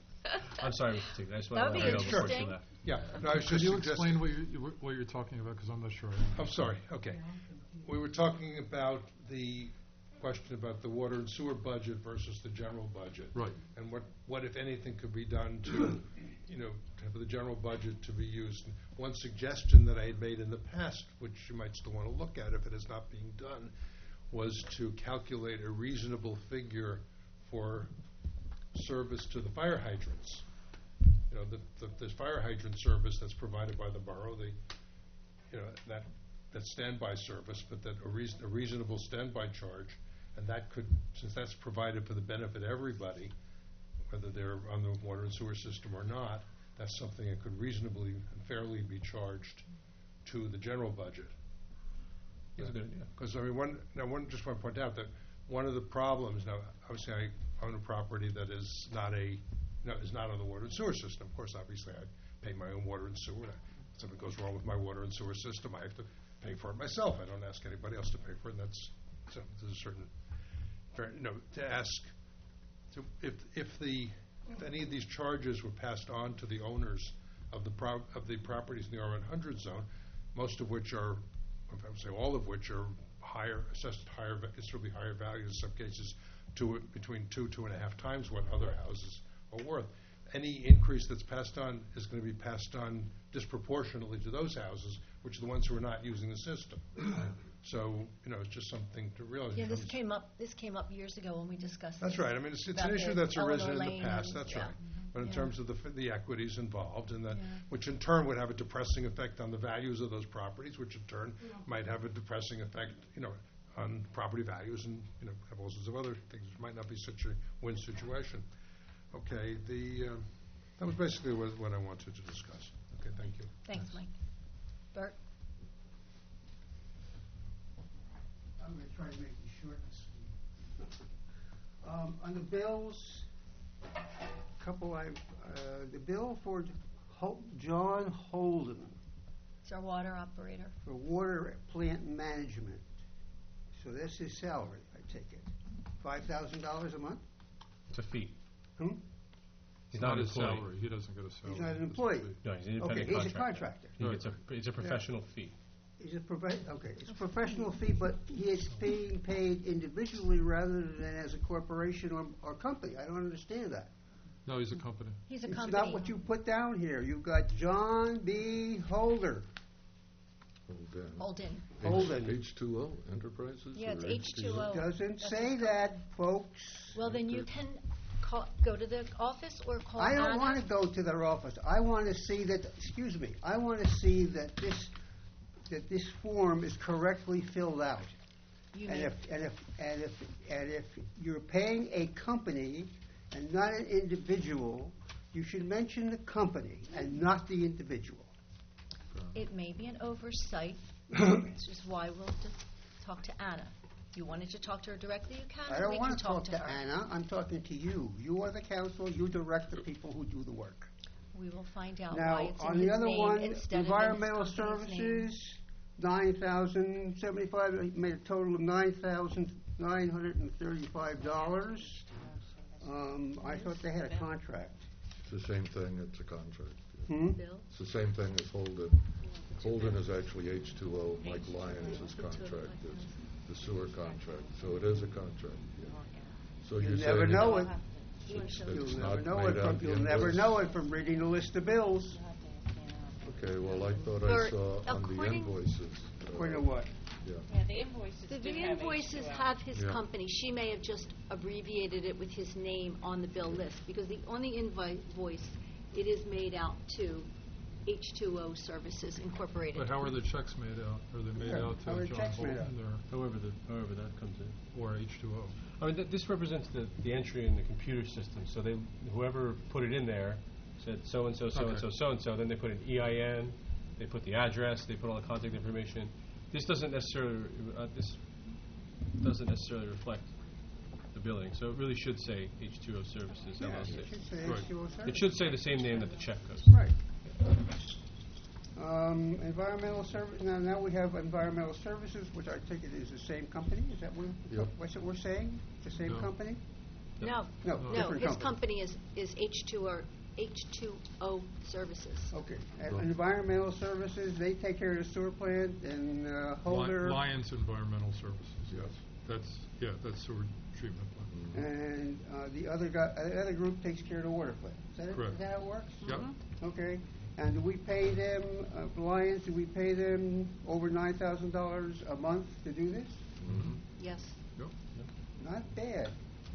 F: I'm sorry, Mister Tickett. I just
K: That
F: wanted
K: would
F: to
K: be
F: let you know before she
K: interesting.
F: left.
G: yeah. No, I was
C: Could
G: just
C: you
G: suggesting.
C: explain what you, what you're talking about, because I'm not sure.
G: I'm sorry, okay. We were talking about the question about the water and sewer budget versus the general budget.
C: Right.
G: And what, what if anything could be done to, you know, for the general budget to be used. And one suggestion that I had made in the past, which you might still want to look at if it is not being done, was to calculate a reasonable figure for service to the fire hydrants. You know, the, the, this fire hydrant service that's provided by the borough, the, you know, that, that standby service, but that a reason, a reasonable standby charge, and that could, since that's provided for the benefit of everybody, whether they're on the water and sewer system or not, that's something that could reasonably and fairly be charged to the general budget.
F: That's a good idea.
G: Because, I mean, one, now, one, just want to point out that one of the problems, now, obviously, I own a property that is not a, no, is not on the water and sewer system. Of course, obviously, I pay my own water and sewer. If something goes wrong with my water and sewer system, I have to pay for it myself. I don't ask anybody else to pay for it, and that's, so there's a certain, fair- you know, to ask, to, if, if the, if any of these charges were passed on to the owners of the pro, of the properties in the R one hundred zone, most of which are, I would say all of which are higher, assessed at higher, va- considerably higher values, in some cases, two, between two, two and a half times what other houses are worth. Any increase that's passed on is going to be passed on disproportionately to those houses, which are the ones who are not using the system. So, you know, it's just something to realize.
K: Yeah,
G: in
K: this
G: terms-
K: came up, this came up years ago when we discussed
G: That's
K: this.
G: right. I mean, it's, it's an
K: About
G: issue
K: the
G: that's arisen in
K: Eleanor
G: the
K: Lane
G: past,
K: and-
G: that's
K: yeah.
G: right. But in
K: Yeah.
G: terms of the, f- the equities involved, and that,
K: Yeah.
G: which in turn would have a depressing effect on the values of those properties, which in turn might have a depressing effect, you know, on property values and, you know, have all sorts of other things. It might not be such a win situation. Okay, the, uh, that was basically what, what I wanted to discuss. Okay, thank you.
K: Thanks, Mike. Bert?
D: I'm going to try to make it short and sweet. Um, on the bills, couple I, uh, the bill for Hol- John Holden
K: It's our water operator.
D: for water plant management. So that's his salary, I take it. Five thousand dollars a month?
F: It's a fee.
D: Hmm?
F: He's not an
C: his
F: employee.
C: salary. He doesn't get a salary.
D: He's not an
C: It's a
D: employee.
C: fee.
F: No, he's an
D: Okay,
F: independent
D: he's a
F: contractor.
D: contractor.
F: He gets a, it's a professional fee.
D: He's a profe- okay, it's a professional fee, but he is being paid individually rather than as a corporation or, or company. I don't understand that.
C: No, he's a company.
K: He's a
D: It's
K: company.
D: not what you put down here. You've got John B. Holder.
E: Holden.
K: Holden.
D: Holden.
E: H two O Enterprises?
K: Yeah, it's
E: or
K: H two O.
D: Doesn't
K: That's
D: say
K: his
D: that, folks.
K: Well, then you can call, go to the office or call
D: I don't
K: Anna.
D: want to go to their office. I want to see that, excuse me, I want to see that this, that this form is correctly filled out.
K: You
D: And
K: may-
D: if, and if, and if, and if you're paying a company and not an individual, you should mention the company and not the individual.
K: It may be an oversight, which is why we'll just talk to Anna. If you wanted to talk to her directly, you can,
D: I
K: or
D: don't
K: we
D: want
K: can
D: to
K: talk
D: talk
K: to
D: to
K: her.
D: Anna, I'm talking to you. You are the council, you direct the people who do the work.
K: We will find out why
D: Now,
K: it's in
D: on
K: his
D: the other
K: name
D: one,
K: instead of in his
D: environmental
K: company's name.
D: services, nine thousand seventy-five, made a total of nine thousand nine hundred and thirty-five dollars. Um, I thought they had a contract.
E: It's the same thing, it's a contract.
D: Hmm?
K: Bill?
E: It's the same thing as Holden. Holden is actually H two O, Mike Lyons' contract, is the sewer contract, so it is a contract, yeah. So you're
D: You'll
E: saying...
D: never know it.
E: it's-
D: You'll
E: it's
D: never
E: not
D: know
E: made
D: it
E: out
D: from,
E: the
D: you'll never
E: invoice?
D: know it from reading the list of bills.
E: Okay, well, I thought I
K: Or
E: saw on the
K: according-
E: invoices. uh,
D: According to what?
E: Yeah,
B: Yeah, the invoices
A: The
B: do
A: the
B: have
A: invoices
B: H two O.
A: have his
E: Yeah.
A: company. She may have just abbreviated it with his name on the bill list, because the, on the invoice, it is made out to H two O Services Incorporated.
C: But how are the checks made out? Are they made
D: Yeah,
C: out
D: how are
C: to
D: the
C: John
D: checks made
C: Bolton
F: However, the, however that comes in.
C: or, or H two O?
F: I mean, th- this represents the, the entry in the computer system. So they, whoever put it in there said so and so, so and so,
C: Okay.
F: so and so. Then they put an E I N, they put the address, they put all the contact information. This doesn't necessarily uh, this doesn't necessarily reflect the billing. So it really should say H two O Services
D: Yeah,
F: L L C.
D: it should say
C: Right.
D: H two O service.
F: It should say the same name that the check goes.
D: Right. Um, environmental service, now, now we have environmental services, which I take it is the same company, is that what,
E: Yep.
D: what's it we're saying? The same
C: No.
D: company?
A: No,
D: No,
A: no,
D: different
A: his
D: company.
A: company is, is H two O, H two O Services.
D: Okay, and
E: Go.
D: environmental services, they take care of the sewer plant and, uh,
C: Li-
D: Holder,
C: Lions Environmental Services.
E: yes.
C: That's, yeah, that's sewer treatment plant.
D: and, uh, the other guy, uh, the other group takes care of the water plant. Is that it?
C: Correct.
D: Is that how it works?
C: Yep.
D: Okay, and do we pay them, uh, Lions, do we pay them over nine thousand dollars a month to do this?
E: Mhm.
A: Yes.
C: Yep.
D: Not bad.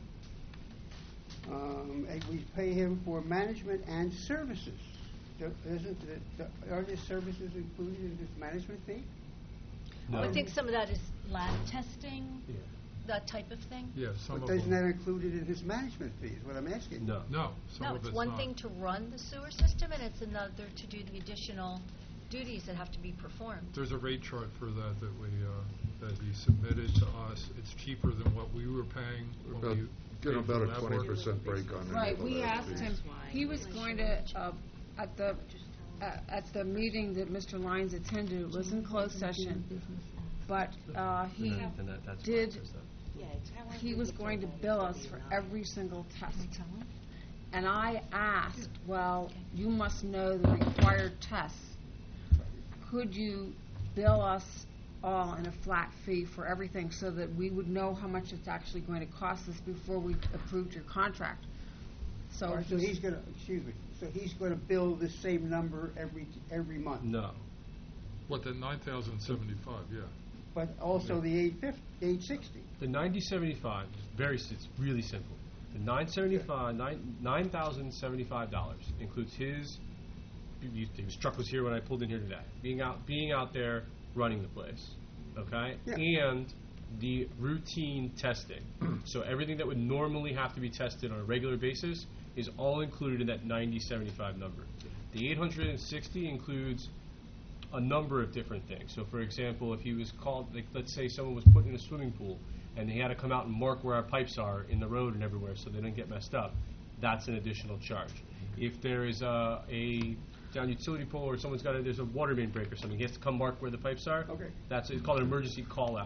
D: Um, and we pay him for management and services. Do- Isn't, the- the- are the services included in this management fee?
F: No.
A: I think some of that is lab testing,
F: Yeah.
A: that type of thing.
C: Yeah, some
D: But
C: of
D: isn't
C: them.
D: that included in his management fee, is what I'm asking?
F: No.
C: No, some
A: No,
C: of
A: it's
C: it's
A: one
C: not.
A: thing to run the sewer system, and it's another to do the additional duties that have to be performed.
C: There's a rate chart for that that we, uh, that he submitted to us. It's cheaper than what we were paying when
E: About,
C: we
E: get
C: paid for
E: about a
C: that
E: twenty
C: work.
E: percent break on any
H: Right,
E: of
H: we
E: those
H: asked
E: fees.
H: him, he was going to, uh, at the, uh, at the meeting that Mister Lyons attended, it was in closed session, but uh, he
F: And that- and that- that's
H: did,
F: why it says that.
B: Yeah, it's how I
H: he
B: read
H: was
B: it.
H: going to bill us for every single test. And I asked, well, you must know the required tests. Could you bill us all in a flat fee for everything so that we would know how much it's actually going to cost us before we approved your contract? So
D: Or So he's gonna, excuse me, so he's gonna bill the same number every, every month?
F: No.
C: What, the nine thousand seventy-five, yeah.
D: But also the eight fifty, eight sixty?
F: The ninety seventy-five is very, s- it's really simple. The nine seventy-five, nine nine thousand seventy-five dollars includes his. he- he- His truck was here when I pulled in here today. Being out, being out there, running the place, okay,
D: Yeah.
F: and the routine testing. So everything that would normally have to be tested on a regular basis is all included in that ninety seventy-five number. The eight hundred sixty includes a number of different things. So, for example, if he was called, like, let's say someone was put in a swimming pool and he had to come out and mark where our pipes are in the road and everywhere so they don't get messed up, that's an additional charge. If there is a, a down utility pole or someone's got a, there's a water main break or something, he has to come mark where the pipes are.
D: Okay.
F: That's it's called an emergency call out.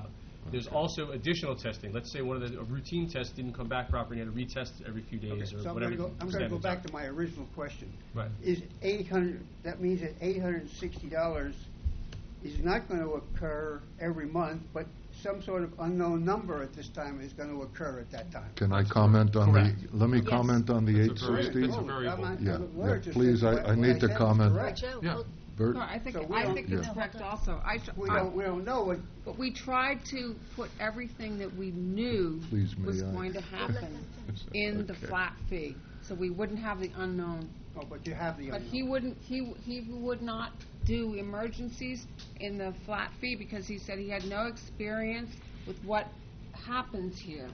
F: There's also additional testing. Let's say one of the, a routine tests didn't come back properly, and you had to retest every few days
D: Okay,
F: or
D: so I'm gonna
F: whatever.
D: go,
F: the
D: I'm gonna go
F: standards
D: back
F: are.
D: to my original question.
F: Right.
D: Is eight hundred, that means that eight hundred and sixty dollars is not gonna occur every month, but some sort of unknown number at this time is gonna occur at that time.
E: Can I
C: That's
E: comment on the,
F: correct.
E: let me
A: Yes.
E: comment on the eight
C: That's a very-
E: sixty?
C: that's a
D: Oh,
C: variable.
D: I'm not-
E: Yeah,
D: I'm-
E: yeah,
D: we're just
E: please,
D: saying
E: I-
D: what-
E: I
D: what
E: need to
D: said was
E: comment.
D: correct.
A: Joe,
C: Yeah.
A: well,
E: Bert?
H: No, I think,
D: So we
H: I
D: don't-
H: think
E: Yeah.
H: it's correct also. I, tr-
D: We
H: I-
D: don't, we don't know what,
H: But we tried to put everything that we knew
E: Please, may
H: was
E: I?
H: going to happen in the
E: Okay.
H: flat fee, so we wouldn't have the unknown.
D: oh, but you have the
H: But
D: unknown.
H: he wouldn't, he, w- he would not do emergencies in the flat fee because he said he had no experience with what happens here.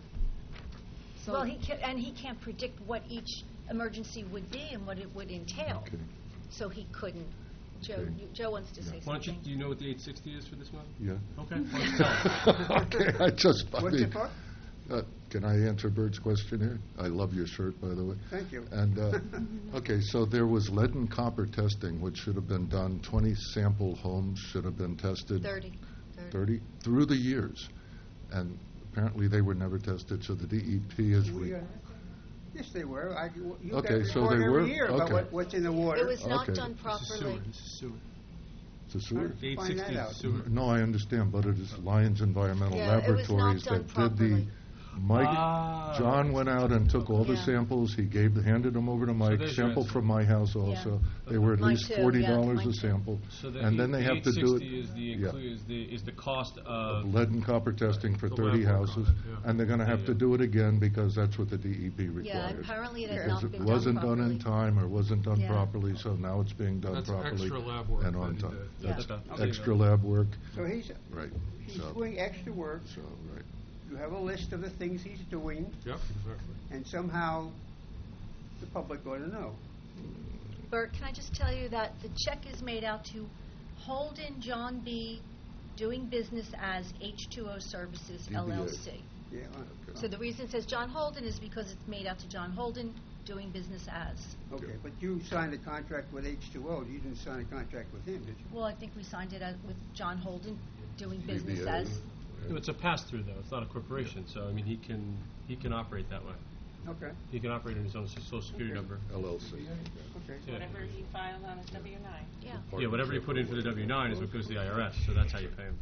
H: So,
K: Well, he can, and he can't predict what each emergency would be and what it would entail.
E: Okay.
K: So he couldn't. Joe,
E: Okay.
K: you, Joe wants to say
F: Why don't you,
K: something.
F: do you know what the eight sixty is for this month?
E: Yeah.
F: Okay. Why don't you tell us?
E: Okay, I just, I
D: What's
E: mean,
D: it for?
E: uh, can I answer Bert's question here? I love your shirt, by the way.
D: Thank you.
E: And, uh, okay, so there was lead and copper testing, which should have been done, twenty sample homes should have been tested.
A: thirty.
E: thirty, through the years. And apparently they were never tested, so the D E P is,
D: We,
E: re-
D: uh, Yes, they were. I, you get
E: Okay,
D: a
E: so
D: report
E: they
D: every
E: were?
D: year about
E: Okay.
D: what, what's in the water.
A: It was not
E: Okay.
A: done
F: This is sewer.
A: properly.
F: This is sewer.
E: it's a sewer.
D: Find
F: eight
D: that
F: sixty
D: out.
F: is sewer.
E: No, I understand, but it is Lyons Environmental
A: Yeah, it was not
E: Laboratories
A: done
E: that did the,
A: properly.
E: Mike,
F: Ah.
E: John went out and took all the
A: Yeah.
E: samples, he gave, handed them over to Mike,
F: there's your
E: sample
F: answer.
E: from my house also. They were at
A: Mine
E: least
A: too,
E: forty
A: yeah,
E: dollars
A: mine
E: a
A: too.
E: sample.
F: So the
E: And then they have to do it.
F: eight sixty is the,
E: yeah.
F: inclu- is the, is the cost of,
E: Lead and copper testing for
C: The
E: thirty
C: lab work on
E: houses,
C: it, yeah.
E: and they're gonna have
F: Yeah,
E: to
F: yeah.
E: do it again because that's what the D E P requires.
A: Yeah, apparently it has
D: Yeah.
A: not
E: Because
A: been
E: it
A: done
E: wasn't done in
A: properly.
E: time or wasn't done
A: Yeah.
E: properly, so now it's being done
C: That's
E: properly
C: extra lab work
E: and
C: that
E: on
C: he
E: time.
C: did.
A: Yeah.
E: That's
F: Okay.
E: extra lab work,
D: So he's,
E: right,
D: he's
E: so,
D: doing extra work.
E: so, right.
D: You have a list of the things he's doing,
C: Yep, exactly.
D: and somehow the public ought to know.
K: Bert, can I just tell you that the check is made out to Holden John B. doing business as H two O Services
E: D B A.
K: L L C.
D: Yeah. uh,
K: So the reason it says John Holden is because it's made out to John Holden doing business as.
D: Okay, but you signed a contract with H two O. You didn't sign a contract with him, did you?
K: Well, I think we signed it as, with John Holden doing
E: D B A.
K: business as.
F: it's a pass-through though, it's not a corporation, so I mean, he can, he can operate that way.
D: Okay,
F: He can operate on his own social security
D: Okay.
F: number.
E: L L C.
D: okay.
F: Yeah.
B: Whatever he filed on his W nine.
A: Yeah.
F: Yeah, whatever you put in for the W nine is what goes to the I R S, so that's how you pay him.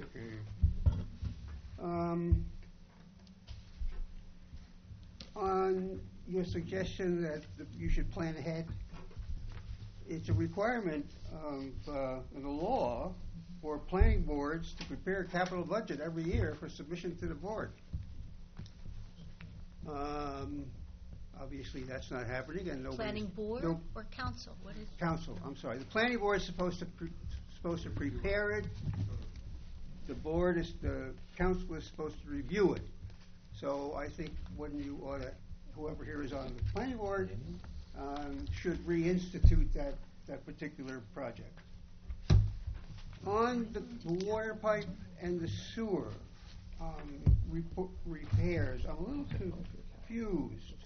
D: Okay. Um, on your suggestion that the- you should plan ahead, it's a requirement of, uh, of the law for planning boards to prepare a capital budget every year for submission to the board. Um, obviously, that's not happening, and nobody.
K: Planning board
D: no-
K: or council? What is?
D: Council, I'm sorry. The planning board is supposed to, pre- supposed to prepare it. The board is, the council is supposed to review it. So I think when you ought to, whoever here is on the planning board, um, should reinstitute that, that particular project. On the the water pipe and the sewer, um, repo- repairs, I'm a little confused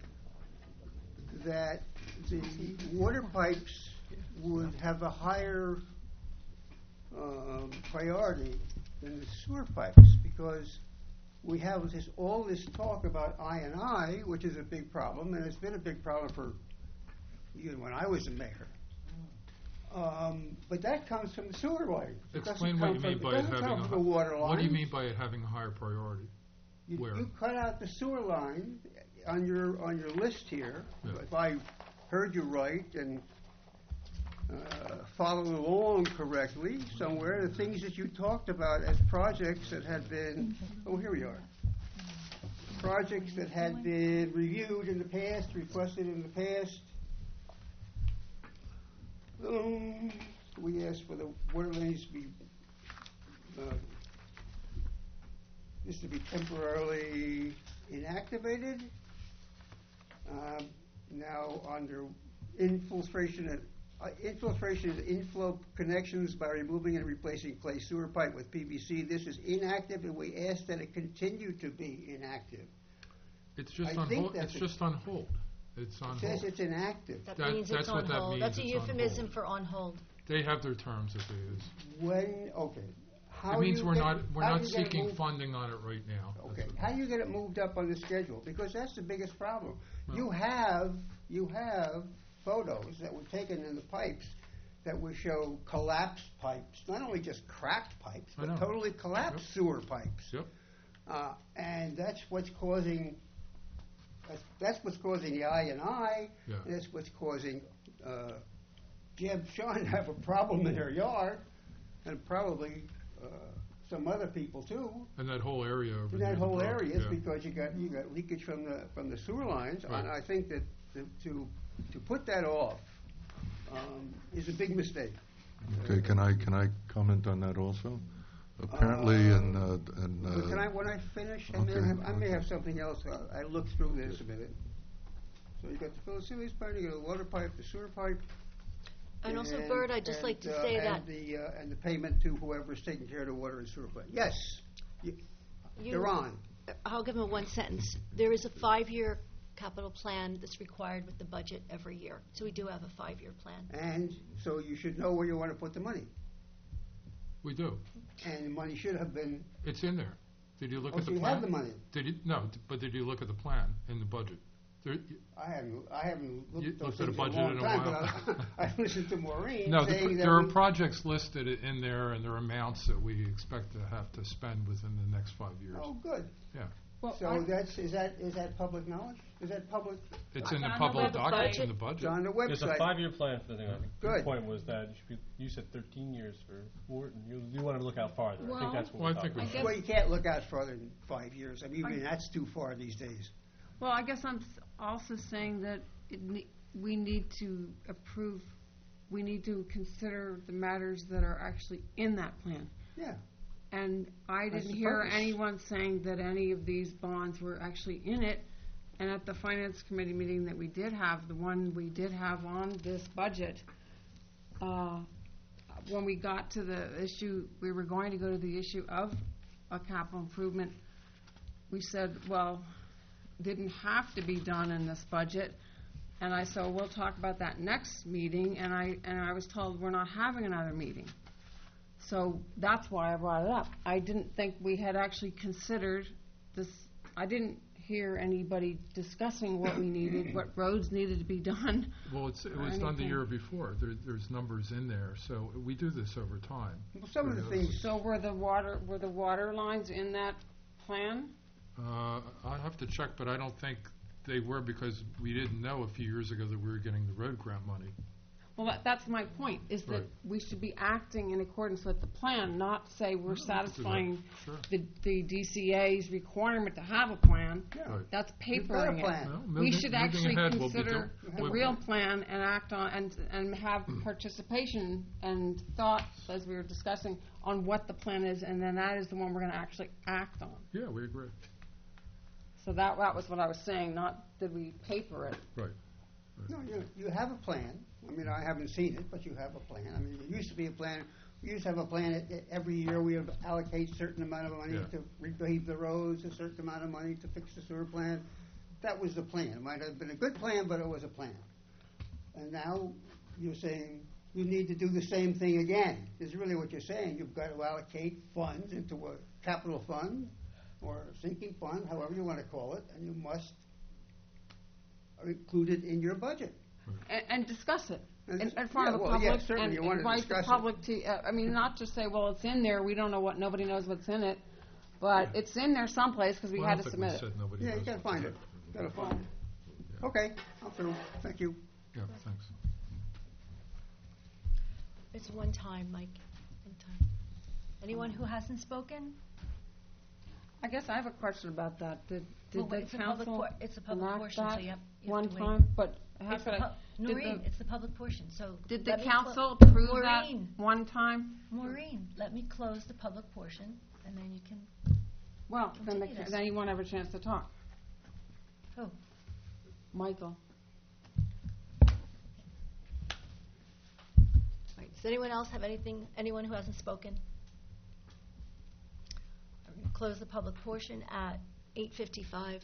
D: that the water pipes would have a higher um, priority than the sewer pipes, because we have this, all this talk about I and I, which is a big problem, and it's been a big problem for even when I was the mayor. Um, but that comes from the sewer line. It doesn't
C: Explain what
D: come
C: you
D: from-
C: mean by
D: it
C: it
D: doesn't
C: having
D: come
C: a,
D: from the water
C: hi- what do you
D: line.
C: mean by it having a higher priority?
D: You,
C: Where?
D: you cut out the sewer line on your, on your list here,
C: Yeah.
D: if I heard you right and uh, followed along correctly somewhere, the things that you talked about as projects that had been, oh, here we are. Projects that had been reviewed in the past, requested in the past. Um, we asked for the water lanes to be, uh, this to be temporarily inactivated. Um, now under infiltration and uh, infiltration and inflow connections by removing and replacing clay sewer pipe with P V C. This is inactive, and we ask that it continue to be inactive.
C: It's just
D: I
C: on
D: think
C: hold,
D: that's
C: it's
D: a-
C: just on hold. It's on
D: It says
C: hold.
D: it's inactive.
A: That,
C: That-
A: means
C: that's
A: it's
C: what
A: on
C: that
A: hold.
C: means,
A: That's a
C: it's on
A: euphemism
C: hold.
A: for on hold.
C: They have their terms that they use.
D: When, okay, how
C: It means
D: you
C: we're
D: get-
C: not, we're
D: how
C: not
D: you get it
C: seeking
D: moved-
C: funding on it right now. That's
D: Okay,
C: what-
D: how do you get it moved up on the schedule? Because that's the biggest problem.
C: Well-
D: You have, you have photos that were taken in the pipes that would show collapsed pipes, not only just cracked pipes,
C: I
D: but
C: know.
D: totally collapsed
C: Yep.
D: sewer pipes.
C: Yep.
D: Uh, and that's what's causing, that's, that's what's causing the I and I.
C: Yeah.
D: That's what's causing, uh, Jeb Shawn to have a problem in her yard, and probably, uh, some other people too.
C: And that whole area over
D: In
C: near
D: that
C: the
D: whole
C: brook,
D: area is
C: yeah.
D: because you got, you got leakage from the, from the sewer lines.
C: Right.
D: And I think that to, to, to put that off, um, is a big mistake.
E: Okay, can I, can I comment on that also? Apparently, in, uh, in,
D: But can I,
E: uh,
D: when I finish, I may
E: okay,
D: have, I may
E: okay.
D: have something else. Uh, I looked through this a minute. So you got the facilities pipe, you got the water pipe, the sewer pipe.
A: And also, Bert, I'd just
D: and,
A: like to
D: uh,
A: say
D: and
A: that
D: the, uh, and the payment to whoever's taking care of the water and sewer plant. Yes, you-
A: you,
D: you're on.
A: I'll give them a one sentence. There is a five-year capital plan that's required with the budget every year. So we do have a five-year plan.
D: And so you should know where you want to put the money.
C: We do.
D: And the money should have been,
C: It's in there. Did you look
D: oh,
C: at
D: so
C: the
D: you
C: plan?
D: have the money.
C: Did you, no, d- but did you look at the plan in the budget? There,
D: I haven't, I haven't looked
C: You
D: at those
C: looked at a
D: things in a
C: budget
D: long
C: in a
D: time,
C: while.
D: but I, I listened to Maureen
C: no, the
D: saying
C: pr-
D: that
C: there are
D: we-
C: projects listed i- in there, and there are amounts that we expect to have to spend within the next five years.
D: Oh, good.
C: Yeah.
H: Well,
D: So
H: I-
D: that's, is that, is that public knowledge? Is that public?
C: It's in the
K: on the
C: public
K: website.
C: documents in the
D: It's
C: budget.
D: on the
F: There's a
D: website.
F: five-year plan for the thing. I think Your
D: Good.
F: point was that you should be, you said thirteen years for Wharton. You, you want to look out farther. I
H: Well,
F: think that's what
C: Well,
F: we're
C: I think
F: talking
C: we
F: about.
C: should.
D: Well, you can't look out further than five years. I mean,
H: I-
D: even that's too far these days.
H: Well, I guess I'm s- also saying that it ne- we need to approve, we need to consider the matters that are actually in that plan.
D: Yeah.
H: And I
D: That's
H: didn't
D: the
H: hear
D: purpose.
H: anyone saying that any of these bonds were actually in it. And at the finance committee meeting that we did have, the one we did have on this budget, uh, when we got to the issue, we were going to go to the issue of a capital improvement, we said, well, didn't have to be done in this budget. And I said, we'll talk about that next meeting, and I, and I was told we're not having another meeting. So that's why I brought it up. I didn't think we had actually considered this, I didn't hear anybody discussing what we needed, what roads needed to be done.
C: Well, it's, it
H: or
C: was done the
H: anything.
C: year before. There, there's numbers in there, so we do this over time.
D: Well, some of the
C: Yes.
D: things,
H: So were the water, were the water lines in that plan?
C: Uh, I'll have to check, but I don't think they were because we didn't know a few years ago that we were getting the road grant money.
H: Well, that, that's my point, is that
C: Right.
H: we should be acting in accordance with the plan, not say we're
C: No, we could do that.
H: satisfying
C: Sure.
H: the, the D C A's requirement to have a plan.
D: yeah.
C: Right.
H: That's
D: You've got a
H: papering it.
D: plan.
C: Well,
H: We
C: moving-
H: should
C: moving
H: actually
C: ahead, we'll be
H: consider
C: do-
H: the
C: we'll-
H: real plan and act on, and, and have participation and thoughts, as we were discussing, on what the plan is, and then that is the one we're gonna actually act on.
C: Yeah, we agree.
H: So that, that was what I was saying, not did we paper it.
C: Right.
D: No, you, you have a plan. I mean, I haven't seen it, but you have a plan. I mean, there used to be a plan, we used to have a plan that that every year we would allocate certain amount of money
C: Yeah.
D: to repave the roads, a certain amount of money to fix the sewer plant. That was the plan. It might have been a good plan, but it was a plan. And now you're saying you need to do the same thing again, is really what you're saying. You've got to allocate funds into a capital fund or a sinking fund, however you want to call it, and you must include it in your budget.
H: And, and discuss it in,
D: And-
H: in front of
D: yeah,
H: the
D: well, yeah,
H: public,
D: certainly
H: and
D: you wanna
H: invite the
D: discuss it.
H: public to, uh, I mean, not just say, well, it's in there, we don't know what, nobody knows what's in it, but it's in there someplace, because we
C: Well, I
H: had
C: don't
H: to
C: think we
H: submit it.
C: said nobody
D: Yeah, you
C: knows
D: gotta
C: what's
D: find
C: in
D: it. Gotta find it.
C: Yeah.
D: Okay, I'm through. Thank you.
C: Yeah, thanks.
A: It's one time, Mike, one time. Anyone who hasn't spoken?
H: I guess I have a question about that. Did,
A: Well,
H: did the
A: it's a public
H: council
A: por- it's a public
H: enact
A: portion, so
H: that
A: you have- you have
H: one
A: to wait.
H: time? But how
A: It's
H: could
A: the
H: I,
A: pub-
H: did
A: Noreen,
H: the,
A: it's the public portion, so.
H: did the
A: let me clo-
H: council approve that
A: Maureen,
H: one time?
A: Maureen, let me close the public portion, and then you can,
H: Well, then, the-
A: Continue this.
H: then you won't have a chance to talk.
A: oh,
H: Michael?
A: right. Does anyone else have anything, anyone who hasn't spoken? I'm going to close the public portion at eight fifty-five.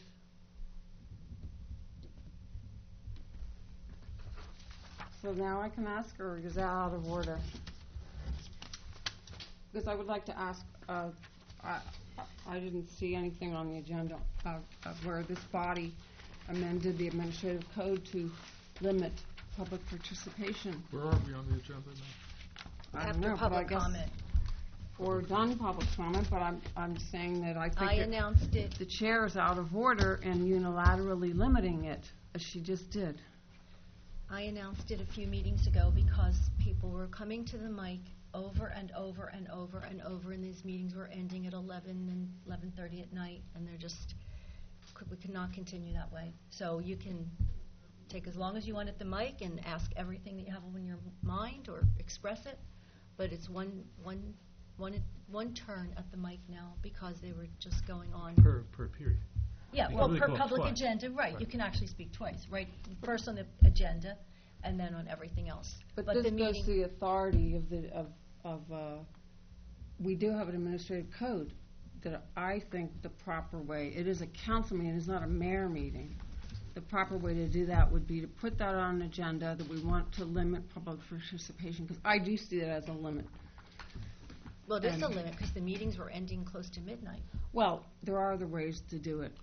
H: So now I can ask, or is that out of order? because I would like to ask, uh, I I didn't see anything on the agenda of of where this body amended the administrative code to limit public participation.
C: Where are we on the agenda now?
H: I don't
K: After
H: know, but I
K: public
H: guess-
K: comment.
H: Or done public comment, but I'm I'm saying that I think
K: I
H: that
K: announced it.
H: the chair is out of order and unilaterally limiting it, as she just did.
K: I announced it a few meetings ago because people were coming to the mic over and over and over and over, and these meetings were ending at eleven and eleven thirty at night, and they're just, could- we could not continue that way. So you can take as long as you want at the mic and ask everything that you have on your mind or express it, but it's one, one, one, one turn at the mic now because they were just going on.
F: Per, per period.
K: Yeah,
F: You can
K: well,
F: really
K: per
F: come up
K: public
F: twice.
K: agenda, right, you
F: Right.
K: can actually speak twice, right? First on the agenda and then on everything else.
H: But
K: the
H: this goes
K: meeting-
H: to the authority of the, of, of, uh, we do have an administrative code that I think the proper way, it is a council meeting, it's not a mayor meeting. The proper way to do that would be to put that on an agenda that we want to limit public participation, because I do see that as a limit.
K: Well, there's a
H: and-
K: limit because the meetings were ending close to midnight.
H: Well, there are other ways to do it.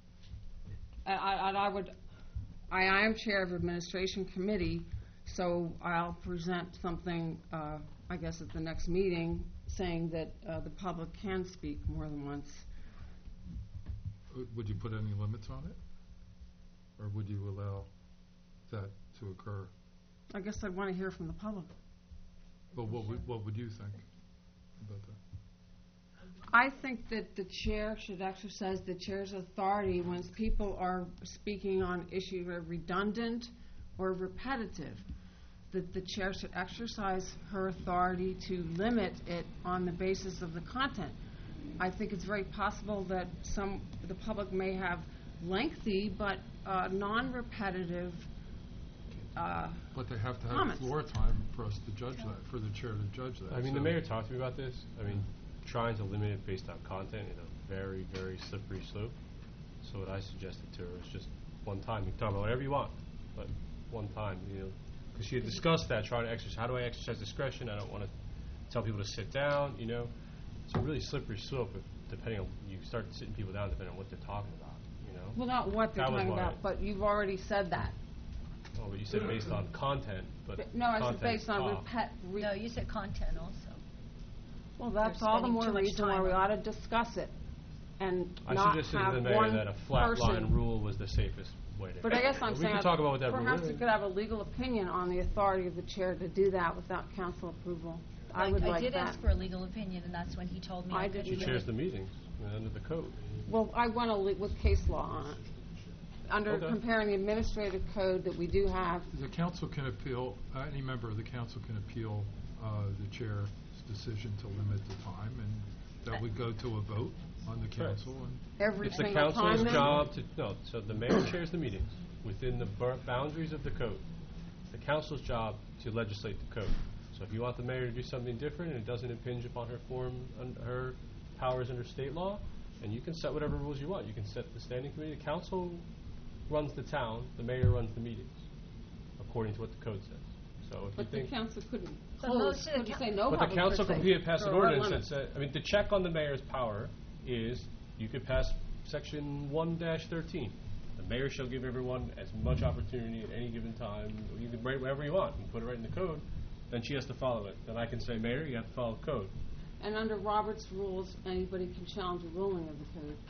H: And I, and I would, I, I am chair of administration committee, so I'll present something, uh, I guess at the next meeting, saying that, uh, the public can speak more than once.
C: Would- Would you put any limits on it? Or would you allow that to occur?
H: I guess I'd want to hear from the public.
C: Well, what would, what would you think about that?
H: I think that the chair should exercise the chair's authority when people are speaking on issues that are redundant or repetitive. That the chair should exercise her authority to limit it on the basis of the content. I think it's very possible that some, the public may have lengthy but uh, non-repetitive uh,
C: But they have to have
H: Comments.
C: floor time for us to judge that, for the chair to judge that.
F: I mean, the
C: So-
F: mayor talked to me about this. I mean, trying to limit it based on content is a very, very slippery slope. So what I suggested to her was just one time. You can talk about whatever you want, but one time, you know, because she had discussed that, trying to exercise. How do I exercise discretion? I don't want to tell people to sit down. You know, it's a really slippery slope. If, depending on you start sitting people down, depending on what they're talking about. You know.
H: well, not what they're
F: That was
H: talking
F: why-
H: about, but you've already said that.
F: Oh, but you said based on content, but
H: But no, I said
F: content's
H: based on
F: off.
H: repet. Re-
K: No, you said content also.
H: Well, that's
K: You're
H: all the
K: spending
H: more
K: too much
H: reason why
K: time
H: we
K: on
H: ought to discuss it and
F: I
H: not
F: suggested to
H: have
F: the mayor
H: one
F: that a flat
H: person.
F: line rule was the safest way to.
H: But I guess I'm
F: we
H: saying
F: can talk about what that rule
H: perhaps
F: is.
H: we could have a legal opinion on the authority of the chair to do that without council approval. I would like
K: did
H: that.
K: ask for a legal opinion, and that's when he told me
H: I
K: I
H: didn't
K: couldn't
F: She
K: do
F: chairs
K: it.
F: the meetings uh, under the code.
H: Well, I want to le- with case law on it. Under
F: Okay.
H: comparing the administrative code that we do have,
C: The council can appeal, uh, any member of the council can appeal uh, the chair's decision to limit the time, and that would go to a vote on the council. And
H: every
F: It's the
H: single time.
F: council's
H: then?
F: job to, no, so the mayor chairs the meetings within the bur- boundaries of the code. It's the council's job to legislate the code. So if you want the mayor to do something different and it doesn't impinge upon her form, un- her powers under state law, and you can set whatever rules you want. You can set the standing committee. The council runs the town, the mayor runs the meetings, according to what the code says. So if
H: But
F: you
H: the
F: think.
H: council couldn't
K: But
H: close,
K: most of the
H: couldn't
K: coun-
H: say no
F: But the
H: public
F: council can
H: participation.
F: pass an
H: There are
F: ordinance that
H: limits.
F: says, I mean, the check on the mayor's power is you could pass section one dash thirteen. The mayor shall give everyone as much opportunity at any given time. You can write whatever you want and put it right in the code. Then she has to follow it. Then I can say, Mayor, you have to follow the code.
H: And under Robert's rules, anybody can challenge a ruling of the code.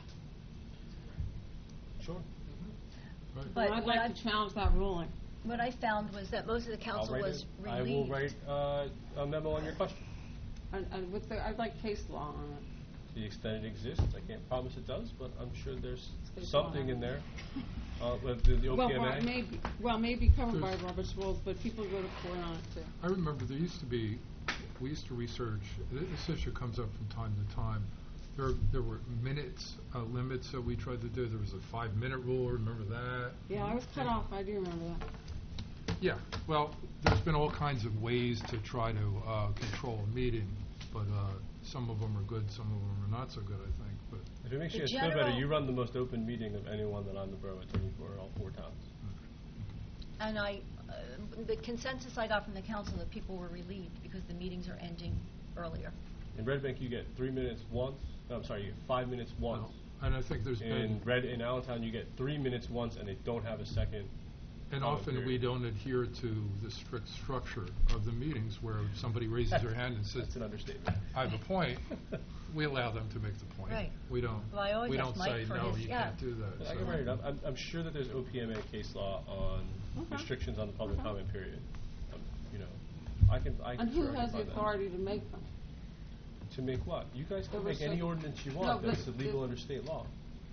F: Sure.
C: Right.
H: And
K: But
H: I'd
K: what I,
H: like to challenge that ruling.
K: what I found was that most of the
F: I'll
K: council
F: write
K: was
F: it.
K: relieved.
F: I will write uh, a memo on your question.
H: And, and with the, I'd like case law on it.
F: To the extent it exists, I can't promise it does, but I'm sure there's
H: State
F: something
H: law.
F: in there. Uh, with the, the O
H: Well,
F: P M
H: well,
F: A.
H: it may be, well, it may be covered by
C: There's-
H: Robert's rules, but people go to court on it too.
C: I remember there used to be, we used to research, th- this issue comes up from time to time. There, there were minutes, uh, limits that we tried to do. There was a five-minute rule, remember that?
H: Yeah, I was cut off, I do remember that.
C: Yeah, well, there's been all kinds of ways to try to uh, control a meeting, but uh, some of them are good, some of them are not so good, I think. But
F: If it makes
K: The
F: you feel better,
K: general-
F: you run the most open meeting of anyone that I'm the borough attorney for, all four towns.
K: And I, uh, the consensus I got from the council that people were relieved because the meetings are ending earlier.
F: In Red Bank, you get three minutes once, no, I'm sorry, you get five minutes once.
C: And I think there's
F: In
C: been,
F: Red, in Allentown, you get three minutes once, and they don't have a second.
C: and
F: comment
C: often we
F: period.
C: don't adhere to the strict structure of the meetings where if somebody raises their hand and says,
F: That's an understatement.
C: I have a point, we allow them to make the point.
K: Right.
C: We don't,
K: Well, I always
C: we
K: ask
C: don't
K: Mike
C: say,
K: for
C: no,
K: his-
C: you
K: yeah.
C: can't do that.
F: I
C: So-
F: get married. I'm, I'm, I'm sure that there's O P M A case law on
H: Okay.
F: restrictions on the public
H: Okay.
F: comment period. Um, you know, I can, I can
H: And who
F: sure I
H: has
F: can
H: the
F: find that.
H: authority to make them?
F: To make what? You guys can
H: The
F: make any
H: restrict-
F: ordinance you
H: No,
F: want.
H: but
F: That's illegal
H: the-
F: under state law.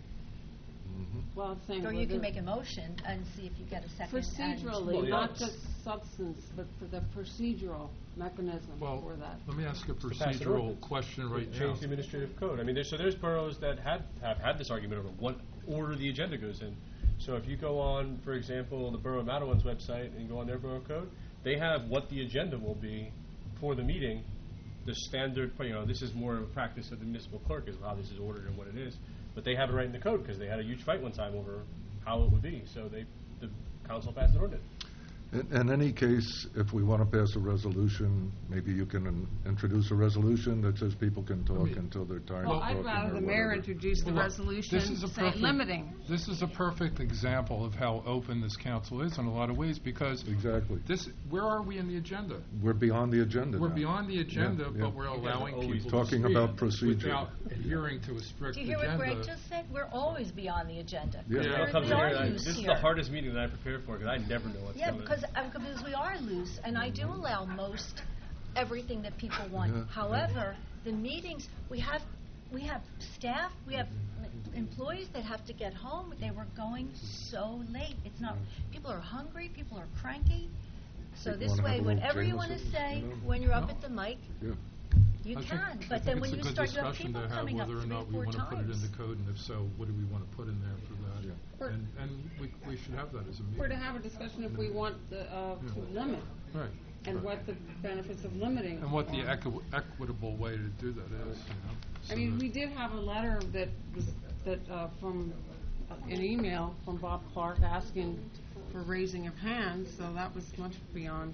E: Mhm.
H: Well, I'm saying.
K: Or you
H: whether-
K: can make a motion and see if you get a second. and-
H: Procedurally,
F: Well,
H: not
F: yes.
H: just substance, but for the procedural mechanism
C: Well,
H: for that.
C: let me ask a
F: To pass an
C: procedural
F: ordinance.
C: question
F: To
C: right now.
F: Change the administrative code. I mean, there's, so there's boroughs that had, have had this argument over what order the agenda goes in. So if you go on, for example, the Borough of Madawa's website and go on their borough code, they have what the agenda will be for the meeting. The standard, you know, this is more of a practice of the municipal clerk is how this is ordered and what it is. But they have it right in the code because they had a huge fight one time over how it would be. So they, the council passed an ordinance.
E: In, in any case, if we want to pass a resolution, maybe you can in- introduce a resolution that says people can talk
C: mean-
E: until they're tired
H: Well,
E: of talking
H: I'd rather
E: or
H: the mayor
E: whatever.
H: introduce the
C: Well, look,
H: resolution,
C: this is a
H: say
C: perfect-
H: limiting.
C: This is a perfect example of how open this council is in a lot of ways, because
E: Exactly.
C: this, where are we in the agenda?
E: We're beyond the agenda
C: We're
E: now.
C: beyond the agenda,
E: yeah.
C: but we're
F: You guys are
C: allowing
F: always
C: people to
E: talking
C: speak
E: about procedure.
C: without adhering to a strict
K: Do you
C: agenda.
K: hear what Greg just said? We're always beyond the agenda.
E: Yeah.
C: Yeah.
K: We're-
F: I'll come
K: we
F: to
K: are
F: here, I-
K: loose
F: this is
K: here.
F: the hardest meeting that I prepared for because I never know what's
K: Yeah,
F: coming.
K: because, uh, because we are loose, and I do allow most everything that people want.
E: Yeah, yeah.
K: However, the meetings, we have, we have staff, we have employees that have to get home. They were going so late. It's not, people are hungry, people are cranky. So
E: People
K: this
E: wanna
K: way,
E: have a little
K: whatever you want to
E: Jameson,
K: say,
E: you know?
K: when you're up
C: No.
K: at the mic,
E: Yeah.
K: you
C: I think-
K: can.
C: I
K: But
C: think
K: then when
C: it's a
K: you
C: good
K: start, you have
C: discussion
K: people
C: to have
K: coming up
C: whether or
K: three,
C: not we
K: four
C: want to put it in
K: times.
C: the code, and if so, what do we want to put in there for that?
E: Yeah.
H: Or-
C: And, and we, we should have that as a meeting.
H: Or to have a discussion if we want the, uh, to limit,
C: Right.
H: and
C: right.
H: what the benefits of limiting.
C: And what the
H: are.
C: equi- equitable way to do that is, you know?
H: I
C: so
H: mean,
C: that-
H: we did have a letter that was, that, uh, from, uh, an email from Bob Clark asking for raising of hands, so that was much beyond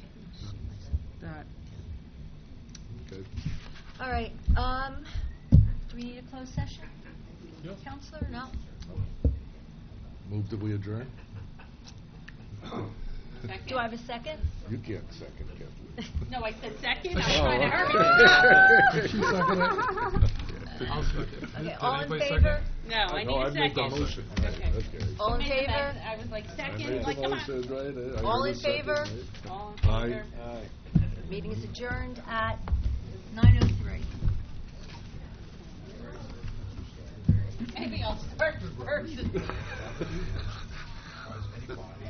H: that.
E: Okay.
K: All right, um, do we need a closed session?
F: Yeah.
K: Counselor, no?
E: Move that we adjourn?
K: Do I have a second?
E: You can't second, Kathleen.
B: No, I said second,
E: Oh,
B: I'm trying to hurry.
E: okay.
C: She seconded it? I'll second.
K: Okay,
C: Did
K: all in
C: anybody
K: favor?
C: second?
B: No, I
E: No,
B: need
E: I
B: a
E: made the
B: second.
E: motion. Right,
B: Okay.
E: okay.
K: All in
B: Wait a minute,
K: favor?
B: I was like
E: I
B: second,
E: made
B: like,
E: the
B: come on.
E: motion, right? I
K: All
E: heard
K: in
E: a second,
K: favor?
E: right?
B: All in
E: Aye.
B: favor?
I: Aye.
K: Meeting is adjourned at nine oh three.
B: Maybe I'll start first.